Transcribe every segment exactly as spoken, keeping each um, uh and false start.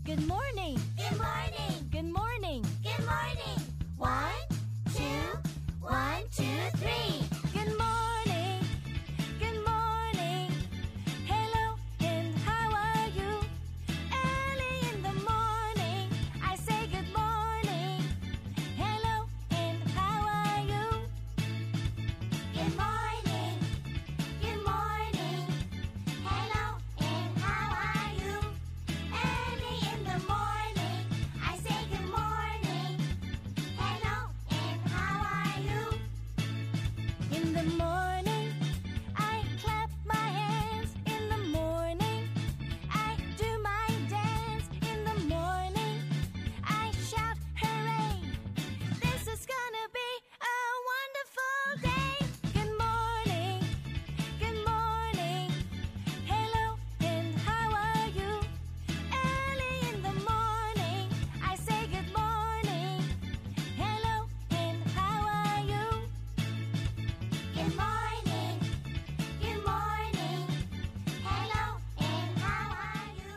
Good morning. Good morning. Good morning. Good morning. One, two, one, two, three. Good morning. Good morning. Hello and how are you? Early in the morning, I say good morning. Hello and how are you? Good morning. Good morning. Hello and how are you? Early in the morning, I say good morning. Hello and how are you? In the morning, I clap my hands. In the morning, I do my dance. In the morning, I shout hooray. This is gonna be a wonderful day. Good morning, good morning. Hello and how are you? Early in the morning, I say good morning. Hello and how are you? Good morning. Good morning. Hello and how are you?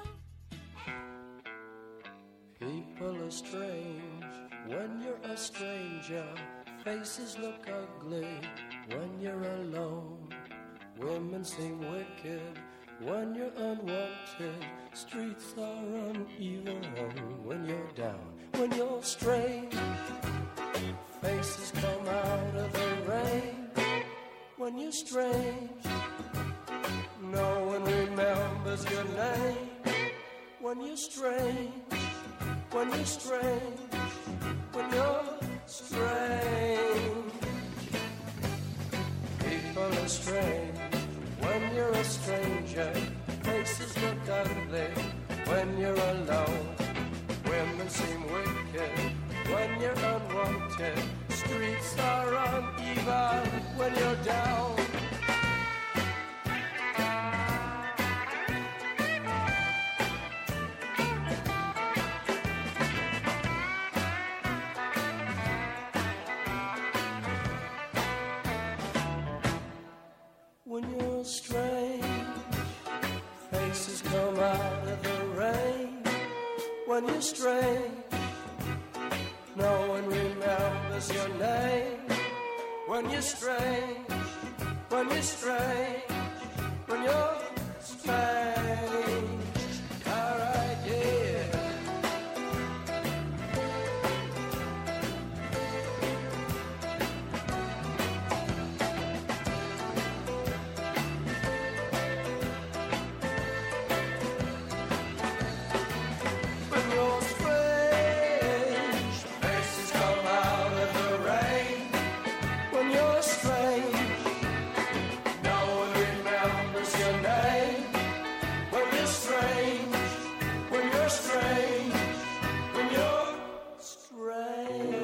People are strange when you're a stranger. Faces look ugly when you're alone. Women seem wicked when you're unwanted. Streets are uneven when you're down. When you're strange, faces come out of the rain. When you're strange, no one remembers your name. When you're strange, when you're strange, when you're strange. People are strange when you're a stranger. Faces look ugly when you're alone. Women seem wicked when you're unwanted. Streets are uneven when you're down. When you're strange, faces come out of the rain. When you're strange, no one remembers your name. When you're strange, when you're strange, when you're strange. All right, yeah. When you're strange, faces come out of the rain. When you're strange, no one remembers your name. When you're strange, when you're strange, when you're strange.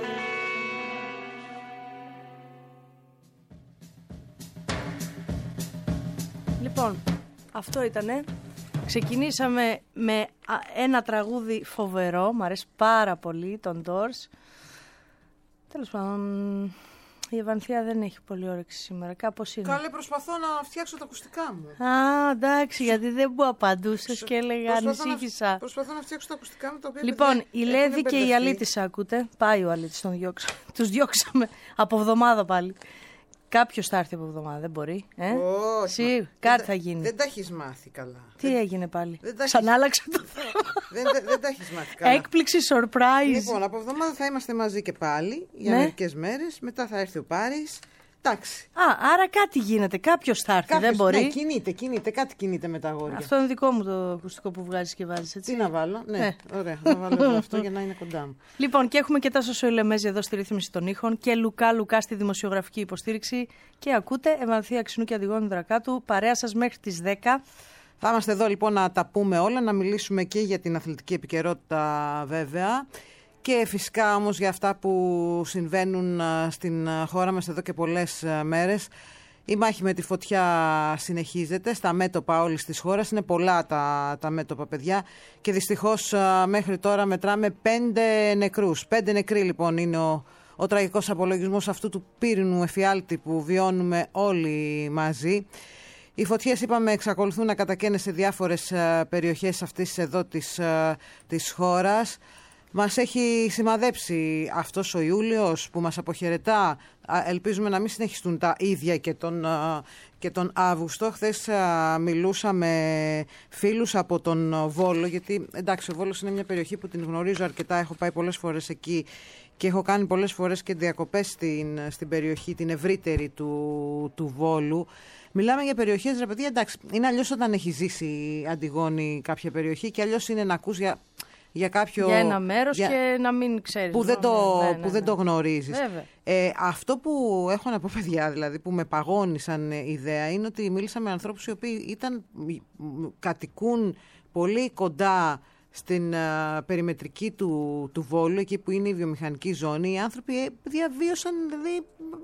Λοιπόν, αυτό ήτανε. Ξεκινήσαμε με α, ένα τραγούδι φοβερό, μου αρέσει πάρα πολύ, τον Doors. Τέλος πάντων, η Ευανθία δεν έχει πολύ όρεξη σήμερα, κάπως είναι. Καλέ, προσπαθώ να φτιάξω τα ακουστικά μου. Α, εντάξει, γιατί δεν μου απαντούσες και έλεγα Προσπαθώ να- ανησύχησα. Προσπαθώ να φτιάξω τα ακουστικά μου, τα οποία. Λοιπόν, παιδιά, η έχουν Λέδη και η μπερδευτεί. Αλίτης ακούτε. Πάει ο Αλίτης, τον διώξα. Τους διώξαμε από εβδομάδα πάλι. Κάποιος θα έρθει από εβδομάδα, δεν μπορεί. Ε? Όχι, Εσύ, μα- κάτι δεν τα- θα γίνει. Δεν τα έχει μάθει καλά. Τι έγινε πάλι. δεν τα έχεις- Ξανά άλλαξε το θέμα. Δεν, δεν, δεν τα έχει μάθει καλά. Έκπληξη, surprise. Λοιπόν, από εβδομάδα θα είμαστε μαζί και πάλι για Ναι. μερικές μέρες. Μετά θα έρθει ο Πάρης. Εντάξει. Α, άρα κάτι γίνεται. Κάποιος θα έρθει, δεν Κάποιος- μπορεί. Ναι, κινείται, κινείται. Κάτι κινείται με τα αγόρια. Αυτό είναι δικό μου το ακουστικό που βγάζεις και βάζεις, έτσι. Τι να βάλω. Ναι, Ε. ωραία. Να βάλω εδώ αυτό για να είναι κοντά μου. Λοιπόν, και έχουμε και Τάσο Σοηλεμέζη εδώ στη ρύθμιση των ήχων και Λουκά Λουκά στη δημοσιογραφική υποστήριξη. Και ακούτε Ευανθία Ξινού και Αντιγόνη Δρακάτου. Παρέα σας μέχρι τις δέκα. Θα είμαστε εδώ λοιπόν να τα πούμε όλα, να μιλήσουμε και για την αθλητική επικαιρότητα βέβαια και φυσικά όμως για αυτά που συμβαίνουν στην χώρα μας εδώ και πολλές μέρες. Η μάχη με τη φωτιά συνεχίζεται στα μέτωπα όλης της χώρας. Είναι πολλά τα, τα μέτωπα, παιδιά, και δυστυχώς μέχρι τώρα μετράμε πέντε νεκρούς. Πέντε νεκροί λοιπόν είναι ο, ο τραγικός απολογισμός αυτού του πύρινου εφιάλτη που βιώνουμε όλοι μαζί. Οι φωτιές, είπαμε, εξακολουθούν να κατακαίνε σε διάφορες ε, περιοχές αυτής εδώ της, ε, της χώρας. Μας έχει σημαδέψει αυτός ο Ιούλιος που μας αποχαιρετά. Ελπίζουμε να μην συνεχιστούν τα ίδια και τον, και τον Αύγουστο. Χθες μιλούσα με φίλους από τον Βόλο, γιατί εντάξει, ο Βόλος είναι μια περιοχή που την γνωρίζω αρκετά. Έχω πάει πολλές φορές εκεί και έχω κάνει πολλές φορές και διακοπές στην, στην περιοχή, την ευρύτερη του, του Βόλου. Μιλάμε για περιοχές, ρε παιδιά, εντάξει, είναι αλλιώς όταν έχει ζήσει, Αντιγόνη, κάποια περιοχή, και αλλιώς είναι να ακούς για... Για, κάποιο, για ένα μέρος για... και να μην ξέρεις. Που δεν το, ναι, ναι, που ναι. δεν το γνωρίζεις. Ε, αυτό που έχω να πω, παιδιά, δηλαδή, που με παγώνει σαν ιδέα, είναι ότι μίλησα με ανθρώπους οι οποίοι ήταν, κατοικούν πολύ κοντά στην uh, περιμετρική του, του Βόλου, εκεί που είναι η βιομηχανική ζώνη. Οι άνθρωποι διαβίωσαν δηλαδή,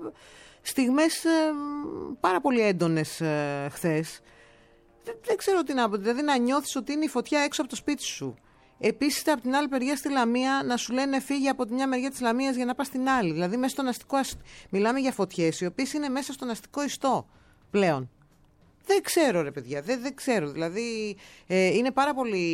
στιγμές uh, πάρα πολύ έντονες uh, χθες. Δεν, δεν ξέρω τι να πω. Δηλαδή να νιώθεις ότι είναι η φωτιά έξω από το σπίτι σου. Επίσης, από την άλλη μεριά στη Λαμία να σου λένε φύγει από τη μια μεριά της Λαμίας για να πας στην άλλη. Δηλαδή, μέσα στον αστικό. Μιλάμε για φωτιές οι οποίες είναι μέσα στον αστικό ιστό πλέον. Δεν ξέρω, ρε παιδιά, δεν, δεν ξέρω. Δηλαδή, ε, είναι πάρα πολύ,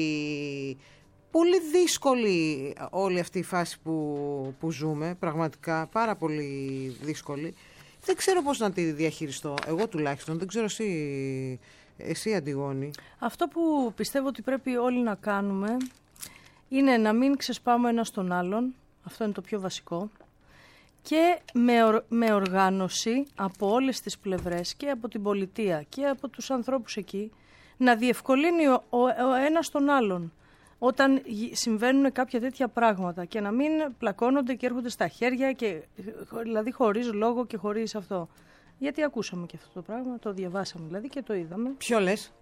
πολύ δύσκολη όλη αυτή η φάση που, που ζούμε. Πραγματικά, πάρα πολύ δύσκολη. Δεν ξέρω πώς να τη διαχειριστώ. Εγώ τουλάχιστον. Δεν ξέρω εσύ, εσύ Αντιγόνη. Αυτό που πιστεύω ότι πρέπει όλοι να κάνουμε είναι να μην ξεσπάμε ένα στον άλλον. Αυτό είναι το πιο βασικό. Και με, ορ, με οργάνωση από όλες τις πλευρές και από την πολιτεία και από τους ανθρώπους εκεί να διευκολύνει ο, ο, ο ένας τον άλλον όταν συμβαίνουν κάποια τέτοια πράγματα και να μην πλακώνονται και έρχονται στα χέρια και, δηλαδή χωρίς λόγο και χωρίς αυτό. Γιατί ακούσαμε και αυτό το πράγμα, το διαβάσαμε δηλαδή και το είδαμε. Ποιο λες?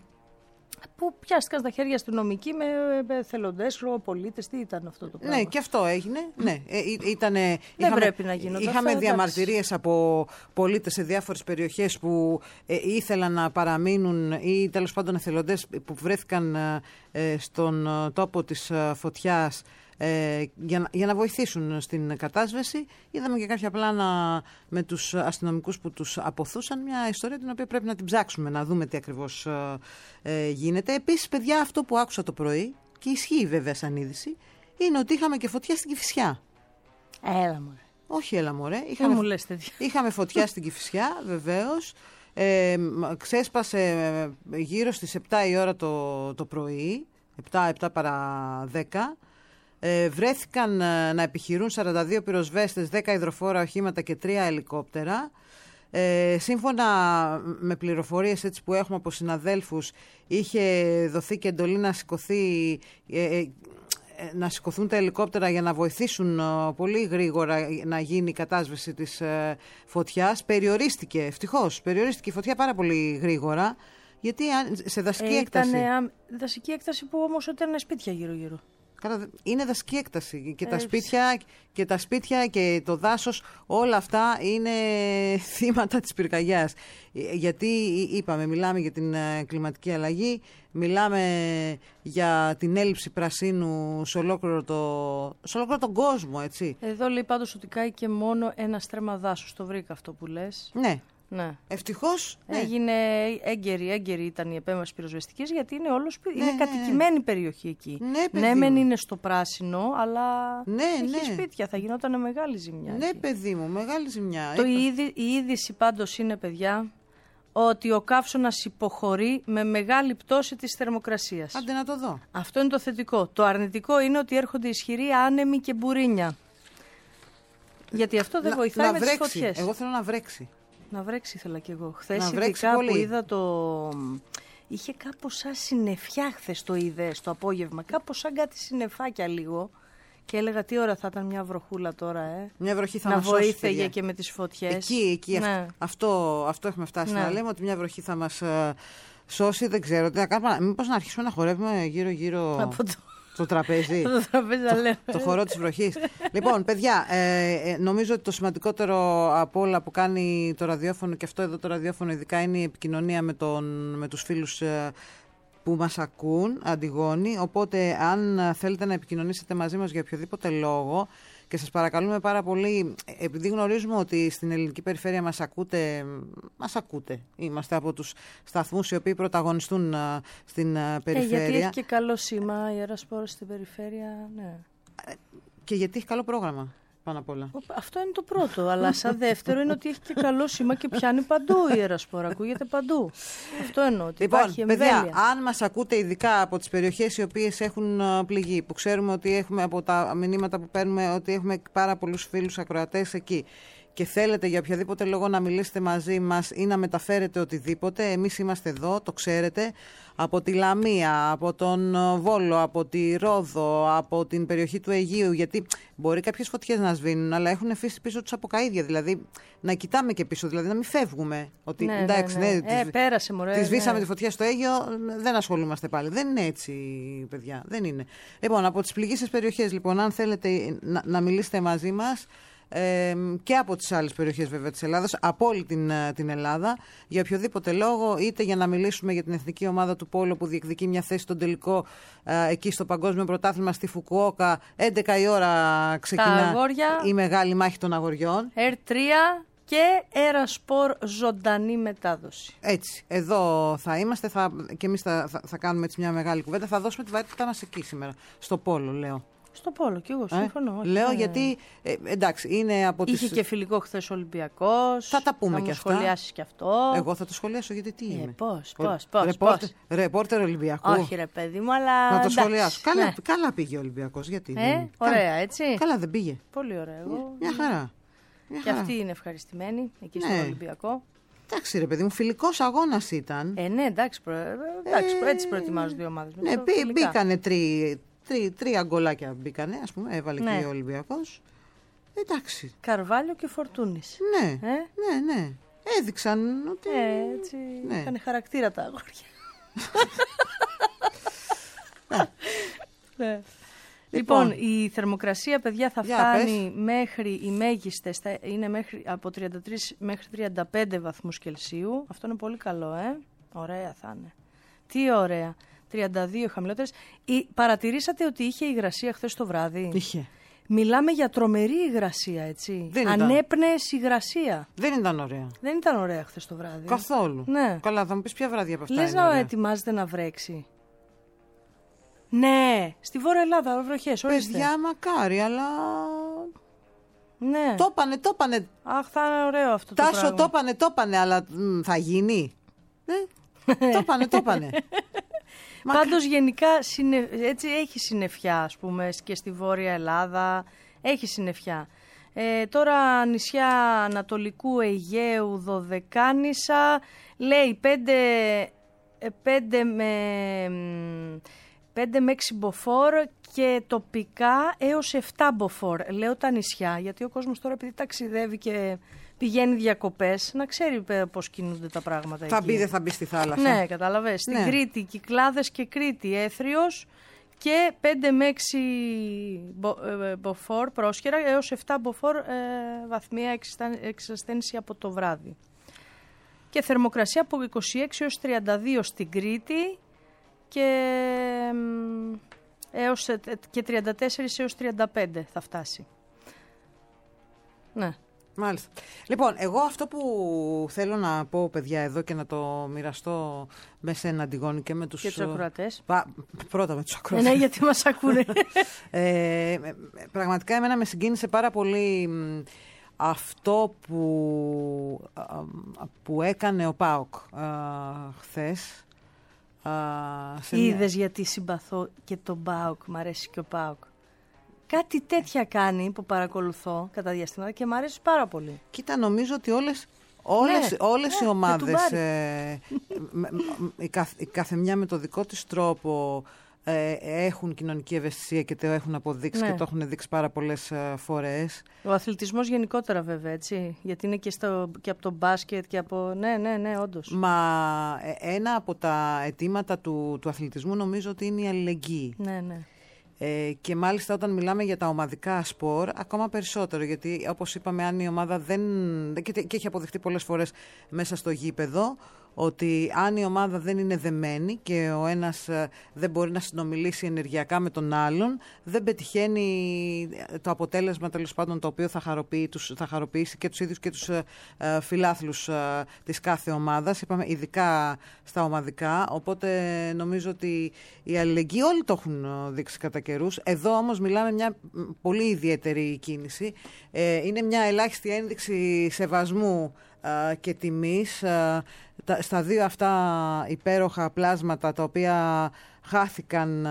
Που πιάστηκαν στα χέρια αστυνομικοί με θελοντές, πολίτες, τι ήταν αυτό το πράγμα. Ναι, και αυτό έγινε. Ναι, ε, ήτανε, Δεν είχαμε, πρέπει να γίνονται Είχαμε αυτά, διαμαρτυρίες από πολίτες σε διάφορες περιοχές που ε, ήθελαν να παραμείνουν ή τέλος πάντων εθελοντές που βρέθηκαν ε, στον τόπο της ε, φωτιάς Ε, για, για να βοηθήσουν στην κατάσβεση. Είδαμε και κάποια πλάνα με τους αστυνομικούς που τους αποθούσαν. Μια ιστορία την οποία πρέπει να την ψάξουμε, να δούμε τι ακριβώς ε, ε, γίνεται. Επίσης, παιδιά, αυτό που άκουσα το πρωί, και ισχύει βέβαια σαν είδηση, είναι ότι είχαμε και φωτιά στην Κηφισιά. Έλα μωρέ. Όχι έλα μωρέ. Δεν Είχαμε, μου λες τέτοια. είχαμε φωτιά στην Κηφισιά, βεβαίως. Ε, ξέσπασε γύρω στις επτά η ώρα το, το πρωί, επτά παρά δέκα. Ε, βρέθηκαν ε, να επιχειρούν σαράντα δύο πυροσβέστες, δέκα υδροφόρα οχήματα και τρία ελικόπτερα. Ε, σύμφωνα με πληροφορίες έτσι, που έχουμε από συναδέλφους, είχε δοθεί και εντολή να σηκωθεί, ε, ε, να σηκωθούν τα ελικόπτερα για να βοηθήσουν ε, πολύ γρήγορα να γίνει η κατάσβεση της ε, φωτιάς. Περιορίστηκε, ευτυχώς, περιορίστηκε η φωτιά πάρα πολύ γρήγορα, γιατί σε δασική ε, έκταση... Ήταν δασική έκταση που όμως ήταν σπίτια γύρω-γύρω. Είναι δασική έκταση και τα, σπίτια, και τα σπίτια και το δάσος, όλα αυτά είναι θύματα της πυρκαγιάς. Γιατί είπαμε, μιλάμε για την κλιματική αλλαγή, μιλάμε για την έλλειψη πρασίνου σε ολόκληρο, το, σε ολόκληρο τον κόσμο, έτσι. Εδώ λέει πάντως ότι κάει και μόνο ένα στρέμμα δάσους, το βρήκα αυτό που λες. Ναι. Ναι. Ευτυχώς. Ναι. Έγινε έγκαιρη, έγκαιρη ήταν η επέμβαση πυροσβεστικής, γιατί είναι, όλο, ναι, είναι ναι, κατοικημένη περιοχή εκεί. Ναι, παιδί ναι, μεν μου. είναι στο πράσινο, αλλά ναι, έχει ναι. σπίτια, θα γινόταν μεγάλη ζημιά. Ναι, εκεί. παιδί μου, μεγάλη ζημιά. Το Είπα... η, είδη, η είδηση πάντως είναι, παιδιά, ότι ο καύσωνας υποχωρεί με μεγάλη πτώση της θερμοκρασίας. Άντε να το δω. Αυτό είναι το θετικό. Το αρνητικό είναι ότι έρχονται ισχυροί άνεμοι και μπουρίνια. Γιατί αυτό δεν να, βοηθάει να με βρέξει. τις φωτιές. Εγώ θέλω να βρέξει. Να βρέξει ήθελα κι εγώ. Χθες βρέξει ειδικά πολύ. που είδα το... Είχε κάπως σαν συννεφιά χθες το είδες το απόγευμα. Κάπως σαν κάτι συννεφάκια λίγο. Και έλεγα τι ώρα θα ήταν μια βροχούλα τώρα, ε. Μια βροχή θα να μας σώσει, βοήθαιγε παιδιά. και με τις φωτιές. Εκεί, εκεί. Ναι. Αυτό, αυτό έχουμε φτάσει Ναι. να λέμε, ότι μια βροχή θα μας ε, σώσει. Δεν ξέρω τι να κάνουμε. Μήπως να αρχίσουμε να χορεύουμε γύρω-γύρω Από το, το τραπέζι. το τραπέζι να λέμε. Το χορό της βροχής. Λοιπόν, παιδιά, ε, ε, νομίζω ότι το σημαντικότερο από όλα που κάνει το ραδιόφωνο, και αυτό εδώ το ραδιόφωνο ειδικά, είναι η επικοινωνία με, τον, με τους φίλους ε, που μας ακούν, Αντιγόνη. Οπότε, αν θέλετε να επικοινωνήσετε μαζί μας για οποιοδήποτε λόγο, Και σας παρακαλούμε πάρα πολύ, επειδή γνωρίζουμε ότι στην ελληνική περιφέρεια μας ακούτε, μας ακούτε. Είμαστε από τους σταθμούς οι οποίοι πρωταγωνιστούν α, στην α, περιφέρεια. Ε, γιατί έχει και καλό σήμα η Ιεροσπόρ στην περιφέρεια, ναι. Και γιατί έχει καλό πρόγραμμα. Πάνω απ' όλα. Αυτό είναι το πρώτο, αλλά σαν δεύτερο είναι ότι έχει και καλό σήμα και πιάνει παντού η Ιεροσπόρα, ακούγεται παντού. Αυτό εννοώ, ότι λοιπόν, υπάρχει εμβέλεια. παιδιά, αν μας ακούτε ειδικά από τις περιοχές οι οποίες έχουν πληγεί, που ξέρουμε ότι έχουμε από τα μηνύματα που παίρνουμε ότι έχουμε πάρα πολλούς φίλους ακροατές εκεί και θέλετε για οποιαδήποτε λόγο να μιλήσετε μαζί μας ή να μεταφέρετε οτιδήποτε, εμείς είμαστε εδώ, το ξέρετε, από τη Λαμία, από τον Βόλο, από τη Ρόδο, από την περιοχή του Αιγείου, γιατί μπορεί κάποιες φωτιές να σβήνουν, αλλά έχουν αφήσει πίσω τους αποκαΐδια, δηλαδή να κοιτάμε και πίσω, δηλαδή να μην φεύγουμε. Ότι ναι, εντάξει, ναι, ναι. ναι, Ε, τις, πέρασε, μωρέ, τις σβήσαμε ναι. τη φωτιά στο Αίγαιο, δεν ασχολούμαστε πάλι. Δεν είναι έτσι, παιδιά, δεν είναι. Λοιπόν, από τις πληγήσεις περιοχές, λοιπόν, αν θέλετε να, να μιλήσετε μαζί μας, Ε, και από τις άλλες περιοχές βέβαια της Ελλάδας, από όλη την, την Ελλάδα, για οποιοδήποτε λόγο, είτε για να μιλήσουμε για την εθνική ομάδα του Πόλο που διεκδικεί μια θέση στον τελικό ε, εκεί στο Παγκόσμιο Πρωτάθλημα στη Φουκουόκα, έντεκα η ώρα ξεκινά αγόρια, η μεγάλη μάχη των αγοριών. Ερ τρία και Ερασπορ ζωντανή μετάδοση. Έτσι, εδώ θα είμαστε θα, και εμείς θα, θα, θα κάνουμε έτσι μια μεγάλη κουβέντα. Θα δώσουμε τη βαρύτητά μας εκεί σήμερα, στο Πόλο, λέω. Στο Πόλο, κι εγώ συμφωνώ. Ε, λέω ναι. γιατί, ε, εντάξει, είναι από τις... Είχε και φιλικό χθες Ολυμπιακός. Θα τα πούμε θα και μου αυτά. σχολιάσεις και αυτό. Εγώ θα το σχολιάσω γιατί τι Ε, είμαι. πώς, Ο- πώς, πώς, ρεπόρτερ, πώς. ρεπόρτερ Ολυμπιακού. Όχι ρε παιδί μου, αλλά Να το εντάξει, σχολιάσω. Καλά, ναι. καλά πήγε ο Ολυμπιακός. Γιατί. Ε, δεν- ωραία, καλά, έτσι. Καλά δεν πήγε. Πολύ ωραία. Εγώ... Μια χαρά. Μια Και χαρά. αυτοί είναι ευχαριστημένοι εκεί Ναι. στον Ολυμπιακό. Εντάξει ρε παιδί μου, φιλικός αγώνας ήταν. Ε, ναι, εντάξει, προ... εντάξει Ε, έτσι προετοιμάζουν δύο ομάδες. ναι, μπή- μπήκανε τρει, τρι, τρία γκολάκια μπήκανε, ας πούμε, έβαλε Ναι. και ο Ολυμπιακός. Εντάξει. Καρβάλιο και Φορτούνης. Ναι, Ε? ναι, ναι. Έδειξαν ότι... Ε, έτσι Ναι. είχαν χαρακτήρα τα αγόρια. Ναι. Λοιπόν, η θερμοκρασία, παιδιά, θα Για φτάνει μέχρι οι μέγιστες, θα είναι μέχρι, από τριάντα τρεις μέχρι τριάντα πέντε βαθμούς Κελσίου. Αυτό είναι πολύ καλό, ε. Ωραία θα είναι. Τι ωραία. τριάντα δύο χαμηλότερες. Η, παρατηρήσατε ότι είχε υγρασία χθες το βράδυ. Είχε. Μιλάμε για τρομερή υγρασία, έτσι. Δεν ήταν. Ανέπνεες υγρασία. Δεν ήταν ωραία. Δεν ήταν ωραία χθες το βράδυ. Καθόλου. Ναι. Καλά, θα μου πεις ποια βράδια από αυτά Λες είναι να ωραία. ετοιμάζεται να βρέξει. Ναι, στη Βόρεια Ελλάδα, βροχές, ορίστε. Παιδιά, μακάρι, αλλά... Ναι. Το πάνε, το πάνε. Αχ, θα είναι ωραίο αυτό το Τάσο, πράγμα. το πάνε, το πάνε, αλλά μ, θα γίνει. Ε, το πάνε, το πάνε. Μα- Πάντως γενικά συνε... έτσι έχει συννεφιά, ας πούμε, και στη Βόρεια Ελλάδα. Έχει συννεφιά. Ε, τώρα νησιά Ανατολικού Αιγαίου, Δωδεκάνησα, λέει πέντε με έξι μποφόρ και τοπικά έως επτά μποφόρ. Λέω τα νησιά, γιατί ο κόσμος τώρα επειδή ταξιδεύει και πηγαίνει διακοπές, να ξέρει πώς κινούνται τα πράγματα Θα εκεί. μπει, δεν θα μπει στη θάλασσα. Ναι, καταλαβες. Στην Ναι. Κρήτη, Κυκλάδες και Κρήτη, Έθριος και πέντε με έξι μπο, ε, μποφόρ πρόσχερα έως επτάφόρ ε, βαθμία εξασθεν- εξασθένηση από το βράδυ. Και θερμοκρασία από είκοσι έξι έως τριάντα δύο στην Κρήτη και, μ, έως, ε, και τριάντα τέσσερα έως τριάντα πέντε θα φτάσει. Ναι. Μάλιστα. Λοιπόν, εγώ αυτό που θέλω να πω, παιδιά, εδώ και να το μοιραστώ με σένα, Αντιγόνη, και με τους... Και τους ακροατές. Πα- πρώτα με τους Ναι, ακροατές. ναι, γιατί μας ακούνε. Ε, πραγματικά εμένα με συγκίνησε πάρα πολύ μ, αυτό που, α, που έκανε ο ΠΑΟΚ α, χθες. Α, σε μια- Είδες γιατί συμπαθώ και τον ΠΑΟΚ, μ' αρέσει και ο ΠΑΟΚ. Κάτι τέτοια κάνει που παρακολουθώ κατά διαστήματα και μ' αρέσει πάρα πολύ. Κοίτα, νομίζω ότι όλες, όλες, Ναι, όλες ναι, οι ομάδες, με τουμπάρι. ε, με- με- η, καθ, η καθεμιά με το δικό της τρόπο, ε, έχουν κοινωνική ευαισθησία και το έχουν αποδείξει Ναι. και το έχουν δείξει πάρα πολλές ε, φορές. Ο αθλητισμός γενικότερα βέβαια, έτσι. Γιατί είναι και, στο, και από το μπάσκετ και από... Ναι, ναι, ναι, όντως. Μα ε, ένα από τα αιτήματα του, του αθλητισμού νομίζω ότι είναι η αλληλεγγύη. Ναι, ναι. Ε, και μάλιστα όταν μιλάμε για τα ομαδικά σπορ, ακόμα περισσότερο. Γιατί όπως είπαμε, αν η ομάδα δεν. και, και έχει αποδειχτεί πολλές φορές μέσα στο γήπεδο, ότι αν η ομάδα δεν είναι δεμένη και ο ένας δεν μπορεί να συνομιλήσει ενεργειακά με τον άλλον, δεν πετυχαίνει το αποτέλεσμα τέλος πάντων το οποίο θα, χαροποιεί, τους, θα χαροποιήσει και τους ίδιους και τους ε, φιλάθλους ε, της κάθε ομάδας, είπαμε ειδικά στα ομαδικά, οπότε νομίζω ότι η αλληλεγγύη όλοι το έχουν δείξει κατά καιρούς. Εδώ όμως μιλάμε μια πολύ ιδιαίτερη κίνηση, ε, είναι μια ελάχιστη ένδειξη σεβασμού και τιμής στα δύο αυτά υπέροχα πλάσματα τα οποία χάθηκαν,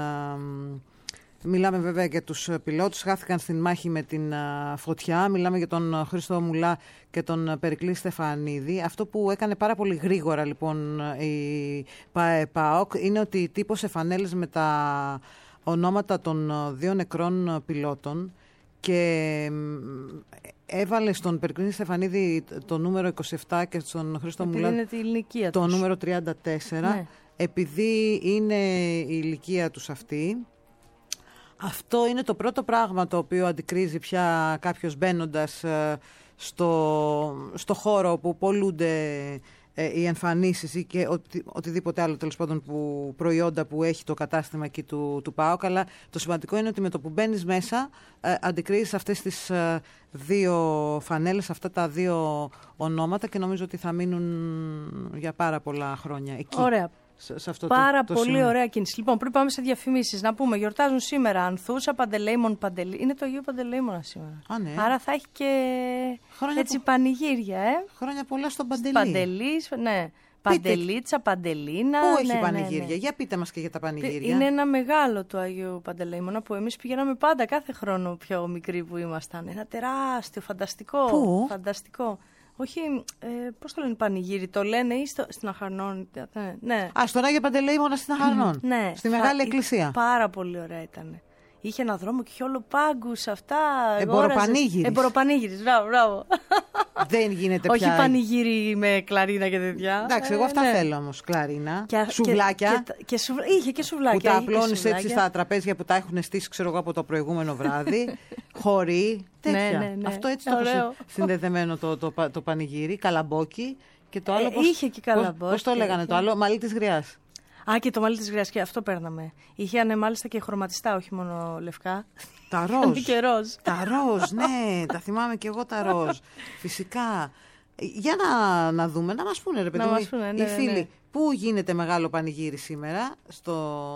μιλάμε βέβαια για τους πιλότους, χάθηκαν στην μάχη με την φωτιά, μιλάμε για τον Χρήστο Μουλά και τον Περικλή Στεφανίδη. Αυτό που έκανε πάρα πολύ γρήγορα λοιπόν η ΠΑΕ-ΠΑΟΚ είναι ότι τύπωσε φανέλες με τα ονόματα των δύο νεκρών πιλότων και έβαλε στον Περικλή Στεφανίδη το νούμερο είκοσι επτά και στον Χρήστο Μουλά το τους. νούμερο τριάντα τέσσερα, ναι. Επειδή είναι η ηλικία τους αυτή. Αυτό είναι το πρώτο πράγμα το οποίο αντικρίζει πια κάποιος μπαίνοντας στο, στο χώρο που πολλούνται ε, οι εμφανίσεις ή και οτι, οτιδήποτε άλλο τέλος πάντων που, προϊόντα που έχει το κατάστημα εκεί του, του ΠΑΟΚ. Αλλά το σημαντικό είναι ότι με το που μπαίνεις μέσα ε, αντικρίζεις αυτές τις ε, δύο φανέλες, αυτά τα δύο ονόματα και νομίζω ότι θα μείνουν για πάρα πολλά χρόνια εκεί. Ωραία. Σε αυτό Πάρα το, το πολύ σημείο. Ωραία κίνηση. Λοιπόν, πριν πάμε σε διαφημίσεις, να πούμε, γιορτάζουν σήμερα Ανθούσα, Παντελεήμων, Παντελή. Είναι το Αγίου Παντελεήμωνα σήμερα. Α, ναι. Άρα θα έχει και χρόνια έτσι πο... πανηγύρια, ε. Χρόνια πολλά στον Παντελή. Παντελής, ναι. Παντελίτσα, Παντελίνα. Πού έχει ναι, πανηγύρια, ναι, ναι. Για πείτε μας και για τα πανηγύρια. Είναι ένα μεγάλο το Αγίου Παντελεήμωνα που εμείς πηγαίναμε πάντα κάθε χρόνο πιο μικροί που ήμασταν. Ένα τεράστιο, φανταστικό. Πού? Φανταστικό. Όχι, ε, πώς το λένε πανηγύρι, το λένε ή στο, στην Αχαρνών. Ναι, ναι. Α, στον Άγιο Παντελεήμωνα στην Αχαρνών. Ναι. Στη Μεγάλη Φα... Εκκλησία. Πάρα πολύ ωραία ήταν. Είχε ένα δρόμο και είχε όλο πάγκους αυτά. Εμποροπανήγυρης. Εμποροπανήγυρης, μπράβο, μπράβο. Δεν γίνεται πια. Όχι πανηγύρι με κλαρίνα και τέτοια. Εντάξει, εγώ αυτά ε, ναι. θέλω όμως. Κλαρίνα, και, σουβλάκια. Και, και, και, είχε και σουβλάκια. Που τα απλώνεις έτσι στα τραπέζια που τα έχουν στήσει, ξέρω εγώ, από το προηγούμενο βράδυ. Χωρί. Τέτοια. Ναι, ναι, ναι. Αυτό έτσι το έχω συνδεδεμένο το, το, το, το πανηγύρι. Καλαμπόκι. Και το άλλο. Ε, πώς, είχε και καλαμπόκι. Πώς το λέγανε το άλλο, μαλλί της γριάς. Α, και το μαλλί της γριάς, και αυτό παίρναμε. Είχε μάλιστα και χρωματιστά, όχι μόνο λευκά. Τα ροζ. και ροζ. Τα ροζ, ναι, τα θυμάμαι και εγώ τα ροζ. Φυσικά. Για να, να δούμε, να μας πούνε ρε παιδί μου, οι φίλοι, ναι, ναι. Πού γίνεται μεγάλο πανηγύρι σήμερα, στο,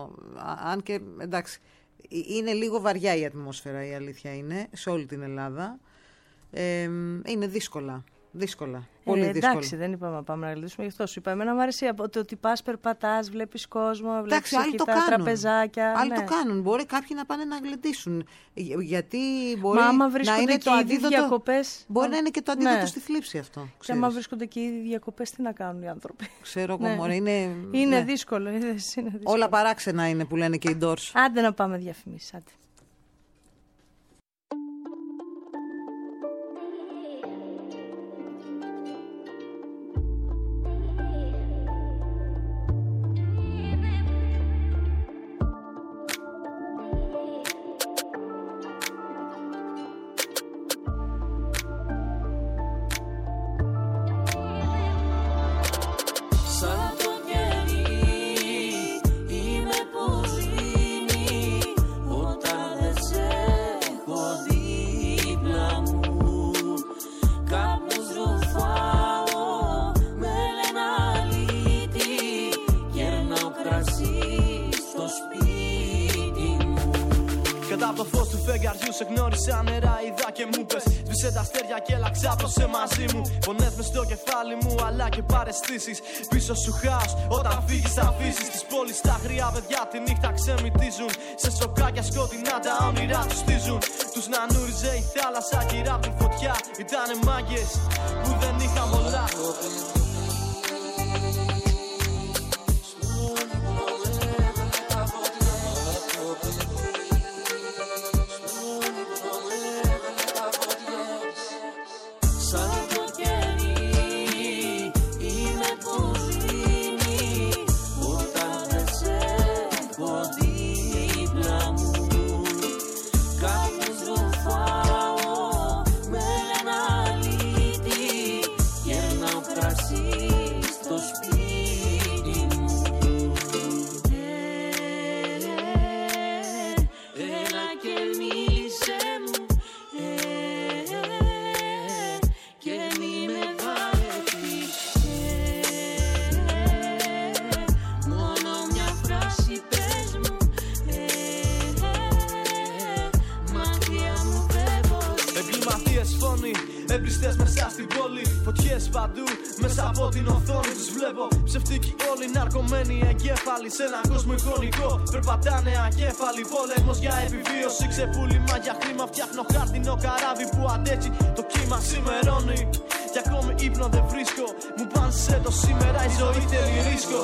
αν και εντάξει, είναι λίγο βαριά η ατμόσφαιρα, η αλήθεια είναι, σε όλη την Ελλάδα. Ε, είναι δύσκολα. Δύσκολα. Πολύ ε, δύσκολα. Εντάξει, δεν είπαμε να πάμε να γλεντήσουμε, γι' αυτό σου είπα. Εμένα μου αρέσει ότι, ότι πας, περπατάς, βλέπεις κόσμο, βλέπεις εκεί τα τραπεζάκια. Άλλοι ναι. το κάνουν. Μπορεί κάποιοι να πάνε να γλεντήσουν. Γιατί μπορεί Μα άμα να είναι το αντίδοτο. Διακοπές, μπορεί α, να είναι και το αντίδοτο ναι. στη θλίψη αυτό. Και άμα βρίσκονται και ήδη διακοπές, τι να κάνουν οι άνθρωποι. Ξέρω εγώ, ναι. μωρέ, είναι. Είναι, ναι. δύσκολο, είναι δύσκολο. Όλα παράξενα είναι που λένε και οι doors. Άντε να πάμε διαφημίσεις. Άντε. Σε γνώρισα νερά, είδα και μου πες. Σβήσε τα αστέρια και έλα ξάπλωσε μαζί μου. Φωνές μες στο κεφάλι μου, αλλά και παραισθήσεις. Πίσω σου χάος, όταν φύγεις θα αφήσεις. Της πόλης τα αγριά παιδιά τη νύχτα ξεμυτίζουν. Σε σοκάκια σκοτεινά τα όνειρά τους στίζουν. Τους νανούριζε η θάλασσα γύρω απ' τη φωτιά. Ήτανε μάγκες που δεν είχαν πολλά. Κρασί Φωτιές φωνή, εμπριστές μέσα στην πόλη. Φωτιές παντού, μέσα από την οθόνη τους βλέπω. Ψευτικοί όλοι ναρκωμένοι εγκέφαλοι σε έναν κόσμο εικονικό. Περπατάνε ακέφαλοι, πόλεμος για επιβίωση. Ξεπούλημα για χρήμα, φτιάχνω χάρτινο καράβι που αντέχει. Το κύμα σημερώνει και ακόμη ύπνο δεν βρίσκω. Μου πάνσε το σήμερα, η ζωή θέλει ρίσκο.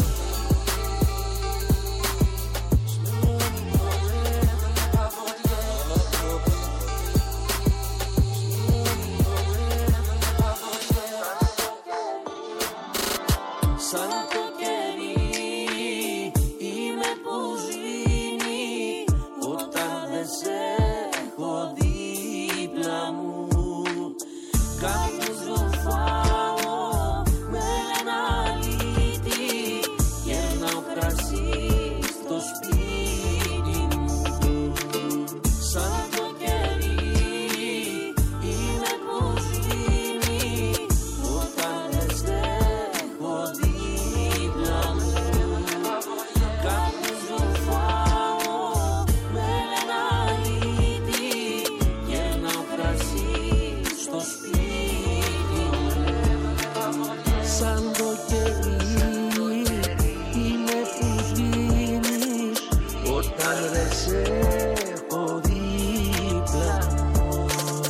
Σαν το κερί είμαι που σβήνει όταν δεν σε έχω δίπλα μου. Κάποιους ρουφάω με ένα αλήτη, γερνάω κρασί στο σπίτι μου. Σαν το κερί είμαι που σβήνει όταν δεν σε έχω δίπλα μου. Κάποιους ρουφάω με ένα αλήτη, γερνάω κρασί στο σπίτι μου. Σαν το κερί είμαι που σβήνεις όταν δεν σε έχω δίπλα μου.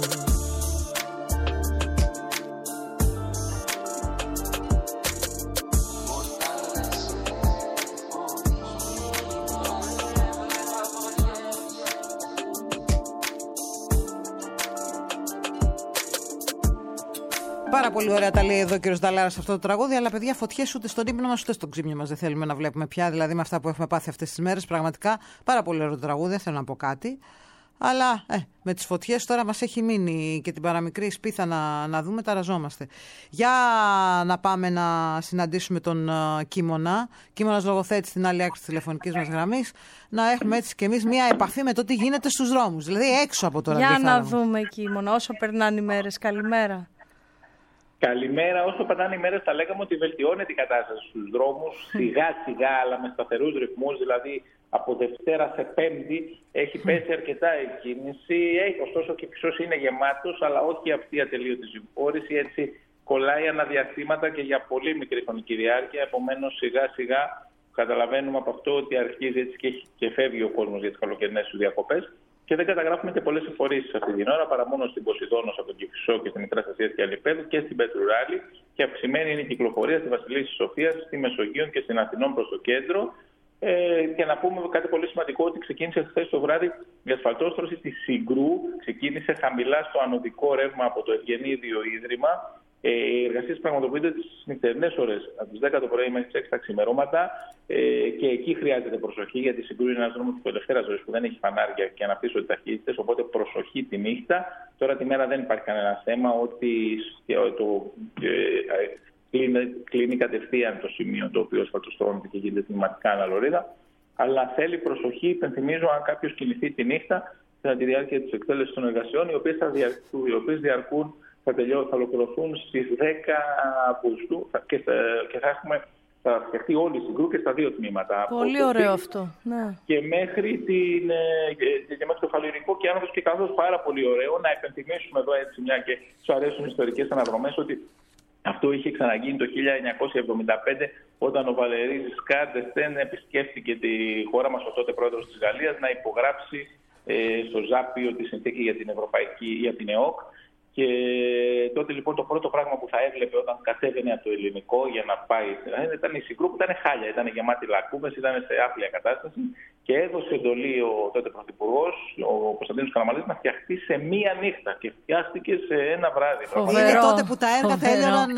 Πάρα πολύ ωραία τα λέει εδώ ο κύριος Νταλάρας σε αυτό το τραγούδι, αλλά παιδιά, φωτιές ούτε στον ύπνο μας ούτε στον ξύπνιο μας δεν θέλουμε να βλέπουμε πια. Δηλαδή με αυτά που έχουμε πάθει αυτές τις μέρες, πραγματικά πάρα πολύ ωραίο το τραγούδι, δεν θέλω να πω κάτι. Αλλά ε, με τις φωτιές τώρα μας έχει μείνει και την παραμικρή σπίθα να, να δούμε, ταραζόμαστε. Για να πάμε να συναντήσουμε τον uh, Κίμωνα. Κίμωνας λογοθέτης στην άλλη άκρη της τηλεφωνικής μας γραμμής. Να έχουμε έτσι κι εμείς μια επαφή με το τι γίνεται στους δρόμους, δηλαδή έξω από το ραδιόφωνο. Για να δούμε, Κίμωνα, όσο περνάνε οι μέρες. Καλημέρα. Καλημέρα. Όσο περνάνε οι μέρες θα λέγαμε ότι βελτιώνεται η κατάσταση στους δρόμους σιγά σιγά, αλλά με σταθερούς ρυθμούς. Δηλαδή από Δευτέρα σε Πέμπτη έχει πέσει αρκετά η κίνηση. Έχει, ωστόσο και πισός είναι γεμάτος, αλλά όχι αυτή η ατελείωτη συμφόρηση. Έτσι κολλάει αναδιαστήματα και για πολύ μικρή χρονική διάρκεια. Επομένως σιγά σιγά καταλαβαίνουμε από αυτό ότι αρχίζει έτσι και, και φεύγει ο κόσμος για τις καλοκαιρινές του διακοπές. Και δεν καταγράφουμε και πολλές συμφορήσεις αυτή την ώρα, παρά μόνο στην Ποσειδώνος από τον Κηφισό και στην Μικρά Αστασία και Αλιπέδου και στην Πετρουράλη. Και αυξημένη είναι η κυκλοφορία στη Βασιλίσσης Σοφίας, στη Μεσογείο και στην Αθηνών προς το κέντρο. Ε, και να πούμε κάτι πολύ σημαντικό, ότι ξεκίνησε χθες το βράδυ η ασφαλτόστρωση της Συγκρού. Ξεκίνησε χαμηλά στο ανωδικό ρεύμα από το Ευγενίδιο Ίδρυμα. Ε, οι εργασίες πραγματοποιούνται τις νυχτερινές ώρες, από τις δέκα το πρωί μέχρι τις έξι τα ξημερώματα. Ε, και εκεί χρειάζεται προσοχή, γιατί η Συγκρού είναι ένας δρόμος της ελευθέρας ζωής που δεν έχει φανάρια και αναπτύσσονται ταχύτητες. Οπότε προσοχή τη νύχτα. Τώρα τη μέρα δεν υπάρχει κανένα θέμα, ότι το, ε, κλείνει, κλείνει κατευθείαν το σημείο το οποίο ασφαλτοστρώνεται και γίνεται κλιματικά αναλωρίδα. Αλλά θέλει προσοχή, υπενθυμίζω, αν κάποιος κινηθεί τη νύχτα κατά τη διάρκεια της εκτέλεσης των εργασιών, οι οποίες θα διαρκούν. Οι οποίες διαρκούν Θα, τελειώ, θα ολοκληρωθούν στις δέκα Αυγούστου και θα, και θα έχουμε θα φτιαχτεί όλη η Συγκρού και στα δύο τμήματα. Πολύ από ωραίο το, αυτό. Ναι. Και μέχρι, την, και, και μέχρι το Φαλυρικό και άνοδος και καθώς πάρα πολύ ωραίο. Να επενθυμίσουμε εδώ έτσι, μια και σου αρέσουν οι ιστορικές αναδρομές, ότι αυτό είχε ξαναγίνει το χίλια εννιακόσια εβδομήντα πέντε, όταν ο Βαλερί Γκισκάρ ντ'Εστέν επισκέφθηκε τη χώρα μας, ο τότε πρόεδρος της Γαλλίας, να υπογράψει ε, στο Ζάπιο τη συνθήκη για την Ευρωπαϊκή, για την ΕΟΚ. Και τότε λοιπόν το πρώτο πράγμα που θα έβλεπε όταν κατέβαινε από το ελληνικό για να πάει ήταν η Συγκρού, που ήταν χάλια, ήταν γεμάτη λακκούβες, ήταν σε άθλια κατάσταση και έδωσε εντολή ο τότε πρωθυπουργός, ο Κωνσταντίνος Καραμανλής, να φτιαχτεί σε μία νύχτα και φτιάστηκε σε ένα βράδυ. Είναι τότε που τα έργα θα έλεγαν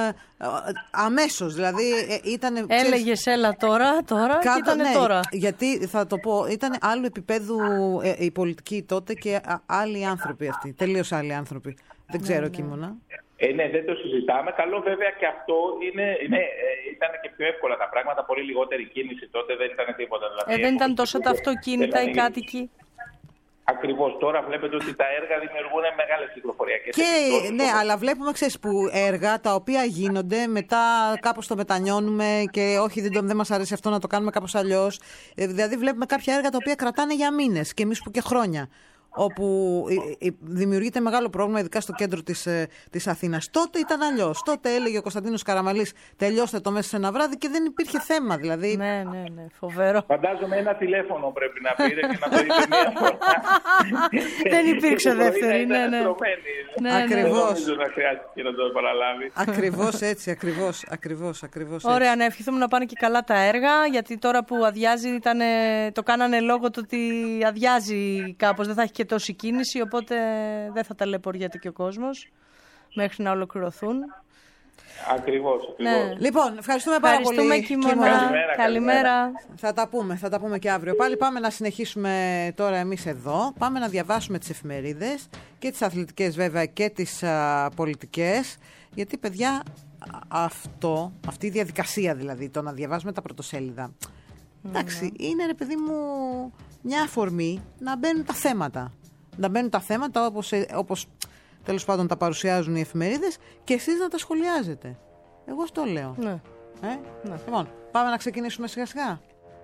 αμέσως, δηλαδή ήταν... Έλεγες έλα τώρα, τώρα κάτω, και ήτανε ναι, τώρα. Γιατί θα το πω, ήταν άλλου επίπεδου ε, η πολιτική τότε και α, άλλοι άνθρωποι αυτοί, τελείως άλλοι άνθρωποι. Δεν ξέρω, ναι, Κίμωνα. Ε, ναι, δεν το συζητάμε. Καλό βέβαια και αυτό είναι, ναι, ήταν και πιο εύκολα τα πράγματα, πολύ λιγότερη κίνηση τότε, δεν ήταν τίποτα. Δηλαδή, ε, δεν ήταν τόσο τα αυτοκίνητα οι κάτοικοι. Ακριβώς. Τώρα βλέπετε ότι τα έργα δημιουργούν μεγάλες κυκλοφοριακές και επιπτώσεις. Ναι, αλλά βλέπουμε, ξέρεις, που έργα τα οποία γίνονται, μετά κάπως το μετανιώνουμε και όχι, δεν, το, δεν μας αρέσει αυτό, να το κάνουμε κάπως αλλιώς. Ε, δηλαδή βλέπουμε κάποια έργα τα οποία κρατάνε για μήνες και εμείς που και χρόνια. όπου δημιουργείται μεγάλο πρόβλημα, ειδικά στο κέντρο της, της Αθήνας. Τότε ήταν αλλιώς. Τότε έλεγε ο Κωνσταντίνος Καραμαλής, τελειώστε το μέσα σε ένα βράδυ και δεν υπήρχε θέμα. Δηλαδή... Ναι, ναι, ναι, φοβερό. Φαντάζομαι ένα τηλέφωνο πρέπει να πήρε και να το είπε μία φορά. Δεν υπήρξε δεύτερη, ναι, ναι. ναι. Ακριβώς. Δεν να χρειάζεται να το παραλάβει. Ακριβώς έτσι, ακριβώς, ακριβώς, ακριβώς έτσι. Ωραία, να ευχηθούμε να πάνε και καλά τα έργα, γιατί τώρα που αδειάζει ήτανε, το κάνανε λόγω του ότι αδειάζει κάπως, δεν θα έχει και τόση κίνηση, οπότε δεν θα ταλαιπωριέται και ο κόσμος μέχρι να ολοκληρωθούν. Ακριβώς, ακριβώς. Ναι. Λοιπόν, ευχαριστούμε πάρα ευχαριστούμε πολύ. Κίμωνα. Καλημέρα, Καλημέρα. Θα τα πούμε, θα τα πούμε και αύριο. Πάλι πάμε να συνεχίσουμε τώρα εμείς εδώ. Πάμε να διαβάσουμε τις εφημερίδες και τις αθλητικές βέβαια και τις α, πολιτικές. Γιατί παιδιά, αυτό, αυτή η διαδικασία δηλαδή, το να διαβάζουμε τα πρωτοσέλιδα, mm-hmm. εντάξει, είναι ρε παιδί μου μια αφορμή να μπαίνουν τα θέματα. Να μπαίνουν τα θέματα όπως, όπως τέλος πάντων τα παρουσιάζουν οι εφημερίδες και εσείς να τα σχολιάζετε. Εγώ αυτό λέω. Ναι. Ε? Ναι. Λοιπόν, πάμε να ξεκινήσουμε σιγά σιγά.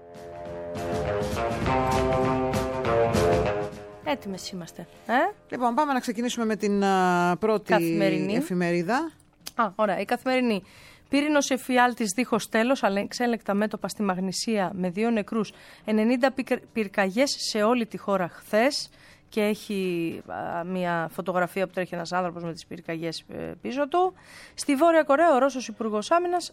Έτοιμες είμαστε. Ε? Λοιπόν, πάμε να ξεκινήσουμε με την α, πρώτη Καθημερινή. εφημερίδα. Α, ωραία. Η Καθημερινή. Πύρινος εφιάλτης δίχως τέλος, αλλά εξέλεκτα μέτωπα στη Μαγνησία με δύο νεκρούς, ενενήντα πυρκαγιές σε όλη τη χώρα χθες. Και έχει α, μια φωτογραφία που τρέχει ένας άνθρωπος με τις πυρκαγιές ε, πίσω του. Στη Βόρεια Κορέα, ο Ρώσος Υπουργός Άμυνας,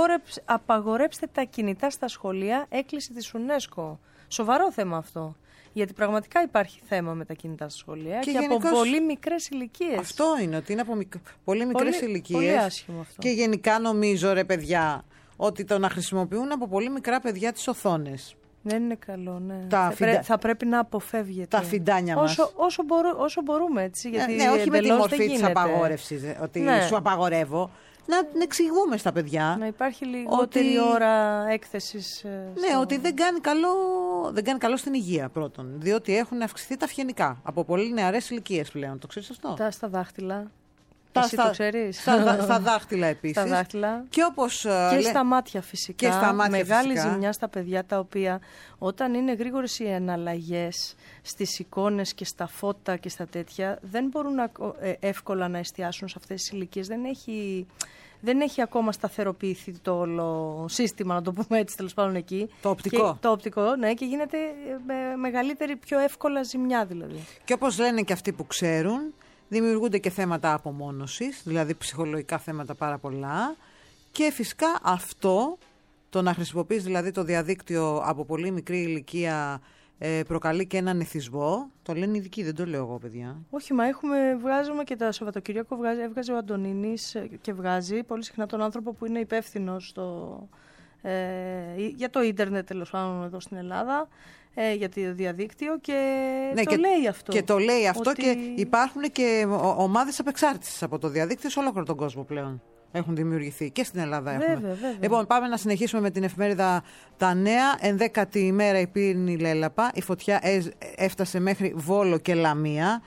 απαγορέψτε τα κινητά στα σχολεία, έκκληση της UNESCO. Σοβαρό θέμα αυτό. Γιατί πραγματικά υπάρχει θέμα με τα κινητά στα σχολεία και, και γενικώς, από πολύ μικρές ηλικίες. Αυτό είναι, ότι είναι από μικ... πολύ μικρές πολύ, ηλικίες. Πολύ άσχημο αυτό. Και γενικά νομίζω, ρε παιδιά, ότι το να χρησιμοποιούν από πολύ μικρά παιδιά τις οθόνες. Δεν είναι καλό, ναι. Τα θα, φιντα... πρέ... θα πρέπει να αποφεύγεται. Τα φιντάνια μας. Όσο, όσο, μπορού... όσο μπορούμε, έτσι. Γιατί ναι, όχι με τη μορφή της απαγόρευσης, ότι ναι. σου απαγορεύω. Να εξηγούμε στα παιδιά. Να υπάρχει λιγότερη ότι... ώρα έκθεσης. Ναι, στο... ότι δεν κάνει, καλό... δεν κάνει καλό στην υγεία πρώτον. Διότι έχουν αυξηθεί τα φιενικά από πολύ νεαρές ηλικίες πλέον. Το ξέρεις αυτό? Τα στα δάχτυλα. Τα Εσύ στα... το ξέρεις. Στα, στα δάχτυλα επίσης. Στα δάχτυλα. Και, όπως, και λέ... στα μάτια φυσικά. Και στα μάτια Μεγάλη φυσικά. ζημιά στα παιδιά, τα οποία όταν είναι γρήγορες οι εναλλαγές στις εικόνες και στα φώτα και στα τέτοια, δεν μπορούν να, ε, εύκολα να εστιάσουν σε αυτές τις ηλικίες. Δεν έχει... Δεν έχει ακόμα σταθεροποιηθεί το όλο σύστημα, να το πούμε έτσι, τέλος πάντων εκεί. Το οπτικό. Και, το οπτικό, ναι, και γίνεται με μεγαλύτερη, πιο εύκολα ζημιά δηλαδή. Και όπως λένε και αυτοί που ξέρουν, δημιουργούνται και θέματα απομόνωσης, δηλαδή ψυχολογικά θέματα πάρα πολλά. Και φυσικά αυτό, το να χρησιμοποιείς δηλαδή το διαδίκτυο από πολύ μικρή ηλικία, ε, προκαλεί και έναν εθισμό. Το λένε οι ειδικοί, δεν το λέω εγώ, παιδιά. Όχι, μα έχουμε, βγάζουμε και τα Σαββατοκύριακο, βγάζει, έβγαζε ο Αντωνίνης και βγάζει πολύ συχνά τον άνθρωπο που είναι υπεύθυνος στο, ε, για το ίντερνετ, τέλος πάντων, εδώ στην Ελλάδα, ε, για το διαδίκτυο και ναι, το και, λέει αυτό. Και το λέει αυτό ότι... και υπάρχουν και ομάδες απεξάρτησης από το διαδίκτυο σε όλο τον κόσμο πλέον. Έχουν δημιουργηθεί και στην Ελλάδα έχουμε. Βέβαια, βέβαια. Λοιπόν, πάμε να συνεχίσουμε με την εφημερίδα Τα Νέα. Ενδέκατη ημέρα η πύρινη λέλαπα. Η φωτιά έφτασε μέχρι Βόλο και Λαμία.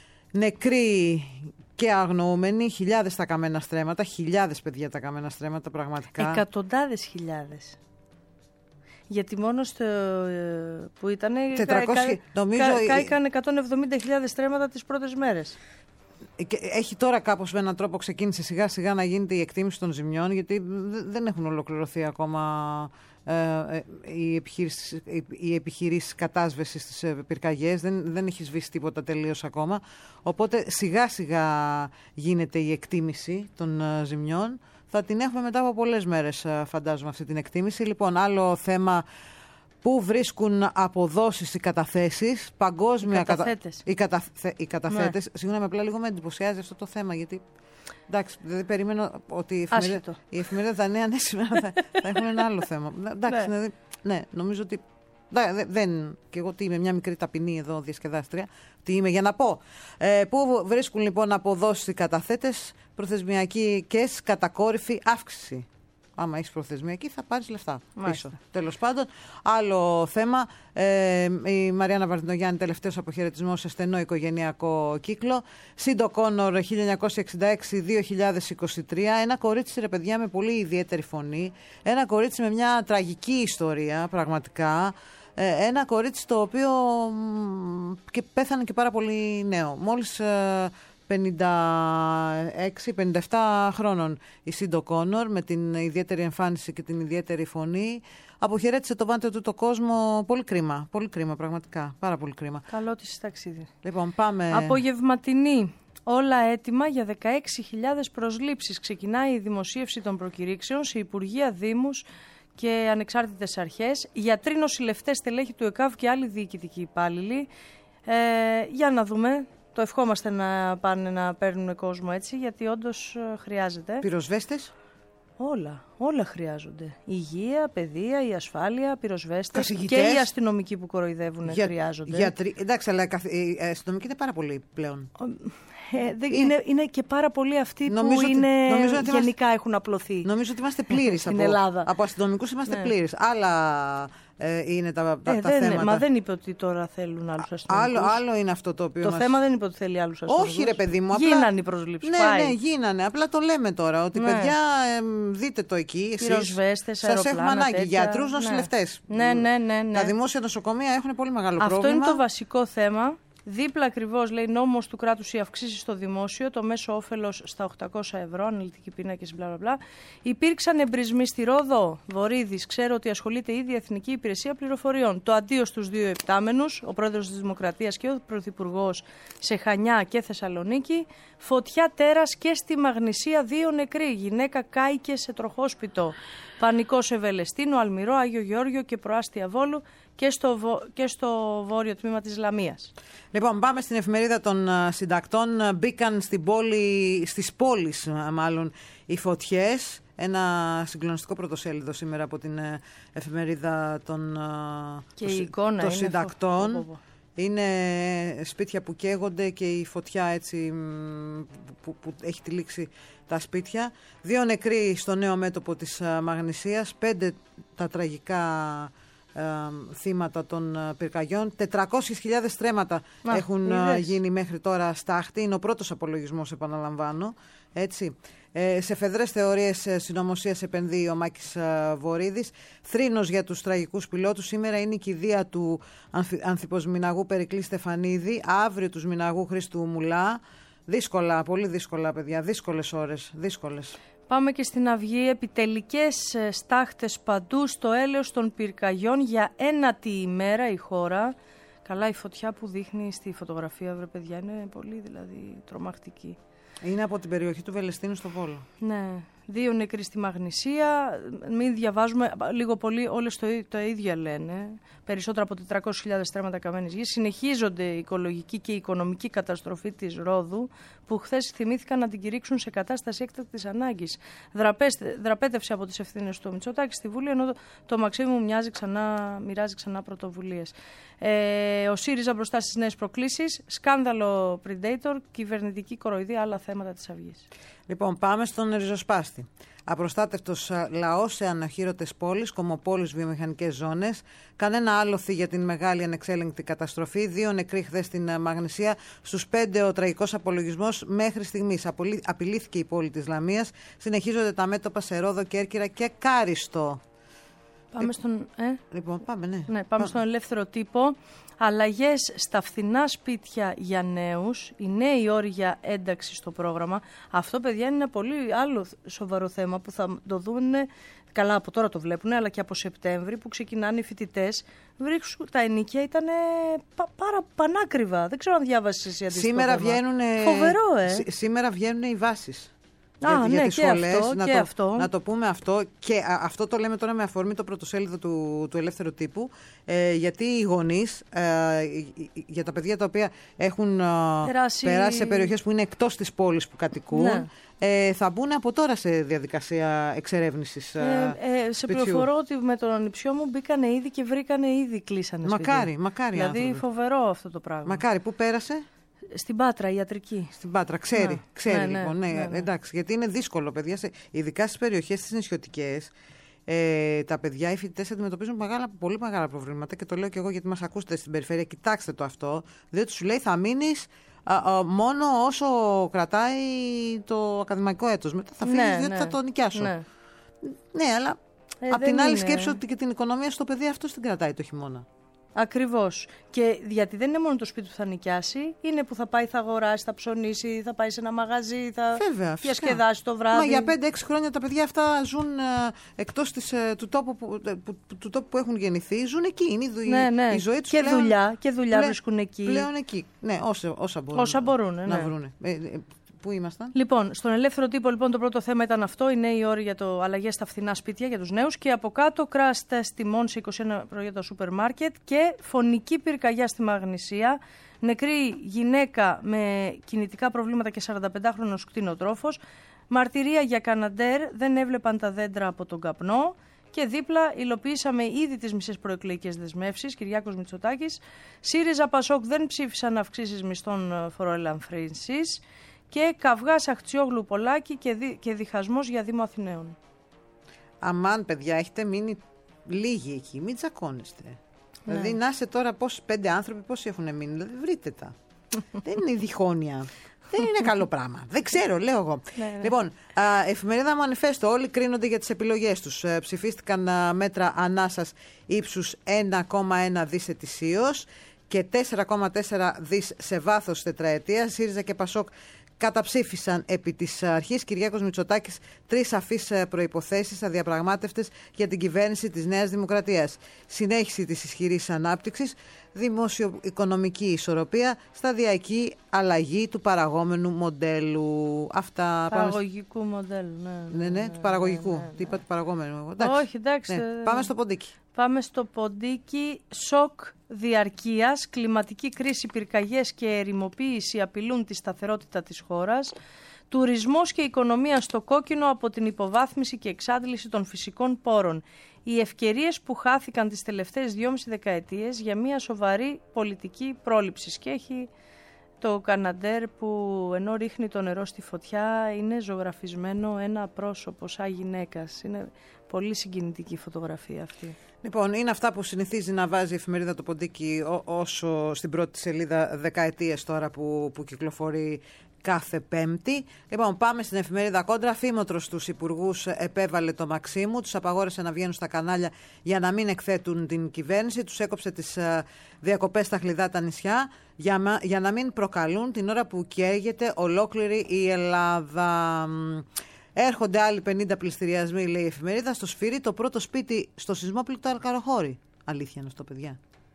Νεκροί και αγνοούμενοι. Χιλιάδες τα καμένα στρέμματα. Χιλιάδες παιδιά τα καμένα στρέμματα, πραγματικά. Εκατοντάδες χιλιάδες. Γιατί μόνο στο, που ήταν. τετρακόσια, νομίζω, κάηκαν εκατόν εβδομήντα χιλιάδες στρέμματα τις πρώτες μέρες. Έχει τώρα κάπως με έναν τρόπο ξεκίνησε σιγά σιγά να γίνεται η εκτίμηση των ζημιών, γιατί δεν έχουν ολοκληρωθεί ακόμα ε, ε, οι επιχειρήσεις, οι επιχειρήσεις κατάσβεσης στις πυρκαγιές, δεν, δεν έχει σβήσει τίποτα τελείως ακόμα, οπότε σιγά σιγά γίνεται η εκτίμηση των ε, ζημιών. Θα την έχουμε μετά από πολλές μέρες, ε, φαντάζομαι, αυτή την εκτίμηση. Λοιπόν, άλλο θέμα. Πού βρίσκουν αποδόσεις οι καταθέσεις, παγκόσμια οι καταθέτες. Κατα... Οι, καταθε... οι καταθέτες. Ναι. Συγγνώμη, απλά λίγο με εντυπωσιάζει αυτό το θέμα, γιατί εντάξει, δεν περίμενα ότι η εφημερίδα, η εφημερίδα Τα Νέα ναι, σήμερα θα, θα έχουν ένα άλλο θέμα. Εντάξει, ναι. Ναι, ναι, νομίζω ότι δεν, και εγώ τι είμαι, μια μικρή ταπεινή εδώ διασκεδάστρια, τι είμαι για να πω. Ε, πού βρίσκουν λοιπόν αποδόσεις οι καταθέτες, προθεσμιακές κατακόρυφη αύξηση. Άμα έχεις προθεσμιακή θα πάρεις λεφτά πίσω. Τέλος πάντων, άλλο θέμα. Ε, η Μαριάννα Βαρδινογιάννη, τελευταίος αποχαιρετισμός σε στενό οικογενειακό κύκλο. Σίντο Κόνορ, χίλια εννιακόσια εξήντα έξι με δύο χιλιάδες είκοσι τρία. Ένα κορίτσι, ρε παιδιά, με πολύ ιδιαίτερη φωνή. Ένα κορίτσι με μια τραγική ιστορία, πραγματικά. Ε, ένα κορίτσι το οποίο μ, και πέθανε και πάρα πολύ νέο. Μόλις ε, πενήντα έξι πενήντα επτά χρόνων η Σίντο Κόνορ, με την ιδιαίτερη εμφάνιση και την ιδιαίτερη φωνή, αποχαιρέτησε το βάντιο του το κόσμο. Πολύ κρίμα, πολύ κρίμα πραγματικά, πάρα πολύ κρίμα. Καλό της ταξίδι. Λοιπόν, πάμε... Απογευματινή. Όλα έτοιμα για δεκαέξι χιλιάδες προσλήψεις. Ξεκινάει η δημοσίευση των προκηρύξεων σε υπουργεία, δήμους και ανεξάρτητες αρχές. Γιατροί, νοσηλευτές, στελέχη του ΕΚΑΒ και άλλοι διοικητικοί υπάλληλοι. Ε, για να δούμε. Το ευχόμαστε να πάνε να παίρνουν κόσμο έτσι, γιατί όντως χρειάζεται. Πυροσβέστες. Όλα, όλα χρειάζονται. Η υγεία, παιδεία, η ασφάλεια, πυροσβέστες Καθηγητές. και οι αστυνομικοί που κοροϊδεύουν Για, χρειάζονται. Γιατροί. Εντάξει, αλλά οι αστυνομικοί είναι πάρα πολλοί πλέον. Ε, δεν, είναι, είναι, είναι και πάρα πολλοί αυτοί νομίζω που ότι, είναι, νομίζω ότι γενικά είμαστε, έχουν απλωθεί. Νομίζω ότι είμαστε πλήρεις στην από, Ελλάδα. από αστυνομικούς είμαστε ναι. πλήρεις. Άλλα ε, είναι τα, τα, ε, τα δεν, θέματα. Μα δεν είπε ότι τώρα θέλουν άλλους αστυνομικούς. Άλλο, άλλο είναι αυτό το οποίο Το μας... θέμα δεν είπε ότι θέλει άλλους αστυνομικούς. Όχι ρε παιδί μου. Απλά... Γίνανε οι προσλήψεις. Ναι, πάει. ναι, γίνανε. Απλά το λέμε τώρα ότι ναι. παιδιά ε, δείτε το εκεί. Εσείς, πυροσβέστες, σας έχουμε ανάγκη. τέτοια. Γιατρούς, ναι. νοσηλευτές. Ναι, ναι, ναι, ναι. Τα δημόσια νοσοκομεία έχουν πολύ μεγάλο αυτό πρόβλημα. Αυτό είναι το βασικό θέμα. Δίπλα ακριβώς, λέει, νόμος του κράτους οι αυξήσεις στο δημόσιο, το μέσο όφελος στα οκτακόσια ευρώ, αναλυτική πίνακες, μπλα μπλα μπλα. Υπήρξαν εμπρισμοί στη Ρόδο. Βορύδης, ξέρω ότι ασχολείται ήδη η Εθνική Υπηρεσία Πληροφοριών. Το αντίο στους δύο επτάμενους, ο πρόεδρος της Δημοκρατίας και ο πρωθυπουργός σε Χανιά και Θεσσαλονίκη. Φωτιά τέρας και στη Μαγνησία, δύο νεκροί. Γυναίκα κάηκε σε τροχόσπιτο. Πανικό σε Βελεστίνο, Αλμυρό, Άγιο Γεώργιο και Προάστια Βόλου. Και στο, βο... και στο βόρειο τμήμα της Λαμίας. Λοιπόν, πάμε στην εφημερίδα των uh, συντακτών. Μπήκαν στην πόλη, στις πόλεις uh, μάλλον οι φωτιές. Ένα συγκλονιστικό πρωτοσέλιδο σήμερα από την uh, εφημερίδα των, uh, και η εικόνα των είναι συντακτών. φο... φο... Είναι σπίτια που καίγονται και η φωτιά έτσι που, που έχει τυλίξει τα σπίτια. Δύο νεκροί στο νέο μέτωπο της uh, Μαγνησίας. Πέντε τα τραγικά Ε, θύματα των ε, πυρκαγιών. τετρακόσιες χιλιάδες στρέμματα Μα, έχουν ε, γίνει μέχρι τώρα στάχτη. Είναι ο πρώτος απολογισμός, επαναλαμβάνω. Έτσι. Ε, σε φεδρές θεωρίες ε, συνωμοσίας επενδύει ο Μάκης ε, Βορύδης. Θρήνος για τους τραγικούς πιλότους. Σήμερα είναι η κηδεία του ανθι, ανθιποσμηναγού Περικλή Στεφανίδη. Αύριο τους μηναγού Χρήστου Μουλά. Δύσκολα, πολύ δύσκολα παιδιά. Δύσκολες ώρες. Δύσκολες. Πάμε και στην Αυγή. Επιτελικές στάχτες παντού στο έλεος των πυρκαγιών για ένατη ημέρα η χώρα. Καλά, η φωτιά που δείχνει στη φωτογραφία, βρε παιδιά, είναι πολύ δηλαδή τρομακτική. Είναι από την περιοχή του Βελεστίνου στο Βόλο. Ναι. Δύο νεκροί στη Μαγνησία. Μην διαβάζουμε λίγο πολύ, όλες το, το ίδιο λένε. Περισσότερα από τετρακόσιες χιλιάδες στρέμματα καμένης γης. Συνεχίζονται η οικολογική και η οικονομική καταστροφή της Ρόδου, που χθες θυμήθηκαν να την κηρύξουν σε κατάσταση έκτακτης ανάγκης. Δραπέτευσε από τις ευθύνες του Μητσοτάκη στη Βουλή, ενώ το, το Μαξίμου μοιάζει ξανά, μοιράζει ξανά πρωτοβουλίες. Ε, ο ΣΥΡΙΖΑ μπροστά στις νέες προκλήσεις. Σκάνδαλο Predator, κυβερνητική κοροϊδία, άλλα θέματα της Αυγής. Λοιπόν, πάμε στον ριζοσπάστη. Απροστάτευτος λαός σε αναχείρωτες πόλεις, κομμοπόλεις, βιομηχανικές ζώνες. Κανένα άλοθη για την μεγάλη ανεξέλεγκτη καταστροφή. Δύο νεκροί χθες στην Μαγνησία. Στους πέντε ο τραγικός απολογισμός μέχρι στιγμής. Απειλήθηκε η πόλη της Λαμίας. Συνεχίζονται τα μέτωπα σε Ρόδο, Κέρκυρα και Κάριστο. Πάμε στον, ε? Λοιπόν, πάμε, ναι. ναι πάμε, πάμε στον ελεύθερο τύπο. Αλλαγές στα φθηνά σπίτια για νέους. Οι νέοι όροι για ένταξη στο πρόγραμμα. Αυτό, παιδιά, είναι ένα πολύ άλλο σοβαρό θέμα που θα το δουν. Καλά, από τώρα το βλέπουν, αλλά και από Σεπτέμβρη που ξεκινάνε οι φοιτητές. Βρίσκουν τα ενοίκια ήταν πα, πάρα πανάκριβα. Δεν ξέρω αν διάβασες εσύ αντίστοιχο. Σήμερα βγαίνουν. Φοβερό, ε. Σ, σήμερα βγαίνουν οι βάσεις. Α, για, ναι, για τις και σχολές, αυτό, να, και το, αυτό. να το πούμε αυτό και α, αυτό το λέμε τώρα με αφορμή το πρωτοσέλιδο του, του Ελεύθερου Τύπου, ε, γιατί οι γονείς ε, για τα παιδιά τα οποία έχουν περάσει... περάσει σε περιοχές που είναι εκτός της πόλης που κατοικούν, ναι. ε, θα μπουν από τώρα σε διαδικασία εξερεύνησης ε, ε, ε, Σε πληροφορώ ότι με τον ανιψιό μου μπήκανε ήδη και βρήκανε ήδη κλείσανε μακάρι, σπίτι. Μακάρι, δηλαδή άνθρωποι. Φοβερό αυτό το πράγμα. Μακάρι, πού πέρασε? Στην Πάτρα, ιατρική. Στην Πάτρα, ξέρει. Ναι, ξέρει ναι, λοιπόν. Ναι, ναι, ναι, ναι. Εντάξει, γιατί είναι δύσκολο, παιδιά. Σε, ειδικά στις περιοχές τις νησιωτικές, ε, τα παιδιά, οι φοιτητές αντιμετωπίζουν μεγάλα, πολύ μεγάλα προβλήματα. Και το λέω και εγώ γιατί μας ακούσετε στην περιφέρεια. Κοιτάξτε το αυτό. Διότι σου λέει θα μείνεις α, α, μόνο όσο κρατάει το ακαδημαϊκό έτος. Μετά θα φύγεις, ναι, διότι ναι. θα το νοικιάσω. Ναι, ναι αλλά ε, απ' την άλλη είναι... σκέψη ότι και την οικονομία στο παιδί αυτό την κρατάει το χειμώνα. Ακριβώς. Και γιατί δεν είναι μόνο το σπίτι που θα νοικιάσει, είναι που θα πάει, θα αγοράσει, θα ψωνίσει, θα πάει σε ένα μαγαζί, θα διασκεδάσει το βράδυ. Μα για πέντε έξι χρόνια τα παιδιά αυτά ζουν ε, εκτός της, ε, του, τόπου που, ε, που, του τόπου που έχουν γεννηθεί, ζουν εκεί. Είναι η, ναι, ναι. η ζωή τους και πλέον, δουλειά, και δουλειά πλέον, βρίσκουν εκεί. Πλέον εκεί. Ναι, όσα, όσα μπορούν, όσα μπορούν ναι. να βρουν. Ε, ε, Πού ήμασταν? Λοιπόν, στον ελεύθερο τύπο λοιπόν το πρώτο θέμα ήταν αυτό, οι νέοι όροι για το αλλαγές στα φθηνά σπίτια για τους νέους και από κάτω crash test τιμών σε είκοσι ένα προϊόντα σούπερ μάρκετ και φωνική πυρκαγιά στη Μαγνησία, νεκρή γυναίκα με κινητικά προβλήματα και σαρανταπεντάχρονος κτηνοτρόφος, μαρτυρία για Καναντέρ, δεν έβλεπαν τα δέντρα από τον καπνό και δίπλα υλοποιήσαμε ήδη τις μισές προεκλογικές δεσμεύσεις, Κυριάκος Μητσοτάκης, ΣΥΡΙΖΑ Πασόκ δεν ψήφισαν αυξήσεις μισθών φοροελαφρύνσης, και καυγάς Αχτσιόγλου Πολάκη και, δι, και διχασμός για Δήμο Αθηναίων. Αμάν, παιδιά, έχετε μείνει λίγοι εκεί, μην τσακώνεστε. Ναι. Δηλαδή, να είστε τώρα πόσοι, πέντε άνθρωποι, πόσοι έχουν μείνει, δηλαδή βρείτε τα. Δεν είναι διχόνοια. Δεν είναι καλό πράγμα. Δεν ξέρω, λέω εγώ. Ναι, ναι. Λοιπόν, α, εφημερίδα Μανιφέστο, όλοι κρίνονται για τις επιλογές τους. Ε, ψηφίστηκαν α, μέτρα ανάσας ύψους ένα κόμμα ένα δις ετησίως και τέσσερα κόμμα τέσσερα δις σε βάθος τετραετίας. ΣΥΡΙΖΑ και Πασόκ καταψήφισαν επί της αρχής. Κυριάκος Μητσοτάκης τρεις σαφείς προϋποθέσεις αδιαπραγμάτευτες για την κυβέρνηση της Νέας Δημοκρατίας. Συνέχιση της ισχυρής ανάπτυξης, δημοσιοοικονομική ισορροπία, σταδιακή αλλαγή του παραγόμενου μοντέλου. Αυτά. Παραγωγικού πάμε... μοντέλου, ναι. Ναι, ναι, ναι του παραγωγικού. Ναι, ναι, ναι. Τι είπα του παραγόμενου. Εντάξει. Όχι, εντάξει. Ναι. Πάμε στο ποντίκι. Πάμε στο ποντίκι. Σοκ διαρκείας, κλιματική κρίση, πυρκαγιές και ερημοποίηση απειλούν τη σταθερότητα της χώρας. Τουρισμός και οικονομία στο κόκκινο από την υποβάθμιση και εξάντληση των φυσικών πόρων. Οι ευκαιρίες που χάθηκαν τις τελευταίες δυόμιση δεκαετίες για μια σοβαρή πολιτική πρόληψη. Και έχει το Καναντέρ που ενώ ρίχνει το νερό στη φωτιά είναι ζωγραφισμένο ένα πρόσωπο σαν γυναίκας. Είναι πολύ συγκινητική φωτογραφία αυτή. Λοιπόν, είναι αυτά που συνηθίζει να βάζει η εφημερίδα το ποντίκι ό, όσο στην πρώτη σελίδα δεκαετίες τώρα που, που κυκλοφορεί κάθε Πέμπτη. Λοιπόν, πάμε στην εφημερίδα Κόντρα. Φήμοτρος στους υπουργούς επέβαλε το Μαξίμου, τους απαγόρεσε να βγαίνουν στα κανάλια για να μην εκθέτουν την κυβέρνηση, τους έκοψε τις uh, διακοπές στα χλιδά τα νησιά για, για να μην προκαλούν την ώρα που καίγεται ολόκληρη η Ελλάδα. Έρχονται άλλοι πενήντα πληστηριασμοί, λέει η εφημερίδα, στο Σφυρί, το πρώτο σπίτι στο σεισμόπληκτο Αλκαροχώρη. Αλήθεια είναι αυτό, παιδιά?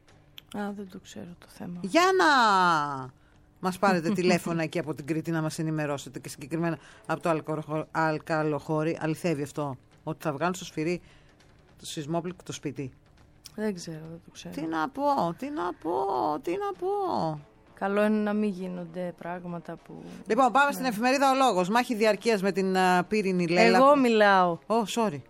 Α, δεν το ξέρω το θέμα. Για να μας πάρετε τηλέφωνα εκεί από την Κρήτη να μας ενημερώσετε και συγκεκριμένα από το Αλκαροχώρη. Αληθεύει αυτό, ότι θα βγάλουν στο Σφυρί το σεισμόπληκτο σπίτι? Δεν ξέρω, δεν το ξέρω. Τι να πω, τι να πω, τι να πω. Καλό είναι να μην γίνονται πράγματα που... Λοιπόν, πάμε ναι. στην εφημερίδα Ο Λόγος. Μάχη διαρκείας με την uh, πύρινη Λέλα. Εγώ μιλάω. Ω, oh, sorry.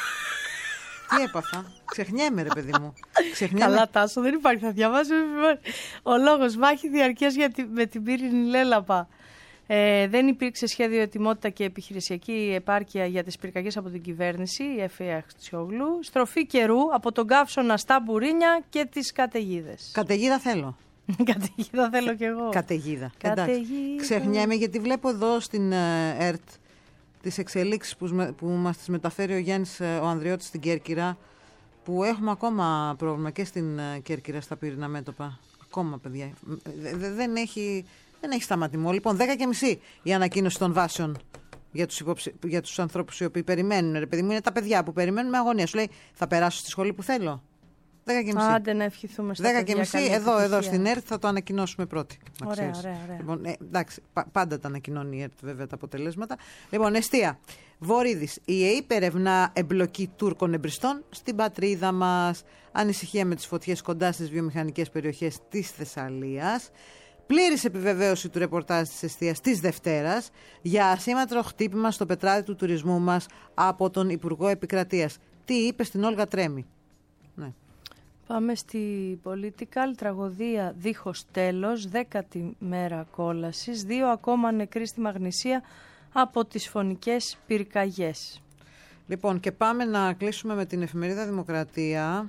Τι έπαθα? Ξεχνιέμαι, ρε παιδί μου. Ξεχνιέμαι. Καλά, Τάσο, δεν υπάρχει. Θα διαβάσω. Ο Λόγος. Μάχη διαρκείας για τη, με την πύρινη Λέλαπα. Ε, δεν υπήρξε σχέδιο, ετοιμότητα και επιχειρησιακή επάρκεια για τις πυρκαγιές από την κυβέρνηση, η Εφη Αχτσιόγλου. Στροφή καιρού από τον καύσωνα στα μπουρίνια και τις καταιγίδες. Καταιγίδα θέλω. Καταιγίδα θέλω κι εγώ. Καταιγίδα. Ξεχνιέμαι γιατί βλέπω εδώ στην uh, ΕΡΤ τις εξελίξεις που, που μας τις μεταφέρει ο Γιάννης ο Ανδριώτης στην Κέρκυρα, που έχουμε ακόμα πρόβλημα και στην uh, Κέρκυρα στα πύρινα μέτωπα. Ακόμα, παιδιά. Δεν έχει, δεν έχει σταματημό. Λοιπόν, δέκα και μισή η ανακοίνωση των βάσεων για τους, υποψη... για τους ανθρώπους οι οποίοι περιμένουν. Ρε παιδί μου, είναι τα παιδιά που περιμένουν με αγωνία. Σου λέει, θα περάσω στη σχολή που θέλω. δέκα και μισή. Άντε να ευχηθούμε στα δέκα και μισή, εδώ, εδώ στην ΕΡΤ θα το ανακοινώσουμε πρώτη. Ωραία, ωραία, ωραία. Λοιπόν, ε, εντάξει, πα, πάντα τα ανακοινώνει η ΕΡΤ βέβαια τα αποτελέσματα. Λοιπόν, εστία. Βορίδης. Η ΕΕΠ ερευνά εμπλοκή Τούρκων εμπριστών στην πατρίδα μας. Ανησυχία με τις φωτιές κοντά στις βιομηχανικές περιοχές της Θεσσαλίας. Πλήρης επιβεβαίωση του ρεπορτάζ της εστίας της Δευτέρας για ασήμαντρο χτύπημα στο πετράδι του τουρισμού μας από τον Υπουργό Επικρατείας. Τι είπε στην Όλγα Τρέμι? Ναι. Πάμε στη Political. Τραγωδία δίχως τέλος, δέκατη μέρα κόλασης, δύο ακόμα νεκροί στη Μαγνησία από τις φωνικές πυρκαγιές. Λοιπόν, και πάμε να κλείσουμε με την εφημερίδα Δημοκρατία.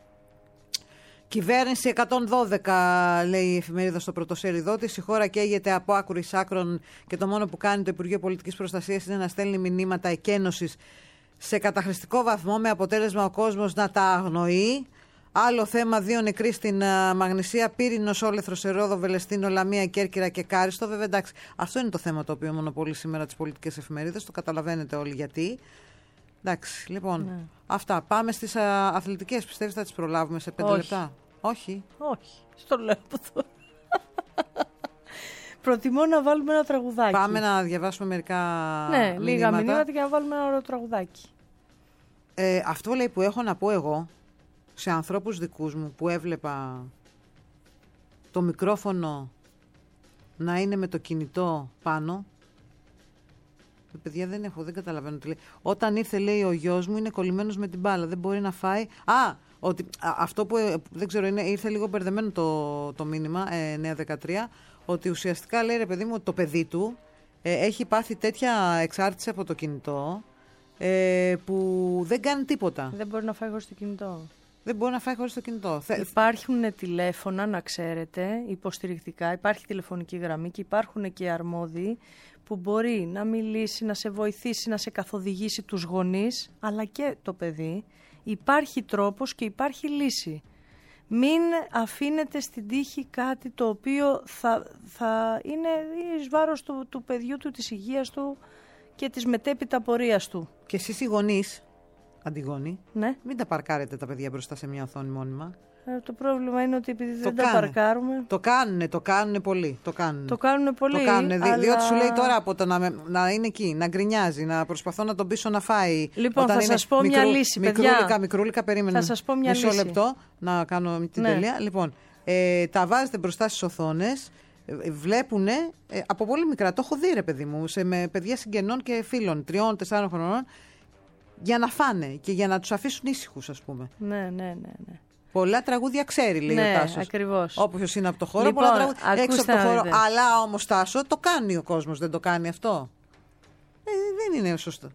Κυβέρνηση εκατόν δώδεκα, λέει η εφημερίδα στο πρωτοσέλιδό της. Η χώρα καίγεται από άκρου εις άκρον και το μόνο που κάνει το Υπουργείο Πολιτικής Προστασίας είναι να στέλνει μηνύματα εκένωσης σε καταχρηστικό βαθμό, με αποτέλεσμα ο κόσμος να τα αγνοεί. Άλλο θέμα, δύο νεκροί στην uh, Μαγνησία, Πύρινος, Όλεθρος, Ερόδο, Βελεστίνο, Λαμία, Κέρκυρα και Κάριστο. Βέβαια, εντάξει, αυτό είναι το θέμα το οποίο μονοπολεί σήμερα τις πολιτικές εφημερίδες. Το καταλαβαίνετε όλοι γιατί. Εντάξει, λοιπόν, ναι. Αυτά. Πάμε στις uh, αθλητικές. Πιστεύεις θα τις προλάβουμε σε πέντε Όχι. λεπτά? Όχι. Όχι. Στο λέω από τώρα. Προτιμώ να βάλουμε ένα τραγουδάκι. Πάμε να διαβάσουμε μερικά ναι, μηνύματα. λίγα μηνύματα και να βάλουμε ένα ωραίο τραγουδάκι. Ε, αυτό λέει που έχω να πω εγώ σε ανθρώπους δικούς μου που έβλεπα το μικρόφωνο να είναι με το κινητό πάνω. Ε, παιδιά δεν έχω, δεν καταλαβαίνω τι λέει. Όταν ήρθε λέει ο γιος μου είναι κολλημένος με την μπάλα, δεν μπορεί να φάει. Α, ότι, α αυτό που ε, δεν ξέρω, είναι, ήρθε λίγο μπερδεμένο το, το μήνυμα ε, εννιά δεκατρία, ότι ουσιαστικά λέει ρε παιδί μου ότι το παιδί του ε, έχει πάθει τέτοια εξάρτηση από το κινητό ε, που δεν κάνει τίποτα. Δεν μπορεί να φάει χωρίς το κινητό. Δεν μπορεί να φάει χωρίς το κινητό. Υπάρχουν τηλέφωνα, να ξέρετε, υποστηρικτικά, υπάρχει τηλεφωνική γραμμή και υπάρχουν και αρμόδιοι που μπορεί να μιλήσει, να σε βοηθήσει, να σε καθοδηγήσει τους γονείς, αλλά και το παιδί. Υπάρχει τρόπος και υπάρχει λύση. Μην αφήνετε στην τύχη κάτι το οποίο θα, θα είναι εις βάρος του, του παιδιού του, της υγείας του και της μετέπειτα πορείας του. Και εσείς οι γονείς, αντιγόνοι, ναι. Μην τα παρκάρετε τα παιδιά μπροστά σε μια οθόνη μόνιμα. Ε, το πρόβλημα είναι ότι επειδή το δεν κάνε. τα παρκάρουμε... Το κάνουνε, το κάνουνε πολύ. Το κάνουνε, το κάνουνε πολύ, το κάνουνε, αλλά... διότι σου λέει τώρα από το να, με, να είναι εκεί, να γκρινιάζει, να προσπαθώ να τον πείσω να φάει. Λοιπόν, όταν θα είναι σας πω μικρού, μια λύση, παιδιά. Μικρούλικα, μικρούλικα, περίμενε. Θα σας πω μια μισό λύση. λεπτό να κάνω την ναι. τελεία. Λοιπόν, ε, τα βάζετε μπροστά στις οθόνες. Βλέπουνε ε, από πολύ μικρά. Το έχω δει ρε παιδί μου, σε, με παιδιά συγγενών και φίλων, τριών, τεσσάρων χρονών, για να φάνε και για να τους αφήσουν ήσυχους, ας πούμε. Ναι, ναι, ναι, ναι. Πολλά τραγούδια ξέρει, λέει ναι, ο Τάσος. Ακριβώς. Όποιος είναι από το χώρο, λοιπόν, πολλά τραγούδια έξω από το χώρο. Δείτε. Αλλά όμως, Τάσο, το κάνει ο κόσμος, δεν το κάνει αυτό. Ε, δεν είναι σωστό.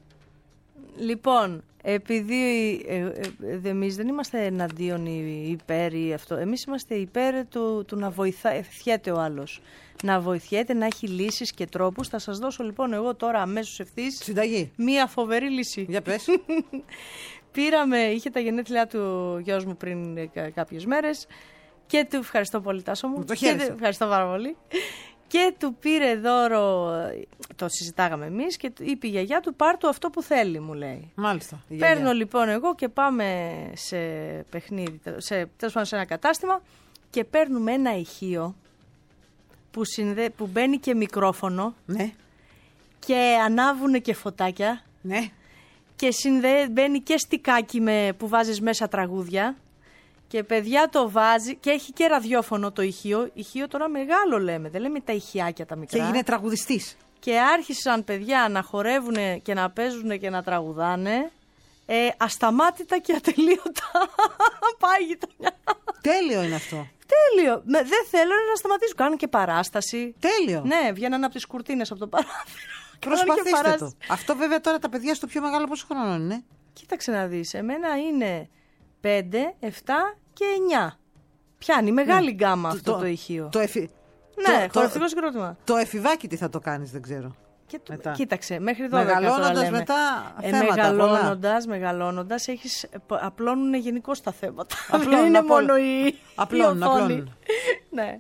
Λοιπόν, επειδή ε, ε, εμείς δεν είμαστε εναντίον ή υπέρ ή αυτό, εμείς είμαστε υπέρ του, του να βοηθιέται ο άλλος. Να βοηθιέται, να έχει λύσεις και τρόπους. Θα σας δώσω λοιπόν εγώ τώρα αμέσως ευθύς συνταγή. Μία φοβερή λύση. Για πες. Πήραμε, είχε τα γενέθλιά του γιος μου πριν κάποιες μέρες και του ευχαριστώ πολύ Τάσο μου. Το και του, ευχαριστώ πάρα πολύ. Και του πήρε δώρο, το συζητάγαμε εμείς και είπε η γιαγιά του πάρ' του αυτό που θέλει, μου λέει. Μάλιστα. Παίρνω λοιπόν εγώ και πάμε σε παιχνίδι, σε, σε ένα κατάστημα και παίρνουμε ένα ηχείο που, συνδε, που μπαίνει και μικρόφωνο. Ναι. Και ανάβουνε και φωτάκια. Ναι. Και συνδε, μπαίνει και στικάκι με, που βάζεις μέσα τραγούδια. Και παιδιά το βάζει και έχει και ραδιόφωνο το ηχείο. Ηχείο τώρα μεγάλο λέμε, δεν λέμε τα ηχιάκια τα μικρά. Και είναι τραγουδιστής. Και άρχισαν παιδιά να χορεύουν και να παίζουν και να τραγουδάνε. Ε, ασταμάτητα και ατελείωτα. Πάει η γειτονιά. Τέλειο είναι αυτό. Τέλειο. Με, δεν θέλουν να σταματήσουν. Κάνουν και παράσταση. Τέλειο. Ναι, βγαίναν από τις κουρτίνες από το παράθυρο. Προσπαθήστε το. Αυτό βέβαια τώρα τα παιδιά στο πιο μεγάλο πόσο χρόνο είναι. Κοίταξε να δεις. Εμένα είναι πέντε, επτά και εννιά. Πιάνει μεγάλη ναι. γκάμα αυτό το, το ηχείο. Το εφη... Ναι, χορευτικό συγκρότημα. Το εφηβάκι τι θα το κάνεις, δεν ξέρω. Και το, κοίταξε, μέχρι δώδεκα μεγαλώνοντας μετά ε, θέματα. Μεγαλώνοντας, μεγαλώνοντας, έχεις, απλώνουν γενικώς τα θέματα. Δεν είναι μόνο η, απλώνουν, η οθόνη. Απλώνουν. Ναι.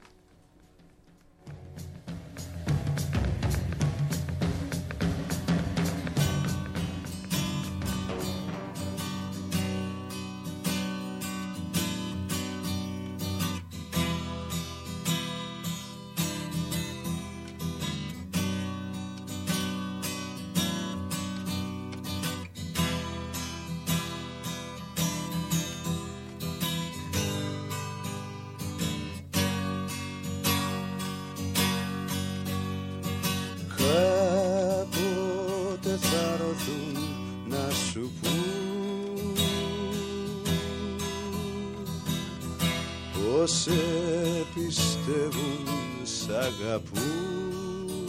Σε πιστεύουν, σ' αγαπούν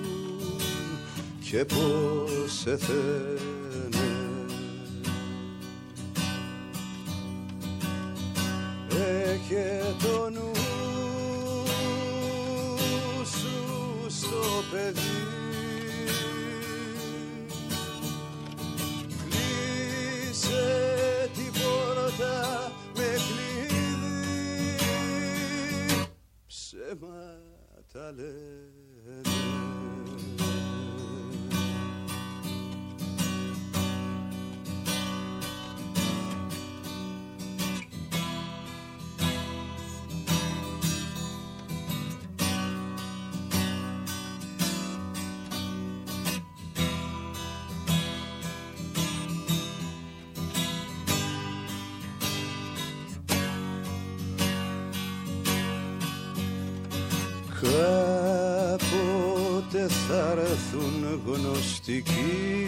και πως σε θένε. Έχε το νου σου στο παιδί, κλείσε την πόρτα με θα έρθουν γνωστικοί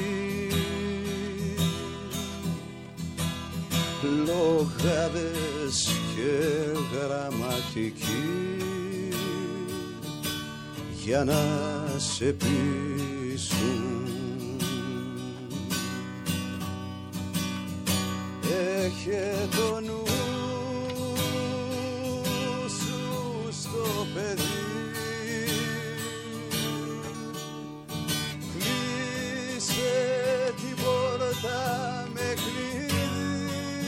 λογάδες και γραμματικοί για να σε πείσουν. Έχε το νου σου στο παιδί, κλείσε την πόρτα με κλειδί,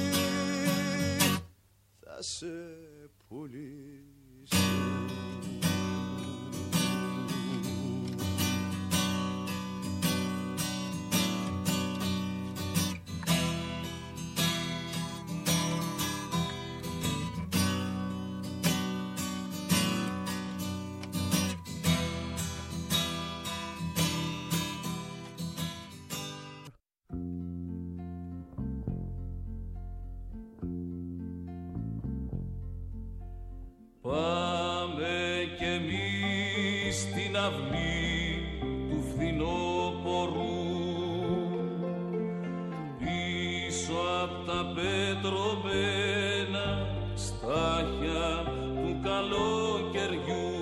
θα σε πουλήσω. Πάμε κι εμείς στην αυλή του φθινόπορου, πίσω απ' τα πετρωμένα στάχια του καλοκαιριού.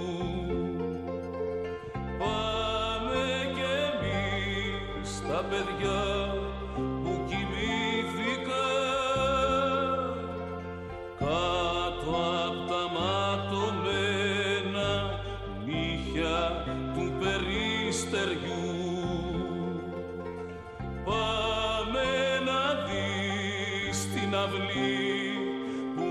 Πάμε κι εμείς τα παιδιά που κοιμήθηκαν κάτω απ' τα ματωμένα νύχια του περιστεριού. Πάμε να δεις την αυλή που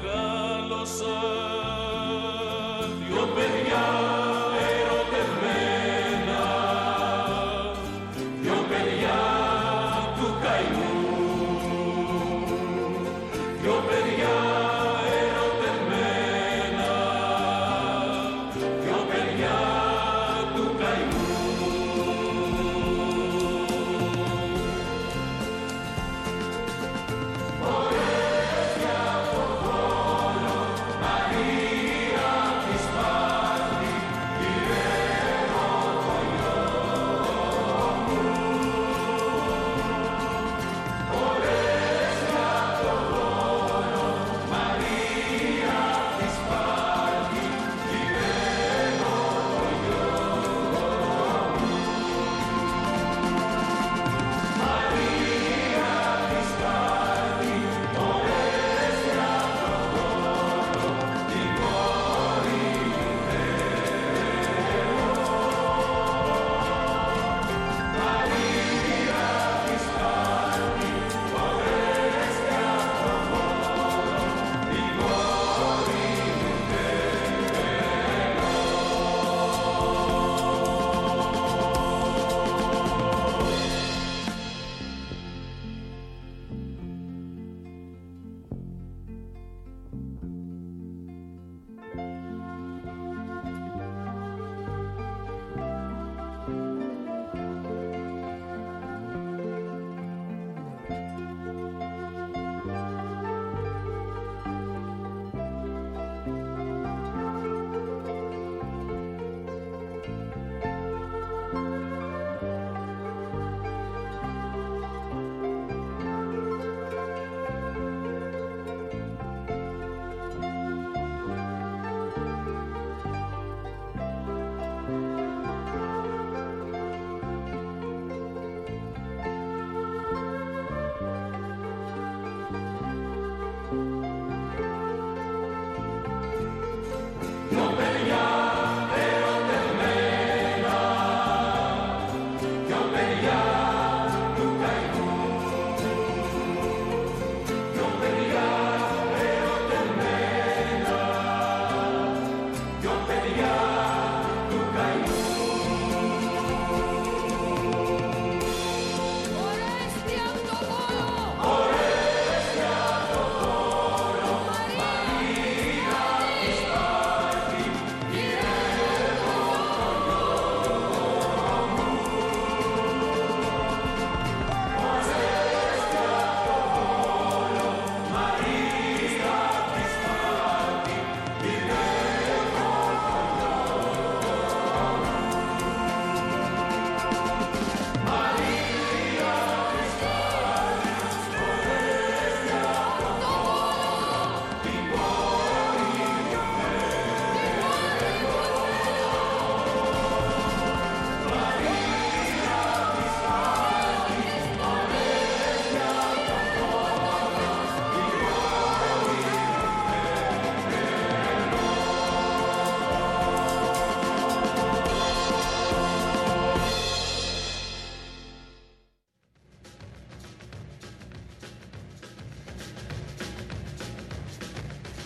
μεγάλωσαν δυο παιδιά ερωτευμένα, δυο παιδιά του καημού, δυο παιδιά Ωραία.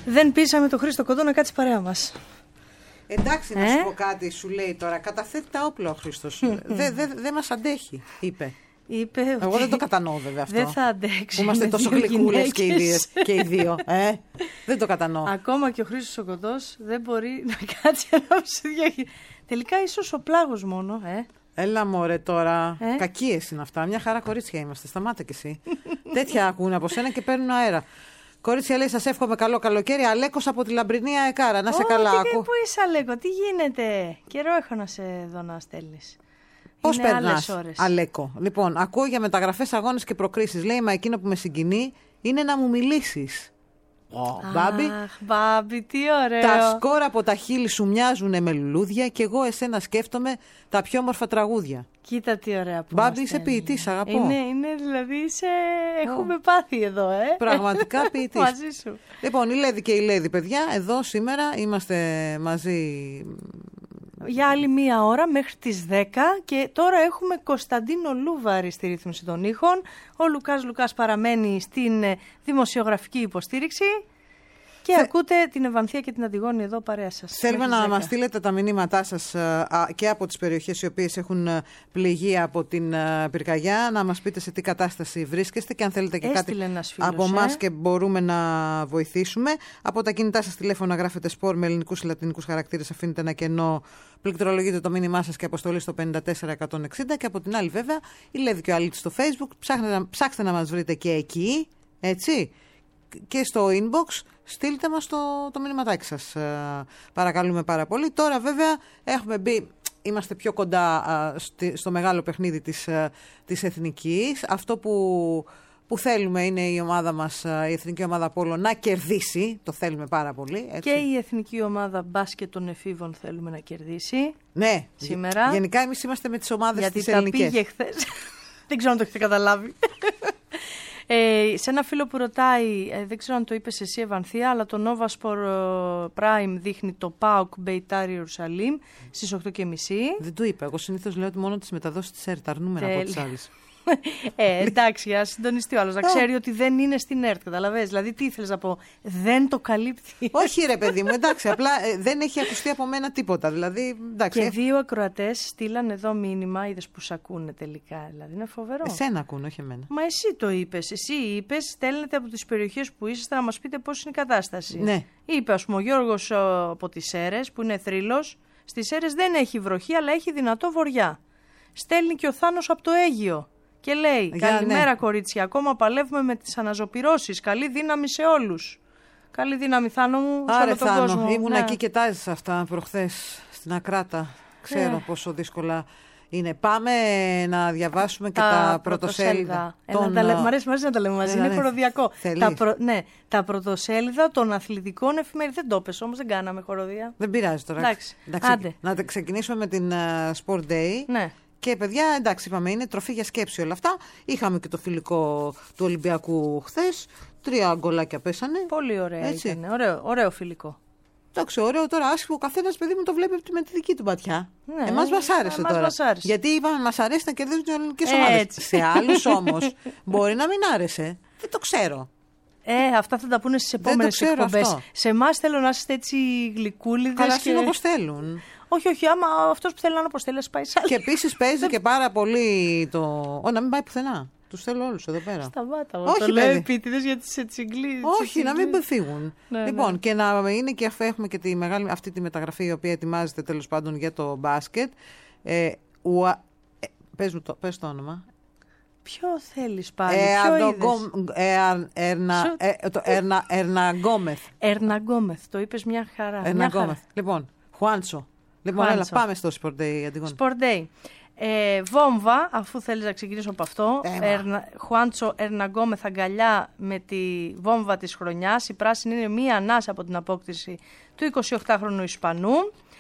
δεν πείσαμε τον Χρήστο Κοντό να κάτσει παρέα μας. Εντάξει, να Ε? σου πω κάτι, σου λέει τώρα. Καταθέτει τα όπλα ο Χρήστος. Δεν δε, δε μας αντέχει, είπε. Είπε Εγώ ότι δεν το κατανοώ βέβαια αυτό. δεν θα αντέξει. Που είμαστε με τόσο δύο γλυκούλες και οι, δύο, γυναίκες. και οι δύο. Ε? Δεν το κατανοώ. Ακόμα και ο Χρήστος ο Κοντός δεν μπορεί να κάτσει ανάμεσα δύο γυναίκες. Τελικά ίσως ο πλάγος μόνο, ε. Έλα μωρέ τώρα. Ε? Κακίες είναι αυτά. Μια χαρά κορίτσια είμαστε. Σταμάτα κι εσύ. Τέτοια ακούνε από σένα και παίρνουν αέρα. Κορίτσια λέει: σας εύχομαι καλό καλοκαίρι. Αλέκος από τη Λαμπρινή Αεκάρα. Να σε Ω, καλά. τι, Ακού. πού είσαι, Αλέκο, τι γίνεται. Καιρό έχω να σε δω να στέλνεις. Πώς Είναι άλλες περνάς, ώρες. Αλέκο? Λοιπόν, ακούω για μεταγραφές, αγώνες και προκρίσεις. Λέει: μα εκείνο που με συγκινεί είναι να μου μιλήσεις. Ω, Μπάμπη. Αχ, Μπάμπη, τι ωραίο. Τα σκόρα από τα χείλη σου μοιάζουν με λουλούδια και εγώ εσένα σκέφτομαι τα πιο όμορφα τραγούδια. Κοίτα τι ωραία που Μπάμπη, μας είσαι στέλνει. ποιητής, αγαπώ. Είναι, είναι δηλαδή, είσαι... έχουμε πάθει εδώ, ε. Πραγματικά ποιητής. Μαζί σου. Λοιπόν, η Λέδη και η Λέδη, παιδιά, εδώ σήμερα είμαστε μαζί. Για άλλη μία ώρα μέχρι τις δέκα και τώρα έχουμε Κωνσταντίνο Λούβαρη στη ρύθμιση των ήχων. Ο Λουκάς Λουκάς παραμένει στην ε, δημοσιογραφική υποστήριξη και Θε... ακούτε την Ευανθία και την Αντιγόνη εδώ παρέα σας. Θέλουμε μέχρι τις να δέκα. μας στείλετε τα μηνύματά σας α, α, και από τις περιοχές οι οποίες έχουν α, πληγεί από την α, πυρκαγιά, να μας πείτε σε τι κατάσταση βρίσκεστε και αν θέλετε και Έστειλε κάτι ένας φίλος, από ε. εμάς και μπορούμε να βοηθήσουμε. Από τα κινητά σας τηλέφωνα γράφετε σπορ με ελληνικούς ή λατινικούς χαρακτήρες, αφήνετε ένα κενό, πληκτρολογείτε το μήνυμά σας και αποστολή στο πέντε τέσσερα εκατόν εξήντα και από την άλλη βέβαια η Λέδη και ο Αλίτης στο Facebook, ψάχνετε να, ψάξτε να μας βρείτε και εκεί, έτσι, και στο inbox στείλτε μας το, το μηνυματάκι σας, ε, παρακαλούμε πάρα πολύ. Τώρα βέβαια έχουμε μπει, είμαστε πιο κοντά ε, στη, στο μεγάλο παιχνίδι της, ε, της εθνικής. Αυτό που, που θέλουμε είναι η ομάδα μας, ε, η εθνική ομάδα πόλο, να κερδίσει, το θέλουμε πάρα πολύ, έτσι. Και η εθνική ομάδα μπάσκετ των εφήβων θέλουμε να κερδίσει. Ναι, σήμερα. Γενικά εμείς είμαστε με τις ομάδες γιατί τις τα ελληνικές. πήγε χθες. Δεν ξέρω αν το έχετε καταλάβει. Ε, σε ένα φίλο που ρωτάει, ε, δεν ξέρω αν το είπες εσύ Ευανθία, αλλά το Nova Sport Prime δείχνει το ΠΑΟΚ Μπεϊτάρι Ιερουσαλήμ στις οκτώ και μισή. Δεν το είπα. Εγώ συνήθως λέω ότι μόνο τις μεταδόσεις της ΕΡΤ αρνούμενα από τις άλλες. Ε, εντάξει, για να συντονιστεί ο άλλος, να ξέρει ότι δεν είναι στην ΕΡΤ, καταλαβαίνεις. Δηλαδή, τι ήθελες να πω, δεν το καλύπτει. Όχι, ρε παιδί μου, εντάξει, απλά ε, δεν έχει ακουστεί από μένα τίποτα. Δηλαδή, εντάξει. Και ε, δύο ακροατές στείλαν εδώ μήνυμα, είδες που σ' ακούνε τελικά. Δηλαδή, είναι φοβερό. Εσένα ακούν, όχι εμένα. Μα εσύ το είπες. Εσύ είπες, στέλνετε από τις περιοχές που είσαστε να μας πείτε πώς είναι η κατάσταση. Ναι. Είπε, ας πούμε, ο Γιώργος από τις Σέρρες, που είναι θρύλος. Στις Σέρρες δεν έχει βροχή, αλλά έχει δυνατό βοριά. Στέλνει και ο Θάνος από το Αίγυο. Και λέει, Για, καλημέρα ναι. κορίτσια, ακόμα παλεύουμε με τις αναζωπυρώσεις. Καλή δύναμη σε όλους. Καλή δύναμη Θάνο μου, σε Άρε όλο τον Θάνο, κόσμο. ήμουν Ναι. εκεί και τάζεις αυτά προχθές στην Ακράτα. Ξέρω Ε. πόσο δύσκολα είναι. Πάμε να διαβάσουμε και Τα τα, πρωτοσέλιδα. Έλα, των, τα λέ- α, Μ' αρέσει, μ' αρέσει να τα λέμε μαζί, Έλα, είναι ναι. χοροδιακό. Θέλεις? Τα, προ- ναι, τα πρωτοσέλιδα των αθλητικών εφημερίδων. Δεν το πες όμως, δεν κάναμε χοροδία. Δεν πειράζει τώρα. Εντάξει. Εντάξει, Άντε. να τα ξεκινήσουμε με την uh, Sport Day. Ναι. Και παιδιά, εντάξει, είπαμε, είναι τροφή για σκέψη όλα αυτά. Είχαμε και το φιλικό του Ολυμπιακού χθες. Τρία γκολάκια πέσανε. Πολύ ωραία Έτσι. ήταν. Ωραίο, ωραίο φιλικό. Εντάξει, ωραίο τώρα, άσχημο. Ο καθένας, παιδί μου, το βλέπει με τη δική του ματιά. Ναι, Εμάς μας άρεσε εμάς τώρα. μας άρεσε. Γιατί είπαμε, μας αρέσει να κερδίζουν οι ελληνικές Έτσι. ομάδες. Σε άλλους όμως μπορεί να μην άρεσε. Δεν το ξέρω. Ε, αυτά θα τα πούνε στις το επόμενες ξέρω εκπομπές. αυτό. Σε εμάς θέλω να είστε έτσι γλυκούλιδες. Καλά, και... είναι όπως θέλουν. Όχι, όχι, άμα αυτός που θέλει να αποστέλει, ας πάει σ' άλλη. Και επίσης παίζει και πάρα πολύ το. Ω, να μην πάει πουθενά. Τους θέλω όλους εδώ πέρα. Σταμάτα, Όχι, το λέω παιδί. επίτηδες γιατί σε τσιγκλίζει. Όχι, να μην φύγουν. Ναι, λοιπόν, ναι. και να είναι και αφού έχουμε και τη μεγάλη, αυτή τη μεταγραφή η οποία ετοιμάζεται τέλος πάντων για το μπάσκετ. Ε, ουα, ε, πες, μου το, πες το όνομα. Ποιο θέλεις πάλι, Ε, ποιο Αρνογκόμ- είδες. ε, αρ- Ερνα- Σου- ε, το Ερνα- Ερναγκόμεθ. Ερναγκόμεθ, το είπες μια χαρά. Μια χαρά. Ερναγκόμεθ. Λοιπόν, Χουάντσο. Λοιπόν, έλα, Χουάντσο. πάμε στο Sport Day, Αντιγόνη. Sport Day. Ε, βόμβα, αφού θέλεις να ξεκινήσω από αυτό. Έμα. Ερνα, Χουάντσο Ερναγκόμεθ αγκαλιά με τη βόμβα της χρονιάς. Η πράσινη είναι μία ανάσα από την απόκτηση του εικοσιοκτάχρονου Ισπανού.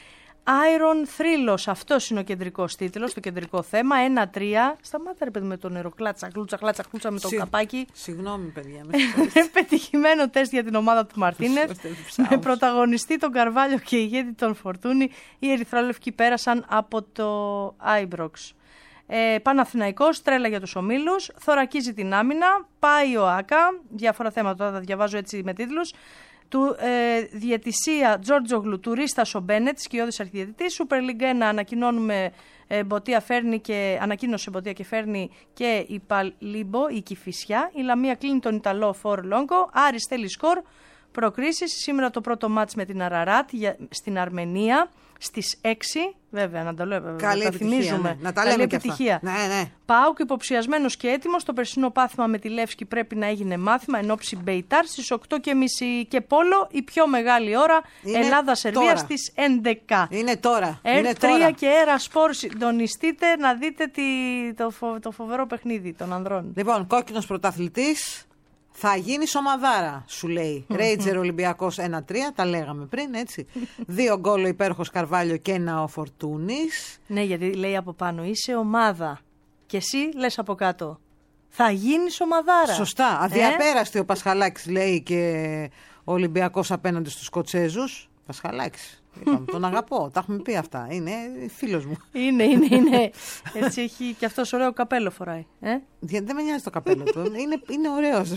Iron Θρύλος, αυτός είναι ο κεντρικός τίτλος, το κεντρικό θέμα. ένα τρία. Σταμάτα ρε παιδί με το νερό. Κλάτσα, κλούτσα, κλάτσα, κλούτσα με το Συ- καπάκι. Συγγνώμη, παιδιά. με συγχωρείτε. Πετυχημένο τεστ για την ομάδα του Μαρτίνεθ. Ψάω. Με πρωταγωνιστή τον Καρβάλιο και ηγέτη τον Φορτούνη. Οι ερυθρόλευκοι πέρασαν από το Άιμπροξ. Ε, Παναθηναϊκός, τρέλα για τους ομίλους. Θωρακίζει την άμυνα. Πάει ο Άκα. Διάφορα θέματα τώρα τα διαβάζω έτσι με τίτλους. Του, ε, διαιτησία Τζόρτζογλου, Τουρίστας ο Μπένετ, σκιώδης αρχιδιαιτητής. Super League ένα ανακοινώνουμε ε, Μποτία φέρνει και, ανακοίνωσε Μποτία και φέρνει και η Παλίμπο, η Κηφισιά. Η Λαμία κλείνει τον Ιταλό Φορ Λόγκο. Άρης θέλει σκορ. Προκρίσεις. Σήμερα το πρώτο μάτς με την Αραράτ στην Αρμενία στις έξι. Βέβαια, να τα λέμε. Καλή να τα θυμίζουμε. Ναι. Να τα λέμε και επιτυχία. αυτά. Ναι, ναι. ΠΑΟΚ υποψιασμένος και έτοιμος. Το περσινό πάθημα με τη Λεύσκη πρέπει να έγινε μάθημα εν ώψη Μπεϊτάρ στις οκτώ και τριάντα και Πόλο. Η πιο μεγάλη ώρα Ελλάδα-Σερβία στις έντεκα. Είναι τώρα. Ερ τρία και Έρα Σπορ. Συντονιστείτε να δείτε τη, το, φο, το φοβερό παιχνίδι των ανδρών. Λοιπόν, κόκκινος πρωταθλητής. Θα γίνει σομαδάρα, σου λέει. Ρέιτζερ Ολυμπιακός ένα τρία, τα λέγαμε πριν, έτσι. Δύο γκολ ο υπέροχος Καρβάλιο και ένα ο Φορτούνης. Ναι, γιατί λέει από πάνω είσαι ομάδα. Και εσύ λες από κάτω. Θα γίνει σομαδάρα. Σωστά. Αδιαπέραστη ε? ο Πασχαλάκης, λέει, και ο Ολυμπιακός απέναντι στους Σκοτσέζους. Πασχαλάκης. Είπαμε, τον αγαπώ, τα έχουμε πει αυτά. Είναι φίλος μου. Είναι, είναι, είναι. Έτσι έχει και αυτός ωραίο καπέλο φοράει. Ε? Δεν με νοιάζει το καπέλο του. Είναι, είναι ωραίος.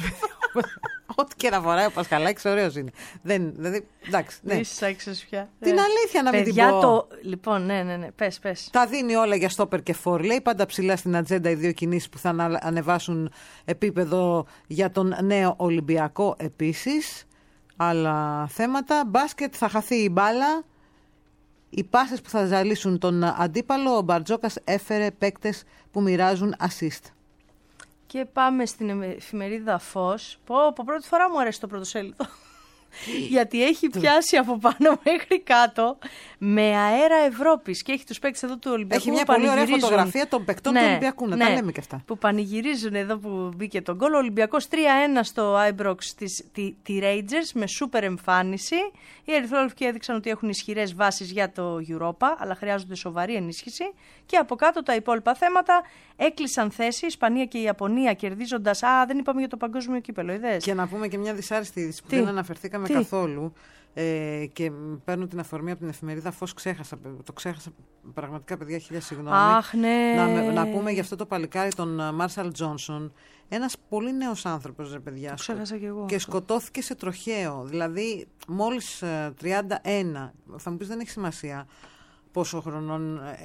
Ό,τι και να φοράει ο Πασχαλάκης, ωραίος είναι. Δεν, δηλαδή, εντάξει. Ναι. Είσαι πια. Την αλήθεια να μην την πω. Το... Λοιπόν, ναι, ναι, ναι. Πες, πες. Τα δίνει όλα για στόπερ και φορ. Λέει πάντα ψηλά στην ατζέντα οι δύο κινήσεις που θα ανεβάσουν επίπεδο για τον νέο Ολυμπιακό επίσης. Άλλα θέματα. Μπάσκετ, θα χαθεί η μπάλα. Οι πάσες που θα ζαλίσουν τον αντίπαλο. Ο Μπαρτζόκας έφερε παίκτες που μοιράζουν assist. Και πάμε στην εφημερίδα Φως. Πω, πω πρώτη φορά μου αρέσει το πρωτοσέλιδο. Γιατί έχει πιάσει από πάνω μέχρι κάτω με αέρα Ευρώπης και έχει τους παίκτες εδώ του Ολυμπιακού. Έχει μια πολύ ωραία φωτογραφία των παικτών ναι, του Ολυμπιακού, να ναι, τα λέμε και αυτά. Που πανηγυρίζουν εδώ που μπήκε τον γκολ. Ο Ολυμπιακός τρία ένα στο Ibrox τη, τη Rangers με σούπερ εμφάνιση. Οι ερυθρόλευκοι έδειξαν ότι έχουν ισχυρές βάσεις για το Europa, αλλά χρειάζονται σοβαρή ενίσχυση. Και από κάτω τα υπόλοιπα θέματα έκλεισαν θέση. Η Ισπανία και η Ιαπωνία κερδίζοντας. Α, δεν είπαμε για το παγκόσμιο κύπελο, είδες. Και να πούμε και μια δυσάρεστη είδηση που δεν αναφερθήκαμε Τι? καθόλου. Ε, και παίρνω την αφορμή από την εφημερίδα Φως, ξέχασα, το ξέχασα πραγματικά, παιδιά, χίλια συγγνώμη. Αχ, ναι. Να, να πούμε για αυτό το παλικάρι, τον Μάρσαλ Τζόνσον, ένας πολύ νέος άνθρωπος, ρε παιδιά. Το ξέχασα και εγώ. Και σκοτώθηκε σε τροχαίο, δηλαδή μόλις ε, τριάντα ένα, θα μου πεις δεν έχει σημασία πόσο χρονών, ε,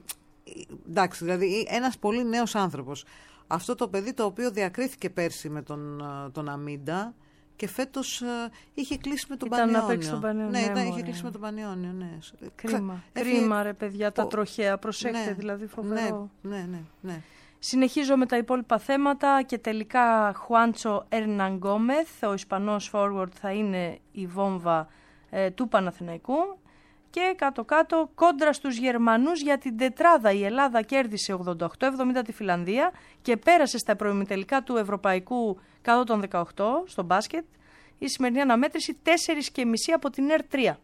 ε, εντάξει, δηλαδή ένας πολύ νέος άνθρωπος. Αυτό το παιδί το οποίο διακρίθηκε πέρσι με τον, τον Αμίντα, και φέτος uh, είχε κλείσει με τον ήταν Πανιόνιο. Να παίξει τον Πανιόνιο. Ναι, ναι, ήταν, μωρέ. είχε κλείσει με τον Πανιόνιο, ναι. Κρίμα. Έφυγε... Κρίμα, ρε παιδιά, τα Ο... τροχαία. Προσέχτε, ναι, δηλαδή, φοβερό. Ναι, ναι, ναι, ναι. Συνεχίζω με τα υπόλοιπα θέματα και τελικά Χουάντσο Ερναγκόμεθ, ο Ισπανός forward, θα είναι η βόμβα ε, του Παναθηναϊκού. Και κάτω-κάτω κόντρα στους Γερμανούς για την τετράδα. Η Ελλάδα κέρδισε ογδόντα οκτώ εβδομήντα τη Φιλανδία και πέρασε στα προημιτελικά του Ευρωπαϊκού κάτω των δεκαοκτώ στο μπάσκετ. Η σημερινή αναμέτρηση τέσσερα και μισή από την Ερ τρία.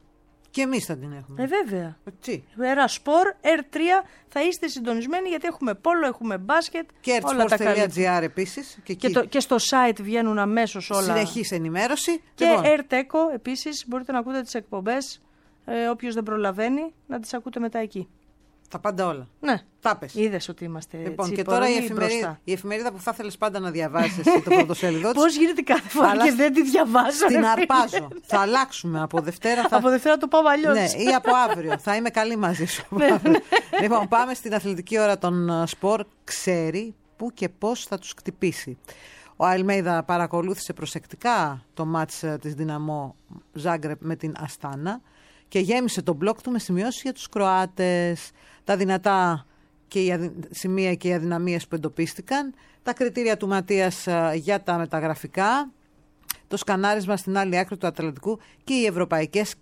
Και εμείς θα την έχουμε. Ε, βέβαια. Τι. Έρα Σπορ, Ερ τρία, θα είστε συντονισμένοι γιατί έχουμε πόλο, έχουμε μπάσκετ. Και όλα τα καλύτερα. ertsports.gr επίσης. Και, και, το, και στο site βγαίνουν αμέσως όλα. Συνεχής ενημέρωση. Και λοιπόν. Ερτέκο επίσης, μπορείτε να ακούτε τις εκπομπές. Ε, όποιος δεν προλαβαίνει, να τις ακούτε μετά εκεί. Τα πάντα όλα. Ναι. Τα πες. Είδες ότι είμαστε λοιπόν, έτσι, και τώρα η εφημερίδα, η εφημερίδα που θα ήθελες πάντα να διαβάσεις εσύ το πρωτοσέλιδό της. Πώς γίνεται κάθε φορά και δεν τη διαβάζω. Την αρπάζω. Θα αλλάξουμε από Δευτέρα. Θα... Από Δευτέρα το πάω αλλιώς. Ναι, ή από αύριο. Θα είμαι καλή μαζί σου. Λοιπόν, πάμε στην αθλητική ώρα των σπορ. Ξέρει πού και πώς θα τους χτυπήσει. Ο Αλμέιδα παρακολούθησε προσεκτικά το μάτς της Δυναμό Ζάγκρεπ με την Αστάνα και γέμισε τον μπλοκ του με σημειώσεις για τους Κροάτες, τα δυνατά και οι αδυ... σημεία και οι αδυναμίες που εντοπίστηκαν, τα κριτήρια του Ματίας για τα μεταγραφικά, το σκανάρισμα στην άλλη άκρη του Ατλαντικού και οι ευρωπαϊκές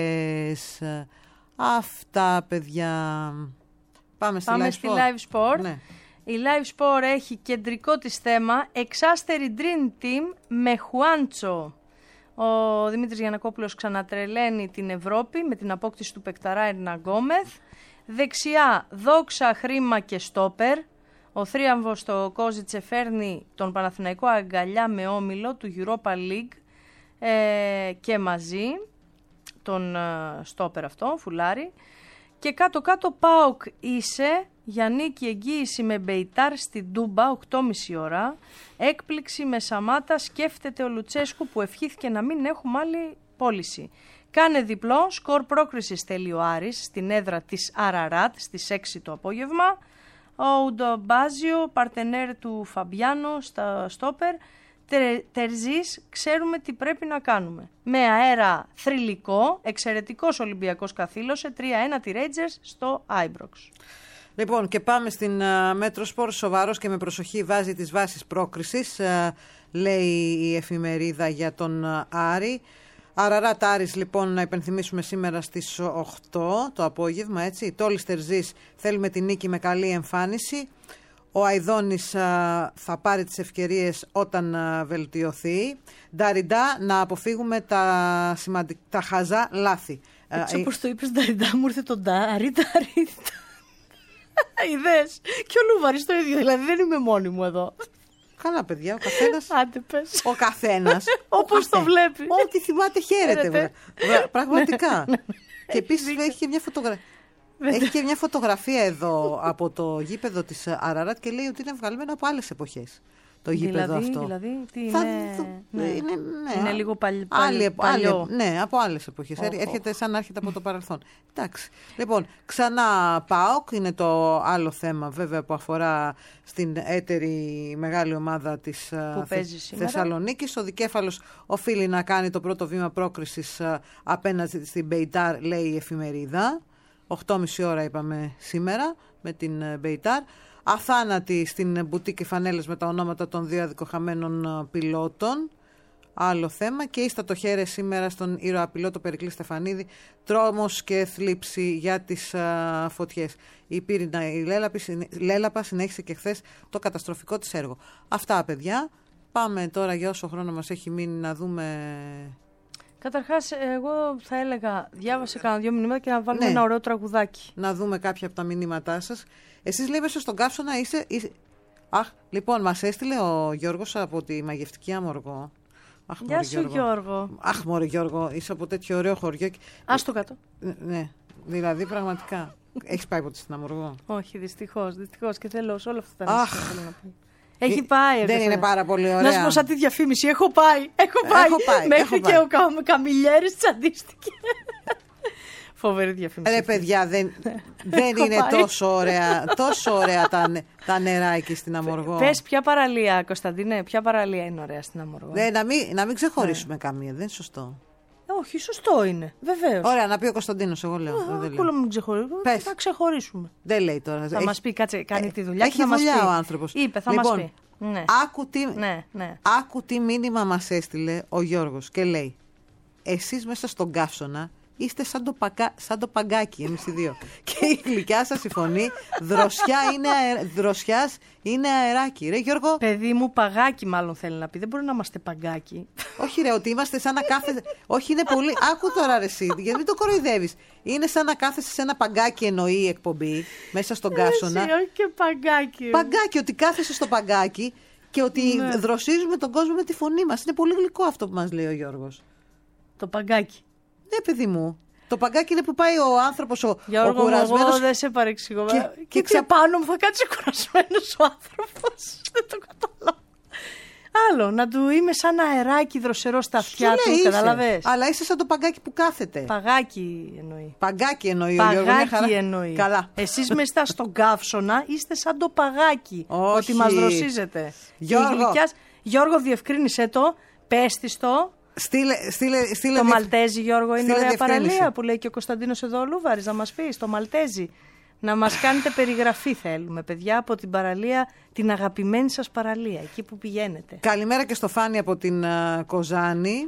κέρες. Αυτά, παιδιά. Πάμε στη Πάμε Live στη Sport. Live Sport. Ναι. Η Live Sport έχει κεντρικό της θέμα εξάστερη Dream Team με Χουάντσο. Ο Δημήτρης Γιαννακόπουλος ξανατρελαίνει την Ευρώπη με την απόκτηση του παικταρά Ερναγκόμεθ. Δεξιά δόξα, χρήμα και στόπερ. Ο θρίαμβος στο Κόζιτσε φέρνει τον Παναθηναϊκό αγκαλιά με όμιλο του Europa League ε, και μαζί τον ε, στόπερ αυτό, φουλάρι. Και κάτω-κάτω ΠΑΟΚ είσαι, για νίκη εγγύηση με Μπεϊτάρ στην Τούμπα, οκτώ και μισή ώρα. Έκπληξη με Σαμάτα, σκέφτεται ο Λουτσέσκου που ευχήθηκε να μην έχουμε άλλη πώληση. Κάνε διπλό, σκορ πρόκρισης θέλει ο Άρης στην έδρα της Αραράτ στις έξι το απόγευμα. Ο Ουντομπάζιο, παρτενέρ του Φαμπιάνο στα στόπερ. Τε, τερζής, ξέρουμε τι πρέπει να κάνουμε. Με αέρα θρυλικό, εξαιρετικός Ολυμπιακός καθήλωσε, τρία ένα τη Rangers στο Άιμπροξ. Λοιπόν, και πάμε στην uh, Μέτροσπορ. Σοβαρός και με προσοχή βάζει τις βάσεις πρόκρισης, uh, λέει η εφημερίδα για τον uh, Άρη. Αραράτ Άρης, λοιπόν, να υπενθυμίσουμε σήμερα στις οκτώ το απόγευμα, έτσι. Τόλης Τερζής, θέλουμε τη νίκη με καλή εμφάνιση. Ο Αηδόνης α, θα πάρει τις ευκαιρίες όταν α, βελτιωθεί. Νταριντά, να αποφύγουμε τα, σημαντικ... τα χαζά λάθη. Έτσι ε, όπως το είπες Νταριντά, μου ήρθε το Ντάρι, Νταρι. Είδες, και ο Λούβαρης το ίδιο, δηλαδή δεν είμαι μόνη μου εδώ. Καλά παιδιά, ο καθένας. Άντε πες. Ο καθένας. Όπως το βλέπει. Ό,τι θυμάται χαίρεται. Πραγματικά. Και επίσης έχει και μια φωτογραφία. Έχει και μια φωτογραφία εδώ από το γήπεδο της Αραράτ και λέει ότι είναι βγαλμένο από άλλες εποχές το γήπεδο δηλαδή, αυτό. Δηλαδή, τι θα, είναι, το, ναι. είναι, ναι, είναι λίγο παλι, άλλη, παλιό. Άλλη, ναι, από άλλες εποχές. Oh, έρχεται oh. σαν να έρχεται από το παρελθόν. Εντάξει. Λοιπόν, ξανά ΠΑΟΚ είναι το άλλο θέμα βέβαια που αφορά στην έτερη μεγάλη ομάδα της Θε, Θεσσαλονίκης. Ο Δικέφαλος οφείλει να κάνει το πρώτο βήμα πρόκρισης απέναντι στην Μπεϊτάρ, λέει η εφημερίδα. οκτώ και μισή ώρα είπαμε σήμερα με την Μπεϊτάρ. Αθάνατη στην μπουτίκη φανέλες με τα ονόματα των δύο αδικοχαμένων πιλότων. Άλλο θέμα. Και ίστα το χέρι σήμερα στον ήρωα πιλότο Περικλή Στεφανίδη. Τρόμος και θλίψη για τις α, φωτιές. Η Πύρινα η Λέλαπα συνέχισε και χθες το καταστροφικό της έργο. Αυτά παιδιά. Πάμε τώρα για όσο χρόνο μας έχει μείνει να δούμε... Καταρχάς, εγώ θα έλεγα, διάβασε κανένα δύο μηνύματα και να βάλουμε ναι. ένα ωραίο τραγουδάκι. Να δούμε κάποια από τα μηνύματά σας. Εσείς λέει μέσα στον Καύσωνα είσαι, είσαι... Αχ, λοιπόν, μας έστειλε ο Γιώργος από τη Μαγευτική Αμοργό. Αχ, Γεια σου Γιώργο. Γιώργο. Αχ, μωρέ Γιώργο, είσαι από τέτοιο ωραίο χωριό. Ας το κάτω. Ναι, δηλαδή πραγματικά. Έχεις πάει ποτέ στην Αμοργό? Όχι, δυστυχώς, δυστυχώς και θέλω σε όλα αυτά τα Αχ. θέλω να πω. Έχει πάει. Δεν είναι πάρα πολύ ωραία. Να σου πω σαν τη διαφήμιση. Έχω πάει. Έχω πάει. Έχω πάει Μέχρι έχω και πάει. ο Κα, Καμιλιέρης τσαντίστηκε. Φοβερή διαφήμιση. Ρε παιδιά, δεν, δεν είναι τόσο ωραία, τόσο ωραία τα, τα νερά εκεί στην Αμοργό. Πες ποια παραλία, Κωνσταντίνε, ποια παραλία είναι ωραία στην Αμοργό? Ναι, να μην, να μην ξεχωρίσουμε ναι. καμία, δεν είναι σωστό. Όχι, σωστό είναι. Βεβαίως. Ωραία, να πει ο Κωνσταντίνος, εγώ λέω. Ακούω μην ξεχωρίσουμε. Πες. Θα ξεχωρίσουμε. Δεν λέει τώρα. Θα έχει... μας πει, κάτσε, κάνει ε, τη δουλειά έχει και θα μας δουλειά πει. ο άνθρωπος. Είπε, θα λοιπόν, μας πει. Ναι. Άκου, τι, ναι, ναι. άκου τι μήνυμα μας έστειλε ο Γιώργος και λέει: εσείς μέσα στον Καύσωνα είστε σαν το, πακα... σαν το παγκάκι, εμείς οι δύο. Και η γλυκιά σας η φωνή δροσιά είναι αε... δροσιάς είναι αεράκι. Ρε Γιώργο. Παιδί μου, παγάκι μάλλον θέλει να πει. Δεν μπορεί να είμαστε παγκάκι. Όχι ρε, ότι είμαστε σαν να κάθεσαι. Όχι, είναι πολύ. Άκου τώρα ρε εσύ, γιατί μην το κοροϊδεύεις. Είναι σαν να κάθεσαι σε ένα παγκάκι, εννοεί η εκπομπή, μέσα στον Καύσωνα. Εσύ, όχι και παγκάκι. Παγκάκι, ότι κάθεσαι στο παγκάκι και ότι ναι. δροσίζουμε τον κόσμο με τη φωνή μας. Είναι πολύ γλυκό αυτό που μας λέει ο Γιώργος. Το παγκάκι. Ναι, παιδί μου. Το παγκάκι είναι που πάει ο άνθρωπος ο, Γιώργο, ο κουρασμένος. Εγώ δεν σε παρεξηγώ. Και, και, και ξα... πάνω μου θα κάτσει κουρασμένος ο άνθρωπος. Δεν το κατάλαβα. Άλλο, να του είμαι σαν αεράκι δροσερό στα αυτιά του, είσαι. Καταλαβες. Αλλά είσαι σαν το παγκάκι που κάθεται. Παγάκι εννοεί. Παγκάκι εννοεί παγάκι ο Γιώργος. Παγάκι εννοεί. Καλά. Εσείς μεστά στον Καύσωνα είστε σαν το παγάκι. Όχι. Ότι μας δροσίζετε. Γιώργο. Γλυκιάς... Γιώργο, διευκρίνησέ το, πες της το. Στείλε, στείλε, στείλε το διευ... Μαλτέζι, Γιώργο, είναι ωραία παραλία που λέει και ο Κωνσταντίνος εδώ ο Λούβαρης, να μας πει, το Μαλτέζι. Να μας κάνετε περιγραφή θέλουμε, παιδιά, από την παραλία, την αγαπημένη σας παραλία, εκεί που πηγαίνετε. Καλημέρα και στο Φάνη από την uh, Κοζάνη,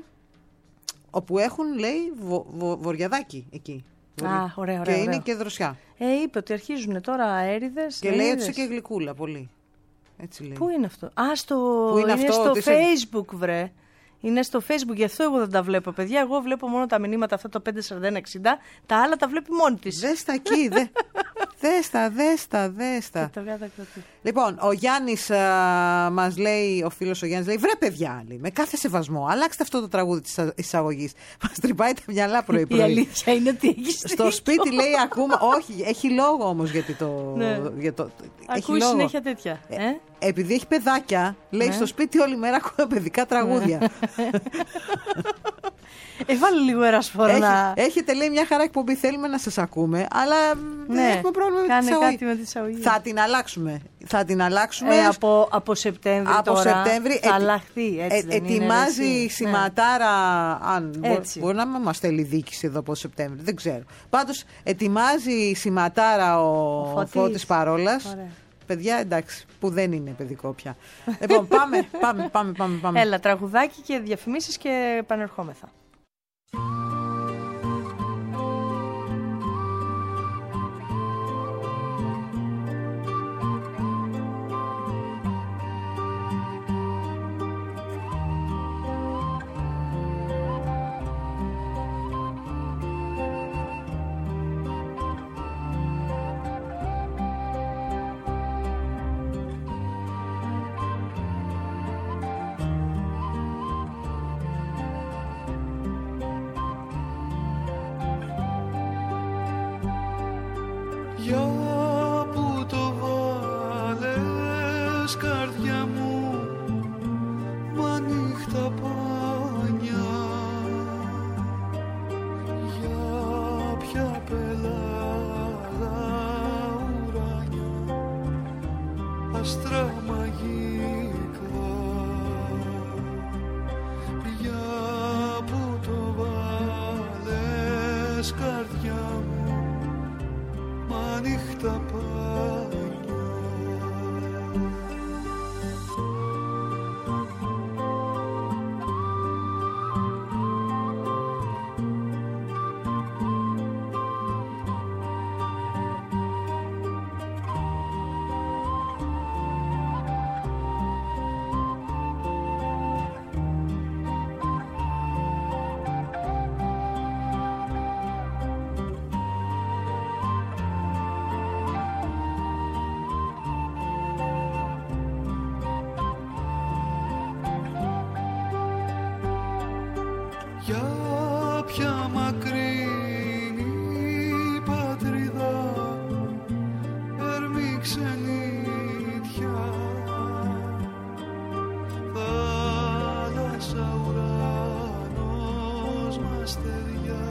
όπου έχουν, λέει, βο, βο, βοριαδάκι εκεί. Α, ωραία, ωραία. Και ωραία. είναι και δροσιά. Ε, είπε ότι αρχίζουν τώρα αέριδες. Και λέει ότι είσαι και γλυκούλα, πολύ. Έτσι λέει. Πού είναι αυτό? Α, στο... Πού είναι, είναι αυτό, στο Facebook, σε... βρε. Είναι στο Facebook, γι' αυτό εγώ δεν τα βλέπω, παιδιά. Εγώ βλέπω μόνο τα μηνύματα αυτά το πέντε σαράντα ένα εξήντα. Τα άλλα τα βλέπει μόνη της. Δες τα εκεί, δε. Δέστα, δέστα, δέστα. Και το κατακροτή. Λοιπόν, ο Γιάννης μας λέει, ο φίλος ο Γιάννης λέει, βρε παιδιά, λέει, με κάθε σεβασμό, αλλάξτε αυτό το τραγούδι της εισαγωγής. Μας τρυπάει τα μυαλά πρωί-πρωί. Η αλήθεια είναι ότι έχει Στο σπίτι λέει ακούμε, όχι, έχει λόγο όμως γιατί το... Ναι. Για το ακούει συνέχεια τέτοια. Ε? Ε, επειδή έχει παιδάκια, λέει Ναι. στο σπίτι όλη μέρα ακούω παιδικά τραγούδια. Ε, βάλε λίγο ερασφόρο Έχει, να... έχετε λέει μια χαρά εκπομπή, θέλουμε να σας ακούμε, αλλά δεν Ναι, έχουμε πρόβλημα με κάνε την εισαγωγή. κάτι με την εισαγωγή. Θα την αλλάξουμε. Θα την αλλάξουμε. Ε, από, από Σεπτέμβρη από τώρα Σεπτέμβρη θα ετι- αλλάχθει, έτσι ε, δεν είναι, ετοιμάζει ρε, εσύ? σηματάρα, αν μπο- Έτσι. μπορεί να μην μας στέλνει διοίκηση εδώ από Σεπτέμβρη, δεν ξέρω. Πάντως ετοιμάζει σηματάρα ο, Ο Φώτης. Φώτης Παρόλας. Ωραία. Παιδιά, εντάξει, που δεν είναι παιδικό πια. Λοιπόν, πάμε, πάμε, πάμε, πάμε, πάμε. Έλα, τραγουδάκι και διαφημίσεις και επανερχόμεθα. Για που το βάλες καρδιά μου, μα νύχτα πάνια. Για ποια πελάγα ουράνια, άστρα μαγικά. Για που το βάλες καρδιά μου, μα νύχτα πάνια. Για ποια μακρινή πατρίδα, έρμη ξενίδια, θάλασσα, ουρανός, μαστέρια,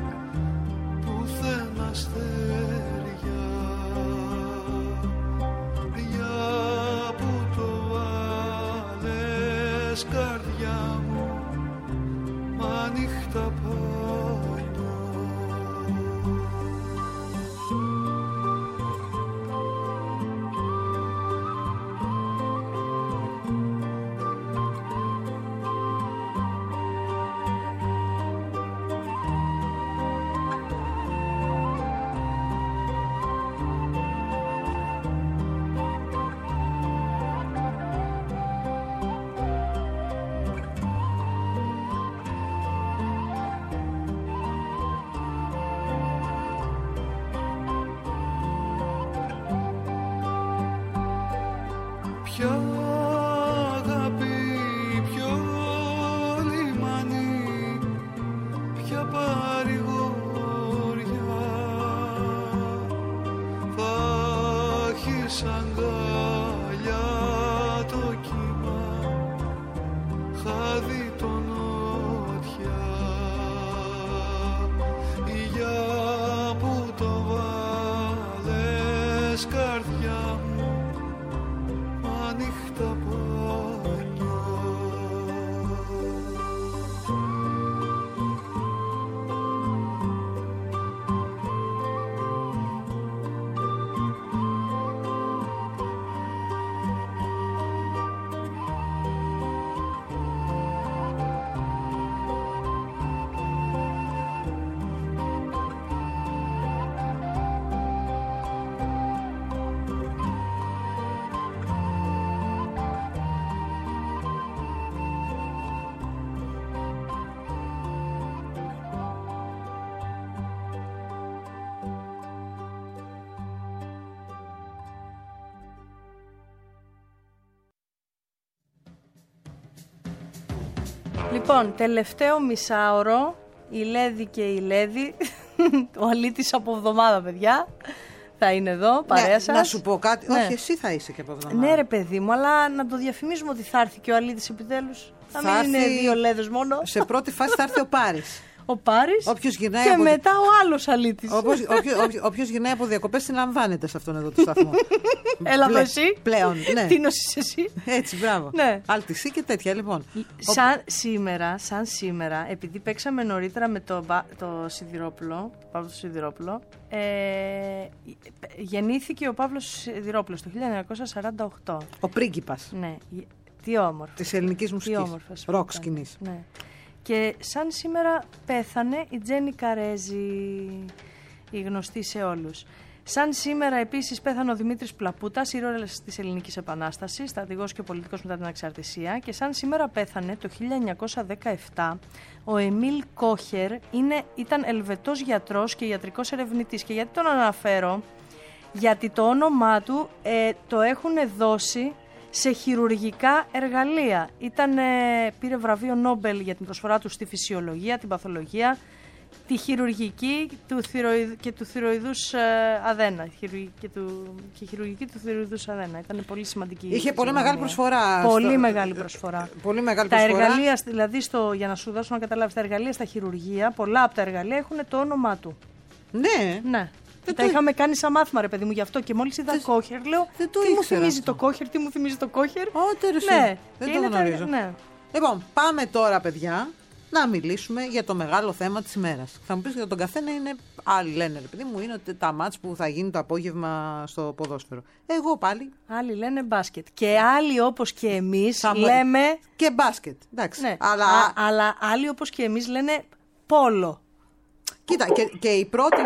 πουθενά αστέρια. Για που το βάλες καρδιά μου, μα νύχτα πάνια. Ποια αγάπη, ποιο λιμάνι, ποια παρηγοριά θα έχεις αγκαλιά το κύμα, χάδι το νότια. Για που το βάλες καρδιά μου, μα νύχτα Λοιπόν, τελευταίο μισάωρο, η Λέδη και η Λέδη, ο αλήτης από εβδομάδα, παιδιά, θα είναι εδώ, παρέα ναι, σας. Να σου πω κάτι, ναι. όχι εσύ θα είσαι και από εβδομάδα. Ναι ρε παιδί μου, αλλά να το διαφημίζουμε ότι θα έρθει και ο αλήτης επιτέλους. Θα, θα μην έρθει... είναι δύο Λέδες μόνο. Σε πρώτη φάση θα έρθει ο Πάρης. Ο Πάρης γυρνάει και από... μετά ο άλλος αλήτης. Όποιος, όποιος, όποιος, όποιος γυρνάει από διακοπές συλλαμβάνεται σε αυτόν εδώ το σταθμό. Έλα εδώ εσύ. Πλέον, ναι. Τι νοσείς εσύ. Έτσι, μπράβο. Ναι. Αλτισή και τέτοια, λοιπόν. Σαν σήμερα, σαν σήμερα, επειδή παίξαμε νωρίτερα με το, το Σιδηρόπουλο, το Παύλο Σιδηρόπουλο, ε, γεννήθηκε ο Παύλος Σιδηρόπουλος το χίλια εννιακόσια σαράντα οκτώ. Ο πρίγκιπας. Ναι. Τι όμορφο. Της ελληνικής μουσικής. Ροκ σκηνής. Ναι. Και σαν σήμερα πέθανε η Τζένι Καρέζη, η γνωστή σε όλους. Σαν σήμερα επίσης πέθανε ο Δημήτρης Πλαπούτας, ήρωας της Ελληνικής Επανάστασης, στρατηγός και πολιτικός μετά την Ανεξαρτησία. Και σαν σήμερα πέθανε το χίλια εννιακόσια δεκαεπτά ο Εμίλ Κόχερ, είναι, ήταν Ελβετός γιατρός και ιατρικός ερευνητής. Και γιατί τον αναφέρω? Γιατί το όνομά του ε, το έχουν δώσει σε χειρουργικά εργαλεία. Ήταν, ε, πήρε βραβείο Νόμπελ για την προσφορά του στη φυσιολογία, την παθολογία, τη χειρουργική του θυροειδ, και του θυροειδούς ε, αδένα. Και, του, και χειρουργική του θυροειδούς αδένα. Ήταν πολύ σημαντική. Είχε πολύ μεγάλη προσφορά. Πολύ στο... μεγάλη προσφορά. Πολύ μεγάλη τα προσφορά. εργαλεία, δηλαδή, στο, για να σου δώσω να καταλάβεις, τα εργαλεία στα χειρουργεία, πολλά από τα εργαλεία έχουν το όνομά του. Ναι. Ναι. Τα το... είχαμε κάνει σαν μάθημα, ρε παιδί μου, γι' αυτό. Και μόλις είδα Κόχερ, λέω. Δεν το τι μου θυμίζει αυτό. το Κόχερ, τι μου θυμίζει το Κόχερ. Ότερος, ναι, δεν το γνωρίζω. Ναι. Λοιπόν, πάμε τώρα, παιδιά, να μιλήσουμε για το μεγάλο θέμα της ημέρας. Θα μου πεις για τον καθένα είναι. Άλλοι λένε, ρε παιδί μου, είναι τα μάτς που θα γίνει το απόγευμα στο ποδόσφαιρο. Εγώ πάλι. Άλλοι λένε μπάσκετ. Και άλλοι όπως και εμείς θα λέμε. Και μπάσκετ. Εντάξει. Ναι. Αλλά... Α, αλλά άλλοι όπως και εμείς λένε πόλο. Κοίτα, και, και η πρώτη,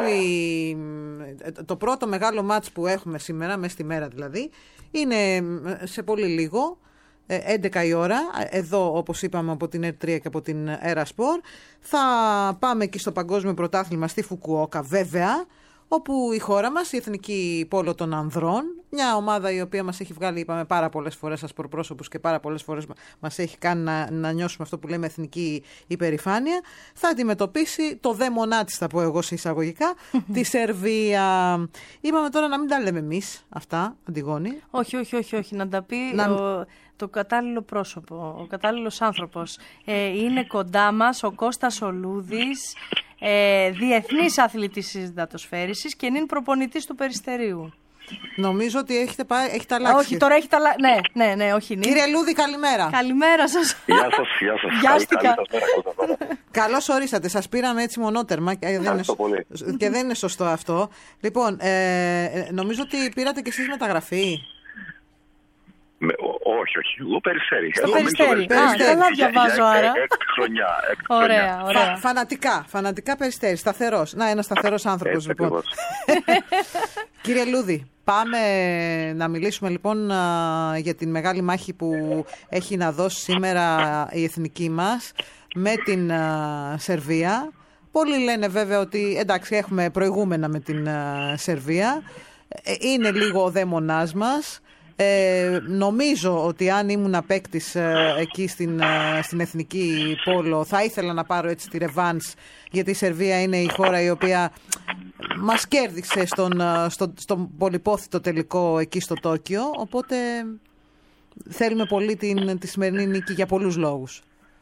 το πρώτο μεγάλο μάτς που έχουμε σήμερα, μέσα στη μέρα δηλαδή, είναι σε πολύ λίγο, έντεκα η ώρα, εδώ όπως είπαμε από την Ερ τρία και από την Ερασπορ. Θα πάμε εκεί στο Παγκόσμιο Πρωτάθλημα στη Φουκουόκα βέβαια, όπου η χώρα μας, η Εθνική Πόλο των Ανδρών, μια ομάδα η οποία μας έχει βγάλει, είπαμε, πάρα πολλές φορές ασπροπρόσωπους και πάρα πολλές φορές μας έχει κάνει να, να νιώσουμε αυτό που λέμε εθνική υπερηφάνεια, θα αντιμετωπίσει το δαίμονά της, θα πω εγώ σε εισαγωγικά, τη Σερβία. Είπαμε τώρα να μην τα λέμε εμείς αυτά, Αντιγόνη. Όχι, όχι, όχι, όχι. Να τα πει να... ο, το κατάλληλο πρόσωπο, ο κατάλληλος άνθρωπος. Ε, είναι κοντά μας ο Κώστας Ολούδης, ε, διεθνής αθλητής της υδατοσφαίρισης και είναι προπονητής του Περιστερίου. Νομίζω ότι έχετε, πάει, έχετε αλλάξει. Όχι, τώρα έχετε αλλάξει. Ναι, ναι, ναι, όχι. Είναι. Κύριε Λούδη, καλημέρα. Καλημέρα σας. Γεια σας, γεια σας. Βιάστηκα. Καλώς ορίσατε. Σας πήραμε έτσι μονότερμα και δεν, είναι, πολύ. και δεν είναι σωστό αυτό. Λοιπόν, ε, νομίζω ότι πήρατε κι εσείς μεταγραφή. Με, ό, όχι, όχι. Εγώ Περιστέρι. Στο Περιστέρι. Α, καλά διαβάζω άρα. Έκτη χρονιά. Ωραία, ωραία. Φα, φανατικά, φανατικά Περιστέρι. Σταθερός. Να, ένας σταθερός άνθρωπος λοιπόν. Κύριε Λούδη, πάμε να μιλήσουμε λοιπόν για την μεγάλη μάχη που έχει να δώσει σήμερα η εθνική μας με την Σερβία. Πολλοί λένε βέβαια ότι εντάξει έχουμε προηγούμενα με την Σερβία. Είναι λίγο ο δαίμονάς μας. Ε, νομίζω ότι αν ήμουν παίκτης ε, εκεί στην, ε, στην εθνική πόλο θα ήθελα να πάρω έτσι τη ρεβάνς, γιατί η Σερβία είναι η χώρα η οποία μας κέρδισε στον, στο, στον πολυπόθητο τελικό εκεί στο Τόκιο, οπότε θέλουμε πολύ την, τη σημερινή νίκη για πολλούς λόγους.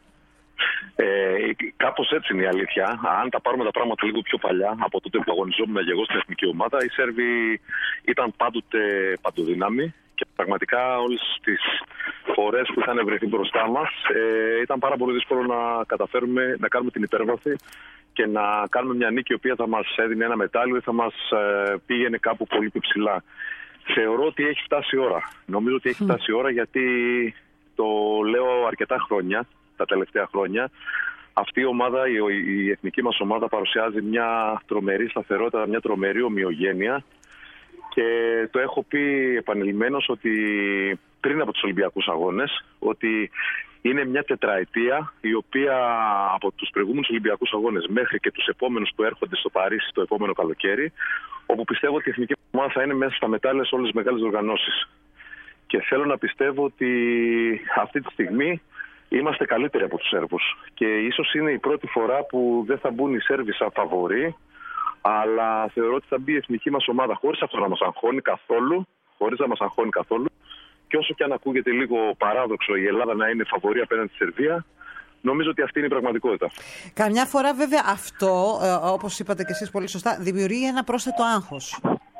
Ε, κάπως έτσι είναι η αλήθεια. Αν τα πάρουμε τα πράγματα λίγο πιο παλιά, από τότε που αγωνιζόμουν και εγώ στην εθνική ομάδα, οι Σέρβοι ήταν πάντοτε παντοδύναμοι. Και πραγματικά όλες τις φορές που είχαν βρεθεί μπροστά μας ε, ήταν πάρα πολύ δύσκολο να καταφέρουμε να κάνουμε την υπέρβαση και να κάνουμε μια νίκη η οποία θα μας έδινε ένα μετάλλιο ή θα μας ε, πήγαινε κάπου πολύ πιο ψηλά. Θεωρώ ότι έχει φτάσει η ώρα. Νομίζω ότι έχει φτάσει η ώρα γιατί το λέω αρκετά χρόνια, τα τελευταία χρόνια. Αυτή η ομάδα, η, η εθνική μας ομάδα παρουσιάζει μια τρομερή σταθερότητα, μια τρομερή ομοιογένεια. Και το έχω πει επανειλημμένως ότι πριν από τους Ολυμπιακούς Αγώνες, ότι είναι μια τετραετία η οποία από τους προηγούμενους Ολυμπιακούς Αγώνες μέχρι και τους επόμενους που έρχονται στο Παρίσι το επόμενο καλοκαίρι, όπου πιστεύω ότι η εθνική ομάδα θα είναι μέσα στα μετάλλια σε όλες τις μεγάλες οργανώσεις. Και θέλω να πιστεύω ότι αυτή τη στιγμή είμαστε καλύτεροι από τους Σέρβους. Και ίσως είναι η πρώτη φορά που δεν θα μπουν οι Σέρβοι σαν φαβορί, αλλά θεωρώ ότι θα μπει η εθνική μας ομάδα χωρίς αυτό να μας αγχώνει καθόλου, χωρίς να μας αγχώνει καθόλου. Και όσο και αν ακούγεται λίγο παράδοξο η Ελλάδα να είναι φαβορί απέναντι στη Σερβία, νομίζω ότι αυτή είναι η πραγματικότητα. Καμιά φορά βέβαια αυτό, όπως είπατε και εσείς πολύ σωστά, δημιουργεί ένα πρόσθετο άγχος.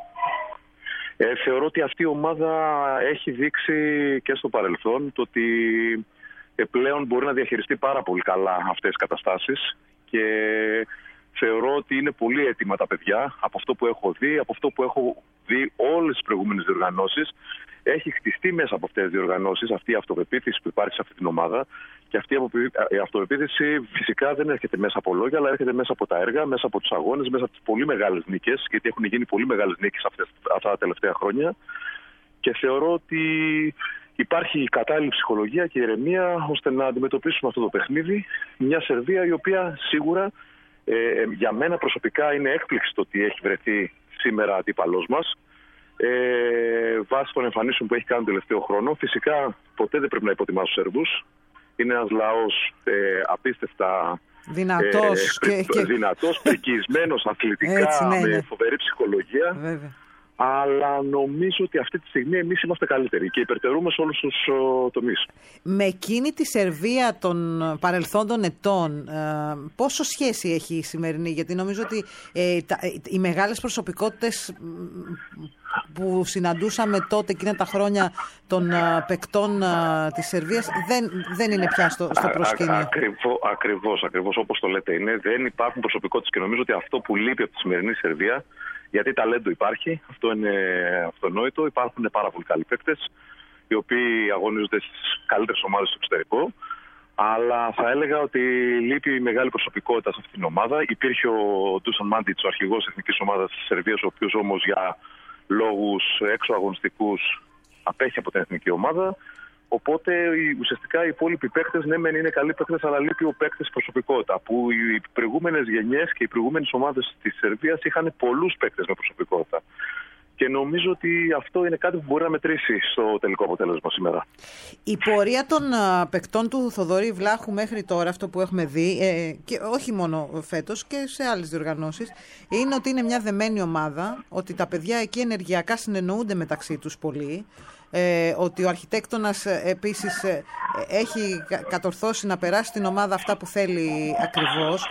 Ε, θεωρώ ότι αυτή η ομάδα έχει δείξει και στο παρελθόν το ότι πλέον μπορεί να διαχειριστεί πάρα πολύ καλά αυτές τις καταστάσεις και θεωρώ ότι είναι πολύ έτοιμα τα παιδιά από αυτό που έχω δει, από αυτό που έχω δει όλες τις προηγούμενες διοργανώσεις. Έχει χτιστεί μέσα από αυτές τις διοργανώσεις αυτή η αυτοπεποίθηση που υπάρχει σε αυτή την ομάδα και αυτή η αυτοπεποίθηση φυσικά δεν έρχεται μέσα από λόγια, αλλά έρχεται μέσα από τα έργα, μέσα από τους αγώνες, μέσα από τις πολύ μεγάλες νίκες, γιατί έχουν γίνει πολύ μεγάλες νίκες αυτές, αυτά τα τελευταία χρόνια και θεωρώ ότι υπάρχει η κατάλληλη ψυχολογία και η ηρεμία ώστε να αντιμετωπίσουμε αυτό το παιχνίδι. Μια Σερβία η οποία σίγουρα ε, για μένα προσωπικά είναι έκπληξη το ότι έχει βρεθεί σήμερα αντίπαλός μας. Ε, βάσει των εμφανίσεων που έχει κάνει τον τελευταίο χρόνο. Φυσικά ποτέ δεν πρέπει να υποτιμάς τους Σέρβους. Είναι ένας λαός ε, απίστευτα δυνατός, ε, και, δυνατός και... πρικισμένος αθλητικά, έτσι, ναι, με ναι. φοβερή ψυχολογία. Βέβαια. Αλλά νομίζω ότι αυτή τη στιγμή εμείς είμαστε καλύτεροι και υπερτερούμε σε όλους τους ο, τομείς. Με εκείνη τη Σερβία των παρελθόντων ετών, ε, πόσο σχέση έχει η σημερινή? Γιατί νομίζω ότι ε, τα, ε, οι μεγάλες προσωπικότητες που συναντούσαμε τότε εκείνα τα χρόνια των uh, παικτών uh, της Σερβίας δεν, δεν είναι πια στο, στο προσκήνιο. Ακριβώς, ακριβώς, ακριβώς όπως το λέτε είναι. Δεν υπάρχουν προσωπικότητες και νομίζω ότι αυτό που λείπει από τη σημερινή Σερβία, γιατί ταλέντο υπάρχει, αυτό είναι αυτονόητο, υπάρχουν πάρα πολλοί καλοί παίκτες οι οποίοι αγωνίζονται στις καλύτερες ομάδες στο εξωτερικό, αλλά θα έλεγα ότι λείπει η μεγάλη προσωπικότητα σε αυτήν την ομάδα. Υπήρχε ο Ντούσαν Μάντιτς, ο αρχηγός της εθνικής ομάδας της Σερβίας, ο οποίος όμως για λόγους έξω αγωνιστικούς απέχει από την εθνική ομάδα. Οπότε ουσιαστικά οι υπόλοιποι παίκτες, ναι, μεν είναι καλοί παίκτες, αλλά λείπει ο παίκτης προσωπικότητα. Που οι προηγούμενες γενιές και οι προηγούμενες ομάδες της Σερβίας είχαν πολλούς παίκτες με προσωπικότητα. Και νομίζω ότι αυτό είναι κάτι που μπορεί να μετρήσει στο τελικό αποτέλεσμα σήμερα. Η πορεία των uh, παικτών του Θοδωρή Βλάχου μέχρι τώρα, αυτό που έχουμε δει, ε, και όχι μόνο φέτος και σε άλλες διοργανώσεις, είναι ότι είναι μια δεμένη ομάδα, ότι τα παιδιά εκεί ενεργειακά συνεννοούνται μεταξύ τους πολύ, ε, ότι ο αρχιτέκτονας ε, επίσης ε, έχει κατορθώσει να περάσει την ομάδα αυτά που θέλει ακριβώς.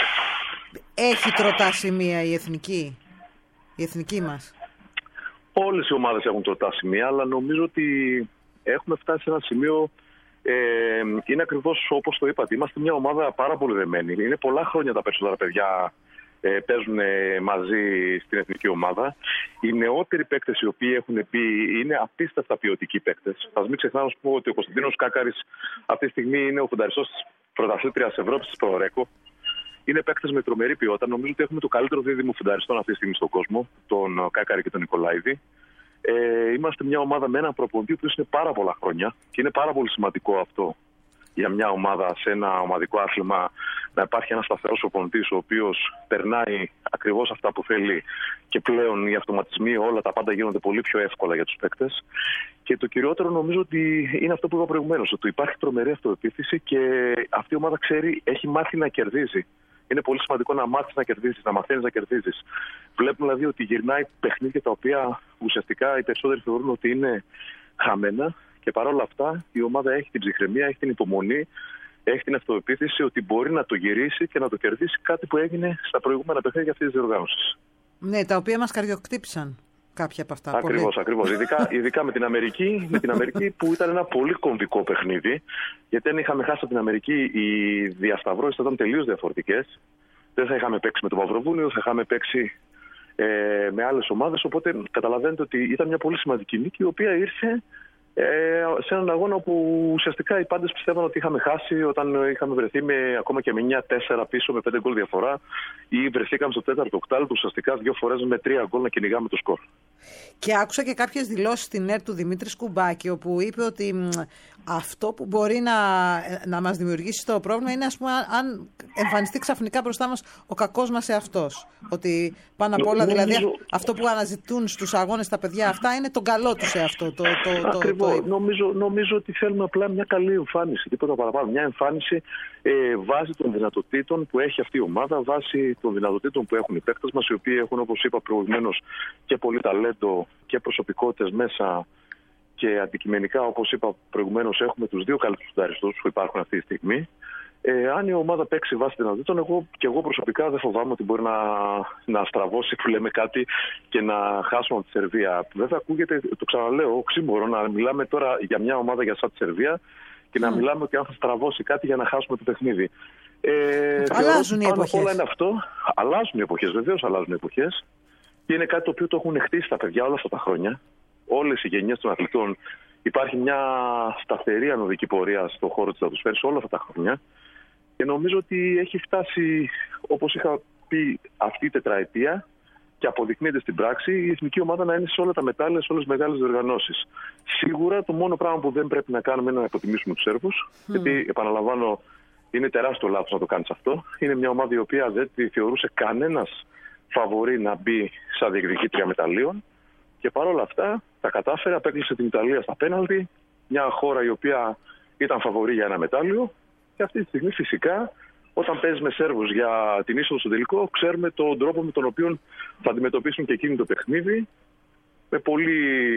Έχει τροτά σημεία η εθνική, η εθνική μας. Όλες οι ομάδες έχουν τροτά σημεία, αλλά νομίζω ότι έχουμε φτάσει σε ένα σημείο, ε, είναι ακριβώς όπως το είπατε, είμαστε μια ομάδα πάρα πολύ δεμένη. Είναι πολλά χρόνια τα περισσότερα παιδιά ε, παίζουν μαζί στην εθνική ομάδα. Οι νεότεροι παίκτες οι οποίοι έχουν πει είναι απίστευτα ποιοτικοί παίκτες. Θα μην ξεχνάω να σου πω ότι ο Κωνσταντίνος Κάκαρης αυτή τη στιγμή είναι ο φουνταριστός της πρωταθλήτριας Ευρώπης της Προρέκο. Είναι παίκτες με τρομερή ποιότητα. Νομίζω ότι έχουμε το καλύτερο δίδυμο φουνταριστών αυτή τη στιγμή στον κόσμο, τον Κάκαρη και τον Νικολάηδη. Ε, είμαστε μια ομάδα με έναν προπονητή που είναι πάρα πολλά χρόνια και είναι πάρα πολύ σημαντικό αυτό για μια ομάδα σε ένα ομαδικό άθλημα να υπάρχει ένας σταθερός προπονητής ο οποίος περνάει ακριβώς αυτά που θέλει και πλέον οι αυτοματισμοί, όλα τα πάντα γίνονται πολύ πιο εύκολα για τους παίκτες. Και το κυριότερο νομίζω ότι είναι αυτό που είπα προηγουμένως, ότι υπάρχει τρομερή αυτοεπίθεση και αυτή η ομάδα ξέρει, έχει μάθει να κερδίζει. Είναι πολύ σημαντικό να μάθεις να κερδίζεις, να μαθαίνεις να κερδίζεις. Βλέπουμε δηλαδή ότι γυρνάει παιχνίδια τα οποία ουσιαστικά οι περισσότεροι θεωρούν ότι είναι χαμένα και παρόλα αυτά η ομάδα έχει την ψυχραιμία, έχει την υπομονή, έχει την αυτοεπίθεση ότι μπορεί να το γυρίσει και να το κερδίσει, κάτι που έγινε στα προηγούμενα παιχνίδια αυτής της διοργάνωσης. Ναι, τα οποία μας καρδιοκτύπησαν κάποια από αυτά. Ακριβώς, ακριβώς. Ειδικά, ειδικά με την Αμερική, με την Αμερική που ήταν ένα πολύ κομβικό παιχνίδι, γιατί αν είχαμε χάσει από την Αμερική οι διασταυρώσεις θα ήταν τελείως διαφορετικές. Δεν θα είχαμε παίξει με το Μαυροβούνιο, θα είχαμε παίξει ε, με άλλες ομάδες, οπότε καταλαβαίνετε ότι ήταν μια πολύ σημαντική νίκη η οποία ήρθε ε, σε έναν αγώνα όπου ουσιαστικά οι πάντες πιστεύαν ότι είχαμε χάσει όταν είχαμε βρεθεί με, ακόμα και με εννιά τέσσερα πίσω με πέντε γκολ διαφορά ή βρεθήκαμε στο τέταρτο οκτάλεπτο ουσιαστικά δύο φορές με τρία γκολ να κυνηγάμε το σκορ. Και άκουσα και κάποιες δηλώσεις στην ΕΡΤ του Δημήτρη Σκουμπάκη, όπου είπε ότι μ, αυτό που μπορεί να, να μας δημιουργήσει το πρόβλημα είναι, ας πούμε, αν εμφανιστεί ξαφνικά μπροστά μας ο κακός μας εαυτός. Ότι πάνω απ' όλα, δηλαδή, αυτό που αναζητούν στους αγώνες τα παιδιά αυτά είναι τον καλό τους εαυτό. Το, το, το, Ακριβώς. το, το... Νομίζω, νομίζω ότι θέλουμε απλά μια καλή εμφάνιση, τίποτα παραπάνω. Μια εμφάνιση ε, βάσει των δυνατοτήτων που έχει αυτή η ομάδα, βάσει των δυνατοτήτων που έχουν οι παίκτες μας, οι οποίοι έχουν, όπως είπα προηγουμένως, και πολύ ταλέντο και προσωπικότητες μέσα και αντικειμενικά, όπως είπα προηγουμένως, έχουμε τους δύο καλύτερους φουνταριστούς που υπάρχουν αυτή τη στιγμή. Ε, αν η ομάδα παίξει βάση δυνατοτήτων, εγώ και εγώ προσωπικά δεν φοβάμαι ότι μπορεί να, να στραβώσει, που λέμε, κάτι και να χάσουμε από τη Σερβία. Βέβαια, ακούγεται, το ξαναλέω, οξύμορο να μιλάμε τώρα για μια ομάδα για σαν τη Σερβία και να mm. μιλάμε ότι αν θα στραβώσει κάτι για να χάσουμε το παιχνίδι. Ε, αλλάζουν οι εποχές. Όλα είναι αυτό. Αλλάζουν οι εποχές, βεβαίως αλλάζουν οι εποχές. Και είναι κάτι το οποίο το έχουν χτίσει τα παιδιά όλα αυτά τα χρόνια. Όλες οι γενιές των αθλητών. Υπάρχει μια σταθερή ανωδική πορεία στον χώρο της ατμοσφαίρας όλα αυτά τα χρόνια. Και νομίζω ότι έχει φτάσει, όπως είχα πει, αυτή η τετραετία και αποδεικνύεται στην πράξη η εθνική ομάδα να είναι σε όλα τα μετάλλια, σε όλες τις μεγάλες διοργανώσεις. Σίγουρα το μόνο πράγμα που δεν πρέπει να κάνουμε είναι να υποτιμήσουμε τους Σέρβους. Mm. Γιατί, επαναλαμβάνω, είναι τεράστιο λάθος να το κάνεις αυτό. Είναι μια ομάδα η οποία δεν τη θεωρούσε κανένας φαβορί να μπει σαν διεκδικήτρια μεταλλίων. Και παρόλα αυτά τα κατάφερε, απέκλεισε την Ιταλία στα πέναλτι, μια χώρα η οποία ήταν φαβορί για ένα μετάλλιο. Και αυτή τη στιγμή, φυσικά, όταν παίζει με Σέρβους για την είσοδο στο τελικό, ξέρουμε τον τρόπο με τον οποίο θα αντιμετωπίσουν και εκείνη το παιχνίδι. Με πολύ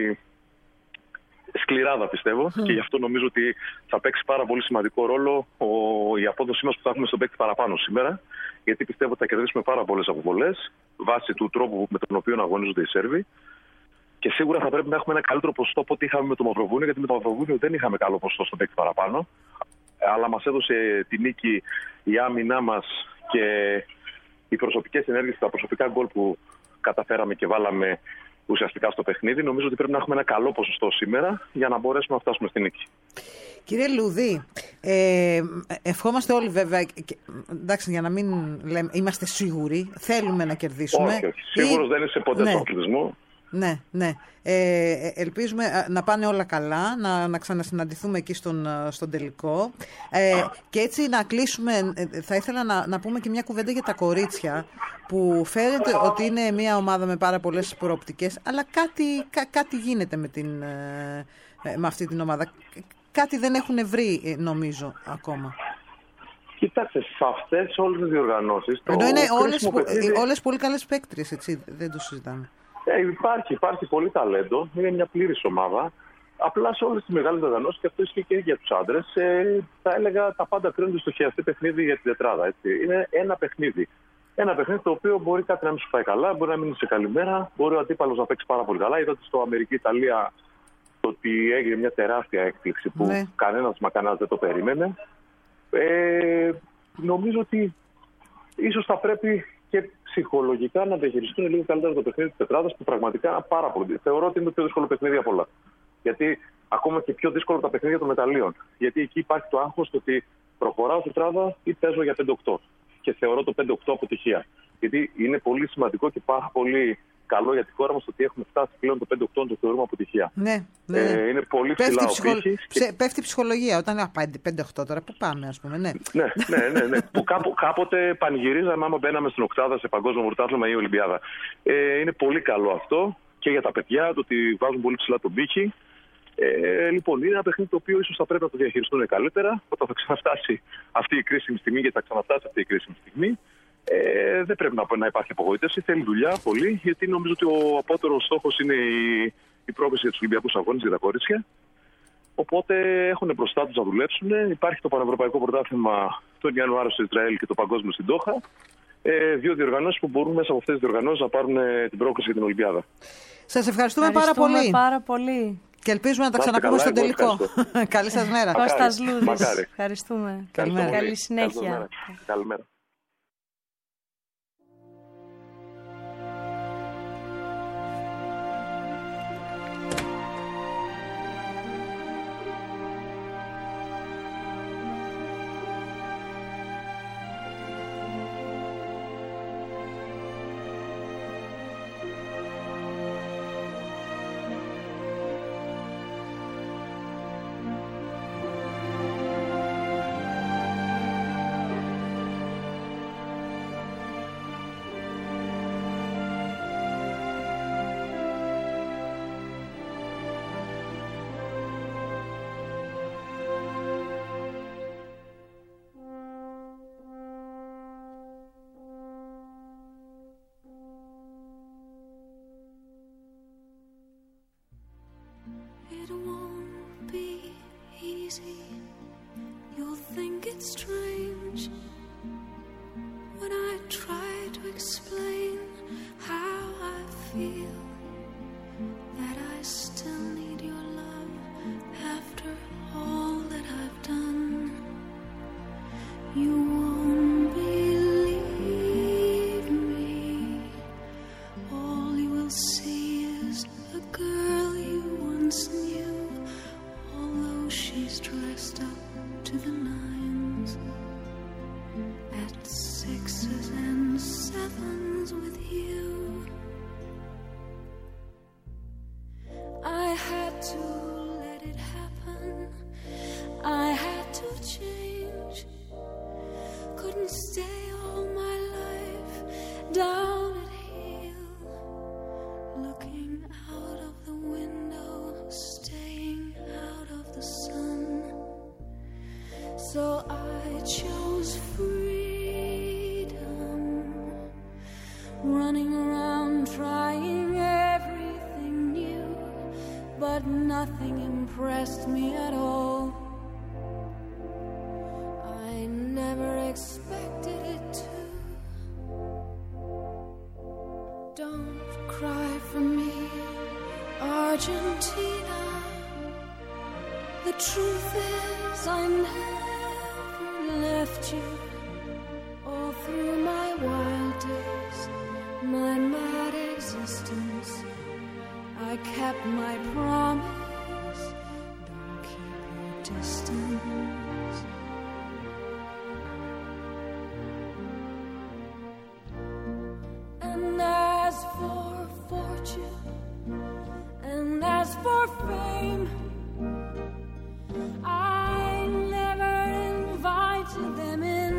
σκληράδα, πιστεύω. Mm. Και γι' αυτό νομίζω ότι θα παίξει πάρα πολύ σημαντικό ρόλο ο, η απόδοσή μας που θα έχουμε στον παίκτη παραπάνω σήμερα. Γιατί πιστεύω ότι θα κερδίσουμε πάρα πολλές αποβολές βάσει του τρόπου με τον οποίο αγωνίζονται οι Σέρβοι. Και σίγουρα θα πρέπει να έχουμε ένα καλύτερο ποσοστό από ό,τι είχαμε με το Μαυροβούνιο, γιατί με το Μαυροβούνιο δεν είχαμε καλό ποσοστό στον παίκτη παραπάνω. Αλλά μας έδωσε τη νίκη η άμυνά μας και οι προσωπικές ενέργειες, τα προσωπικά γκολ που καταφέραμε και βάλαμε ουσιαστικά στο παιχνίδι. Νομίζω ότι πρέπει να έχουμε ένα καλό ποσοστό σήμερα για να μπορέσουμε να φτάσουμε στη νίκη. Κύριε Λουδί, ε, ευχόμαστε όλοι βέβαια, και, εντάξει, για να μην λέμε, είμαστε σίγουροι, θέλουμε να κερδίσουμε. Όχι, όχι. Σίγουρος ή... δεν είσαι ποτέ ναι. στον αθλητισμό. Ναι, ναι. Ε, ελπίζουμε να πάνε όλα καλά, να, να ξανασυναντηθούμε εκεί στον, στον τελικό. Ε, και έτσι να κλείσουμε, θα ήθελα να, να πούμε και μια κουβέντα για τα κορίτσια, που φαίνεται ότι είναι μια ομάδα με πάρα πολλές προοπτικές, αλλά κάτι, κά, κάτι γίνεται με, την, με αυτή την ομάδα. Κάτι δεν έχουν βρει, νομίζω, ακόμα. Κοιτάξτε, σε αυτές όλες τις διοργανώσεις... Ενώ είναι όλες, παιχνίδι... όλες πολύ καλές παίκτριες, έτσι, δεν το συζητάμε. Ε, υπάρχει, υπάρχει πολύ ταλέντο, είναι μια πλήρης ομάδα. Απλά σε όλες τις μεγάλες διοργανώσεις, και αυτό ισχύει και για τους άντρες, ε, θα έλεγα τα πάντα κρίνονται στο χειριστή παιχνίδι για την τετράδα. Έτσι. Είναι ένα παιχνίδι. Ένα παιχνίδι το οποίο μπορεί κάτι να μην σου πάει καλά, μπορεί να μην είναι σε καλή μέρα, μπορεί ο αντίπαλος να παίξει πάρα πολύ καλά. Είδατε στο Αμερική-Ιταλία ότι έγινε μια τεράστια έκπληξη που ναι. κανένας μα κανένας δεν το περίμενε. Ε, νομίζω ότι ίσως θα πρέπει και ψυχολογικά να διαχειριστούν λίγο καλύτερα το παιχνίδι της τετράδας, που πραγματικά πάρα πολύ. Θεωρώ ότι είναι το πιο δύσκολο παιχνίδι από όλα. Γιατί ακόμα και πιο δύσκολο από τα παιχνίδια των μεταλλίων. Γιατί εκεί υπάρχει το άγχος ότι προχωράω τετράδα ή παίζω για πέντε οκτώ. Και θεωρώ το πέντε οκτώ αποτυχία. Γιατί είναι πολύ σημαντικό και πάρα πολύ καλό για τη χώρα μας ότι έχουμε φτάσει πλέον το πέντε οκτώ, το θεωρούμε αποτυχία. Ναι, ναι. Ε, είναι πολύ ψηλά ο ψυχο... πύχης. Ψε... Πέφτει η ψυχολογία όταν είναι πέντε οκτώ τώρα. Πού πάμε, ας πούμε. Ναι, ναι, ναι. ναι, ναι. Που κάπο... κάποτε πανηγυρίζαμε άμα μπαίναμε στην οκτάδα σε παγκόσμιο πρωτάθλημα ή Ολυμπιάδα. Ε, είναι πολύ καλό αυτό και για τα παιδιά, το ότι βάζουν πολύ ψηλά τον πύχη. Ε, λοιπόν, είναι ένα παιχνίδι το οποίο ίσως θα πρέπει να το διαχειριστούν καλύτερα όταν θα ξαναφτάσει αυτή η κρίσιμη στιγμή, γιατί θα ξαναφτάσει αυτή η κρίσιμη στιγμή. Ε, δεν πρέπει να, να υπάρχει απογοήτευση. Θέλει δουλειά πολύ, γιατί νομίζω ότι ο απότερος στόχος είναι η, η πρόκληση για τους Ολυμπιακούς Αγώνες για τα κορίτσια. Οπότε έχουν μπροστά τους να δουλέψουν. Υπάρχει το Πανευρωπαϊκό Πρωτάθλημα τον Ιανουάριο στο Ισραήλ και το Παγκόσμιο στην Ντόχα. Ε, δύο διοργανώσεις που μπορούν μέσα από αυτές τις διοργανώσεις να πάρουν την πρόκληση για την Ολυμπιάδα. Σας ευχαριστούμε, ευχαριστούμε πάρα πολύ. πάρα πολύ. Και ελπίζουμε να τα ξαναπούμε στον τελικό. Καλή σας μέρα. Κώστας Λούδης. Ευχαριστούμε. Καλημέρα. Καλή συνέχεια. Καλημέρα. crazy. You'll think it's strange when I try to explain how I feel, that I still need your love after all that I've done. You won't believe me. All you will see is the girl you once knew, although she's dressed up to the nines, at sixes and sevens with you. I had to let it happen. I had to change. Couldn't stay all my life down at heel, looking out of the window, staying out of the sun. So I chose freedom, running around trying everything new, but nothing impressed me at all. I never expected it to. Don't cry for me, Argentina. The truth is I never left you. All through my wild days, my mad existence, I kept my promise. Don't keep your distance. And as for fortune, and as for fame, I never invited them in,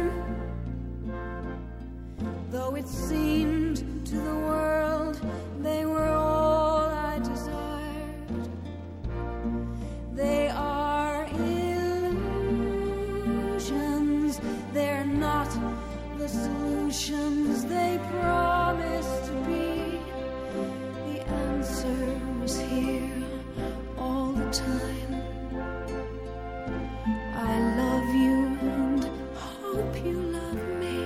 though it seemed to the world they were all I desired. They are illusions, they're not the solutions they promised to be. The answer was here all the time. I love you and hope you love me.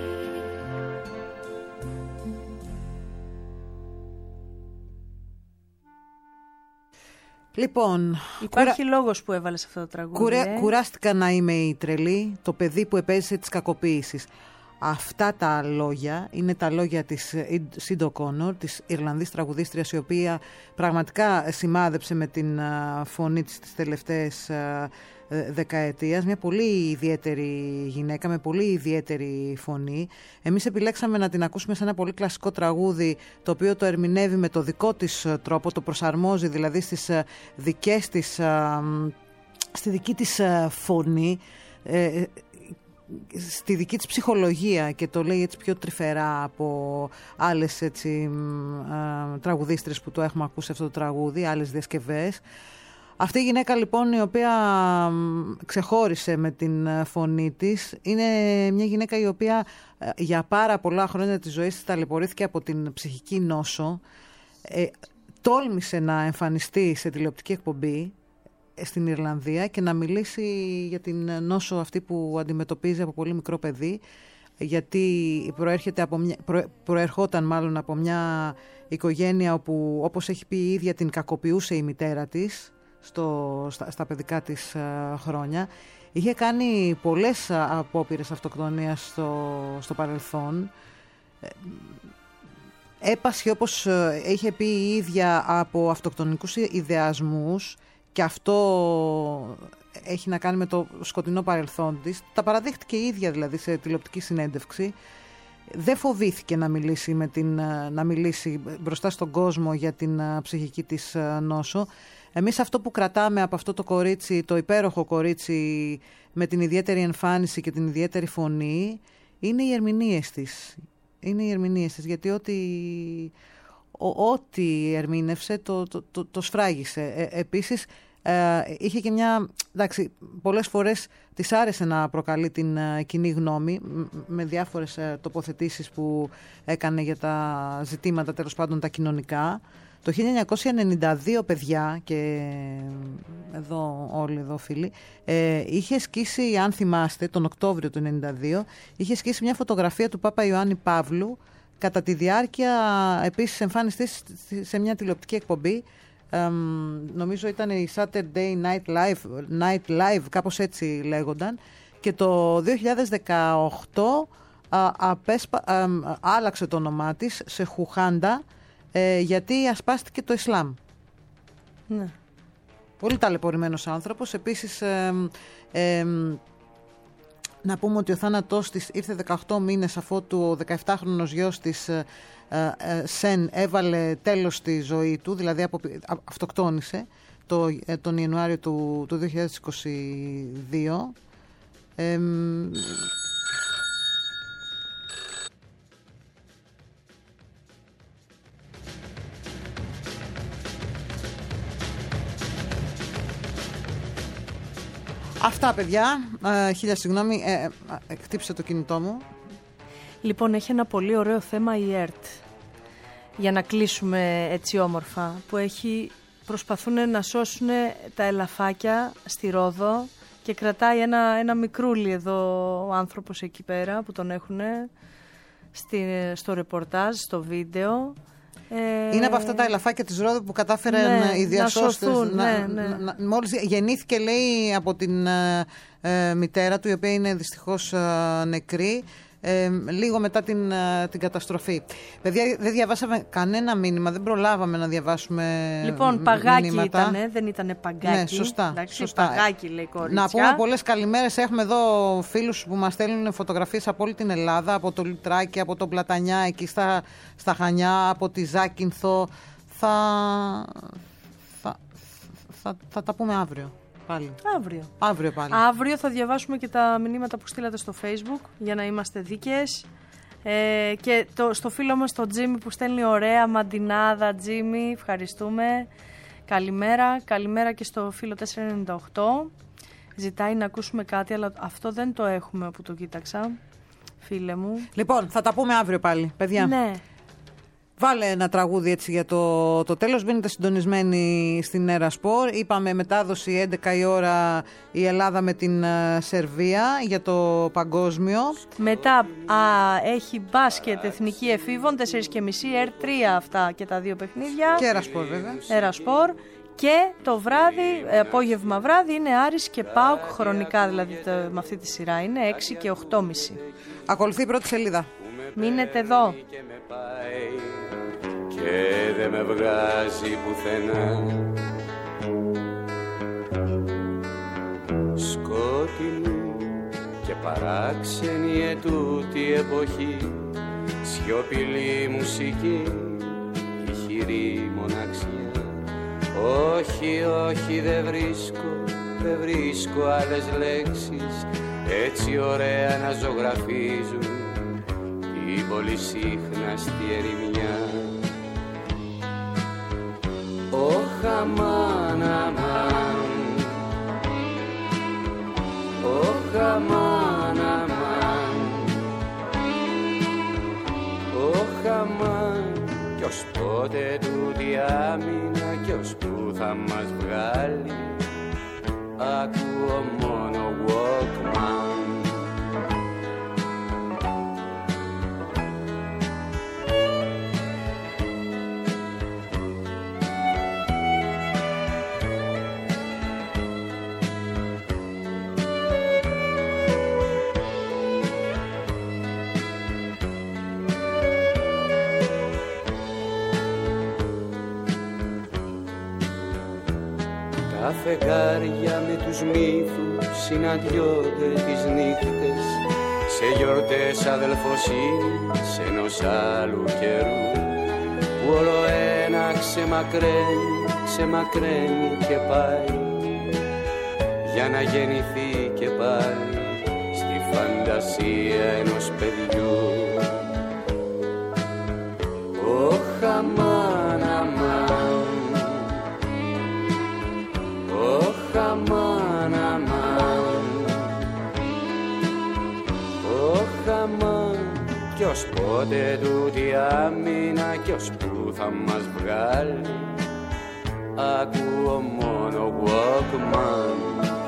Λοιπόν, υπάρχει κουρα... λόγος που έβαλες αυτό το τραγούδι. Κουρε... ε? Κουράστηκα να είμαι η τρελή, το παιδί που επέζησε τις κακοποίησεις. Αυτά τα λόγια είναι τα λόγια της Sinéad O'Connor, της Ιρλανδής τραγουδίστριας, η οποία πραγματικά σημάδεψε με την uh, φωνή της τις τελευταίες uh, δεκαετίας. Μια πολύ ιδιαίτερη γυναίκα με πολύ ιδιαίτερη φωνή. Εμείς επιλέξαμε να την ακούσουμε σε ένα πολύ κλασικό τραγούδι, το οποίο το ερμηνεύει με το δικό της τρόπο, το προσαρμόζει δηλαδή στις uh, δικές της, uh, στη δική της uh, φωνή, uh, στη δική της ψυχολογία, και το λέει έτσι πιο τρυφερά από άλλες έτσι, α, τραγουδίστρες που το έχουμε ακούσει αυτό το τραγούδι, άλλες διασκευές. Αυτή η γυναίκα λοιπόν, η οποία ξεχώρισε με την φωνή της, είναι μια γυναίκα η οποία για πάρα πολλά χρόνια της ζωής της ταλαιπωρήθηκε από την ψυχική νόσο. Ε, τόλμησε να εμφανιστεί σε τηλεοπτική εκπομπή στην Ιρλανδία και να μιλήσει για την νόσο αυτή που αντιμετωπίζει από πολύ μικρό παιδί, γιατί προέρχεται από μια, προ, προερχόταν μάλλον από μια οικογένεια όπου, όπως έχει πει η ίδια, την κακοποιούσε η μητέρα της στο, στα, στα παιδικά της uh, χρόνια. Είχε κάνει πολλές απόπειρες αυτοκτονίας στο, στο παρελθόν. Έπασχε, όπως είχε πει η ίδια, από αυτοκτονικούς ιδεασμούς, και αυτό έχει να κάνει με το σκοτεινό παρελθόν της. Τα παραδείχτηκε η ίδια δηλαδή σε τηλεοπτική συνέντευξη. Δεν φοβήθηκε να μιλήσει, με την, να μιλήσει μπροστά στον κόσμο για την ψυχική της νόσο. Εμείς αυτό που κρατάμε από αυτό το κορίτσι, το υπέροχο κορίτσι με την ιδιαίτερη εμφάνιση και την ιδιαίτερη φωνή, είναι οι ερμηνείες της. Είναι οι ερμηνείες της, γιατί ό,τι... ό,τι ερμήνευσε το, το, το, το σφράγισε. Ε, επίσης ε, είχε και μια... Εντάξει, πολλές φορές της άρεσε να προκαλεί την ε, κοινή γνώμη με διάφορες ε, τοποθετήσεις που έκανε για τα ζητήματα, τέλος πάντων τα κοινωνικά. Το χίλια εννιακόσια ενενήντα δύο, παιδιά, και εδώ όλοι εδώ φίλοι, ε, είχε σκίσει, αν θυμάστε, τον Οκτώβριο του ενενήντα δύο, είχε σκίσει μια φωτογραφία του Πάπα Ιωάννη Παύλου κατά τη διάρκεια επίσης εμφάνιστής σε μια τηλεοπτική εκπομπή. Ε, νομίζω ήταν η Saturday Night Live, Night Live, κάπως έτσι λέγονταν. Και το δύο χιλιάδες δεκαοκτώ α, απέσπα, α, α, άλλαξε το όνομά της σε Χουχάντα, ε, γιατί ασπάστηκε το Ισλάμ. Ναι. Πολύ ταλαιπωρημένος άνθρωπος. Επίσης, ε, ε, να πούμε ότι ο θάνατός της ήρθε δεκαοκτώ μήνες αφού ο δεκαεπτάχρονος γιος της ε, ε, Σεν έβαλε τέλος στη ζωή του, δηλαδή απο, α, αυτοκτόνησε το, ε, τον Ιανουάριο του, του δύο χιλιάδες είκοσι δύο. Ε, Αυτά, παιδιά. Ε, χίλια συγγνώμη. Ε, ε, χτύπησε το κινητό μου. Λοιπόν, έχει ένα πολύ ωραίο θέμα η ΕΡΤ. Για να κλείσουμε έτσι όμορφα. Που έχει, προσπαθούν να σώσουν τα ελαφάκια στη Ρόδο. Και κρατάει ένα, ένα μικρούλι εδώ ο άνθρωπος εκεί πέρα που τον έχουν στο ρεπορτάζ, στο βίντεο. Ε, Είναι από αυτά τα ελαφάκια της Ρόδου που κατάφεραν ναι, οι διασώστες. Να σωθούν, να, ναι, ναι. Να, μόλις γεννήθηκε, λέει, από την ε, ε, μητέρα του, η οποία είναι δυστυχώς ε, νεκρή, ε, λίγο μετά την, ε, την καταστροφή. Παιδιά, δεν διαβάσαμε κανένα μήνυμα, δεν προλάβαμε να διαβάσουμε. Λοιπόν, παγάκι ήτανε, δεν ήτανε παγκάκι. Ναι, σωστά. Εντάξει, σωστά. Παγάκι, λέει, κορίτσια. Να πούμε πολλές καλημέρες. Έχουμε εδώ φίλους που μας στέλνουν φωτογραφίες από όλη την Ελλάδα, από το Λουτράκι, από τον Πλατανιά, εκεί στα, στα Χανιά, από τη Ζάκυνθο. Θα, θα, θα, θα τα πούμε αύριο. Πάλι. Αύριο. Αύριο πάλι. Αύριο θα διαβάσουμε και τα μηνύματα που στείλατε στο Facebook για να είμαστε δίκαιες. Ε, και το, στο φίλο μας το Τζίμι που στέλνει ωραία μαντινάδα. Τζίμι, ευχαριστούμε. Καλημέρα. Καλημέρα και στο φίλο τετρακόσια ενενήντα οκτώ. Ζητάει να ακούσουμε κάτι, αλλά αυτό δεν το έχουμε που το κοίταξα, φίλε μου. Λοιπόν, θα τα πούμε αύριο πάλι, παιδιά. Ναι. Βάλε ένα τραγούδι έτσι για το, το τέλος. Μπαίνετε συντονισμένοι στην Έρα Σπορ. Είπαμε μετάδοση έντεκα η ώρα η Ελλάδα με την uh, Σερβία για το παγκόσμιο. Μετά α, έχει μπάσκετ εθνική εφήβων τέσσερα και μισή, Ερ τρία αυτά και τα δύο παιχνίδια. Και Έρα Σπορ βέβαια. Έρα Σπορ. Και το βράδυ, απόγευμα βράδυ, είναι Άρης και ΠΑΟΚ, χρονικά δηλαδή το, με αυτή τη σειρά είναι έξι και οκτώ και μισή. Ακολουθεί η πρώτη σελίδα. Μείνετε εδώ. Και δεν με βγάζει πουθενά. Σκότεινη και παράξενη ετούτη εποχή, σιωπηλή μουσική, ηχηρή μοναξιά. Όχι, όχι, δεν βρίσκω, δεν βρίσκω άλλες λέξεις έτσι ωραία να ζωγραφίζουν την πολυσύχναστη ερημιά. Ωχ, αμάν, αμάν, ωχ, αμάν, αμάν, ωχ, αμάν, κι ως πότε τούτη άμυνα κι ως που θα μας βγάλει, ακούω μόνο Walkman. Τα φεγγάρια με τους μύθους συναντιόνται τις νύχτες σε γιορτές αδελφοσύνης ενός άλλου καιρού που όλο ένα ξεμακραίνει, ξεμακραίνει και πάει για να γεννηθεί και πάλι στη φαντασία ενός παιδιού. Ωχ, αμάν, αμάν, ωχ, αμάν, αμάν, ωχ, αμάν, κι ως ως πότε τούτη άμυνα κι ως που θα μας βγάλει. Ακούω μόνο Walkman.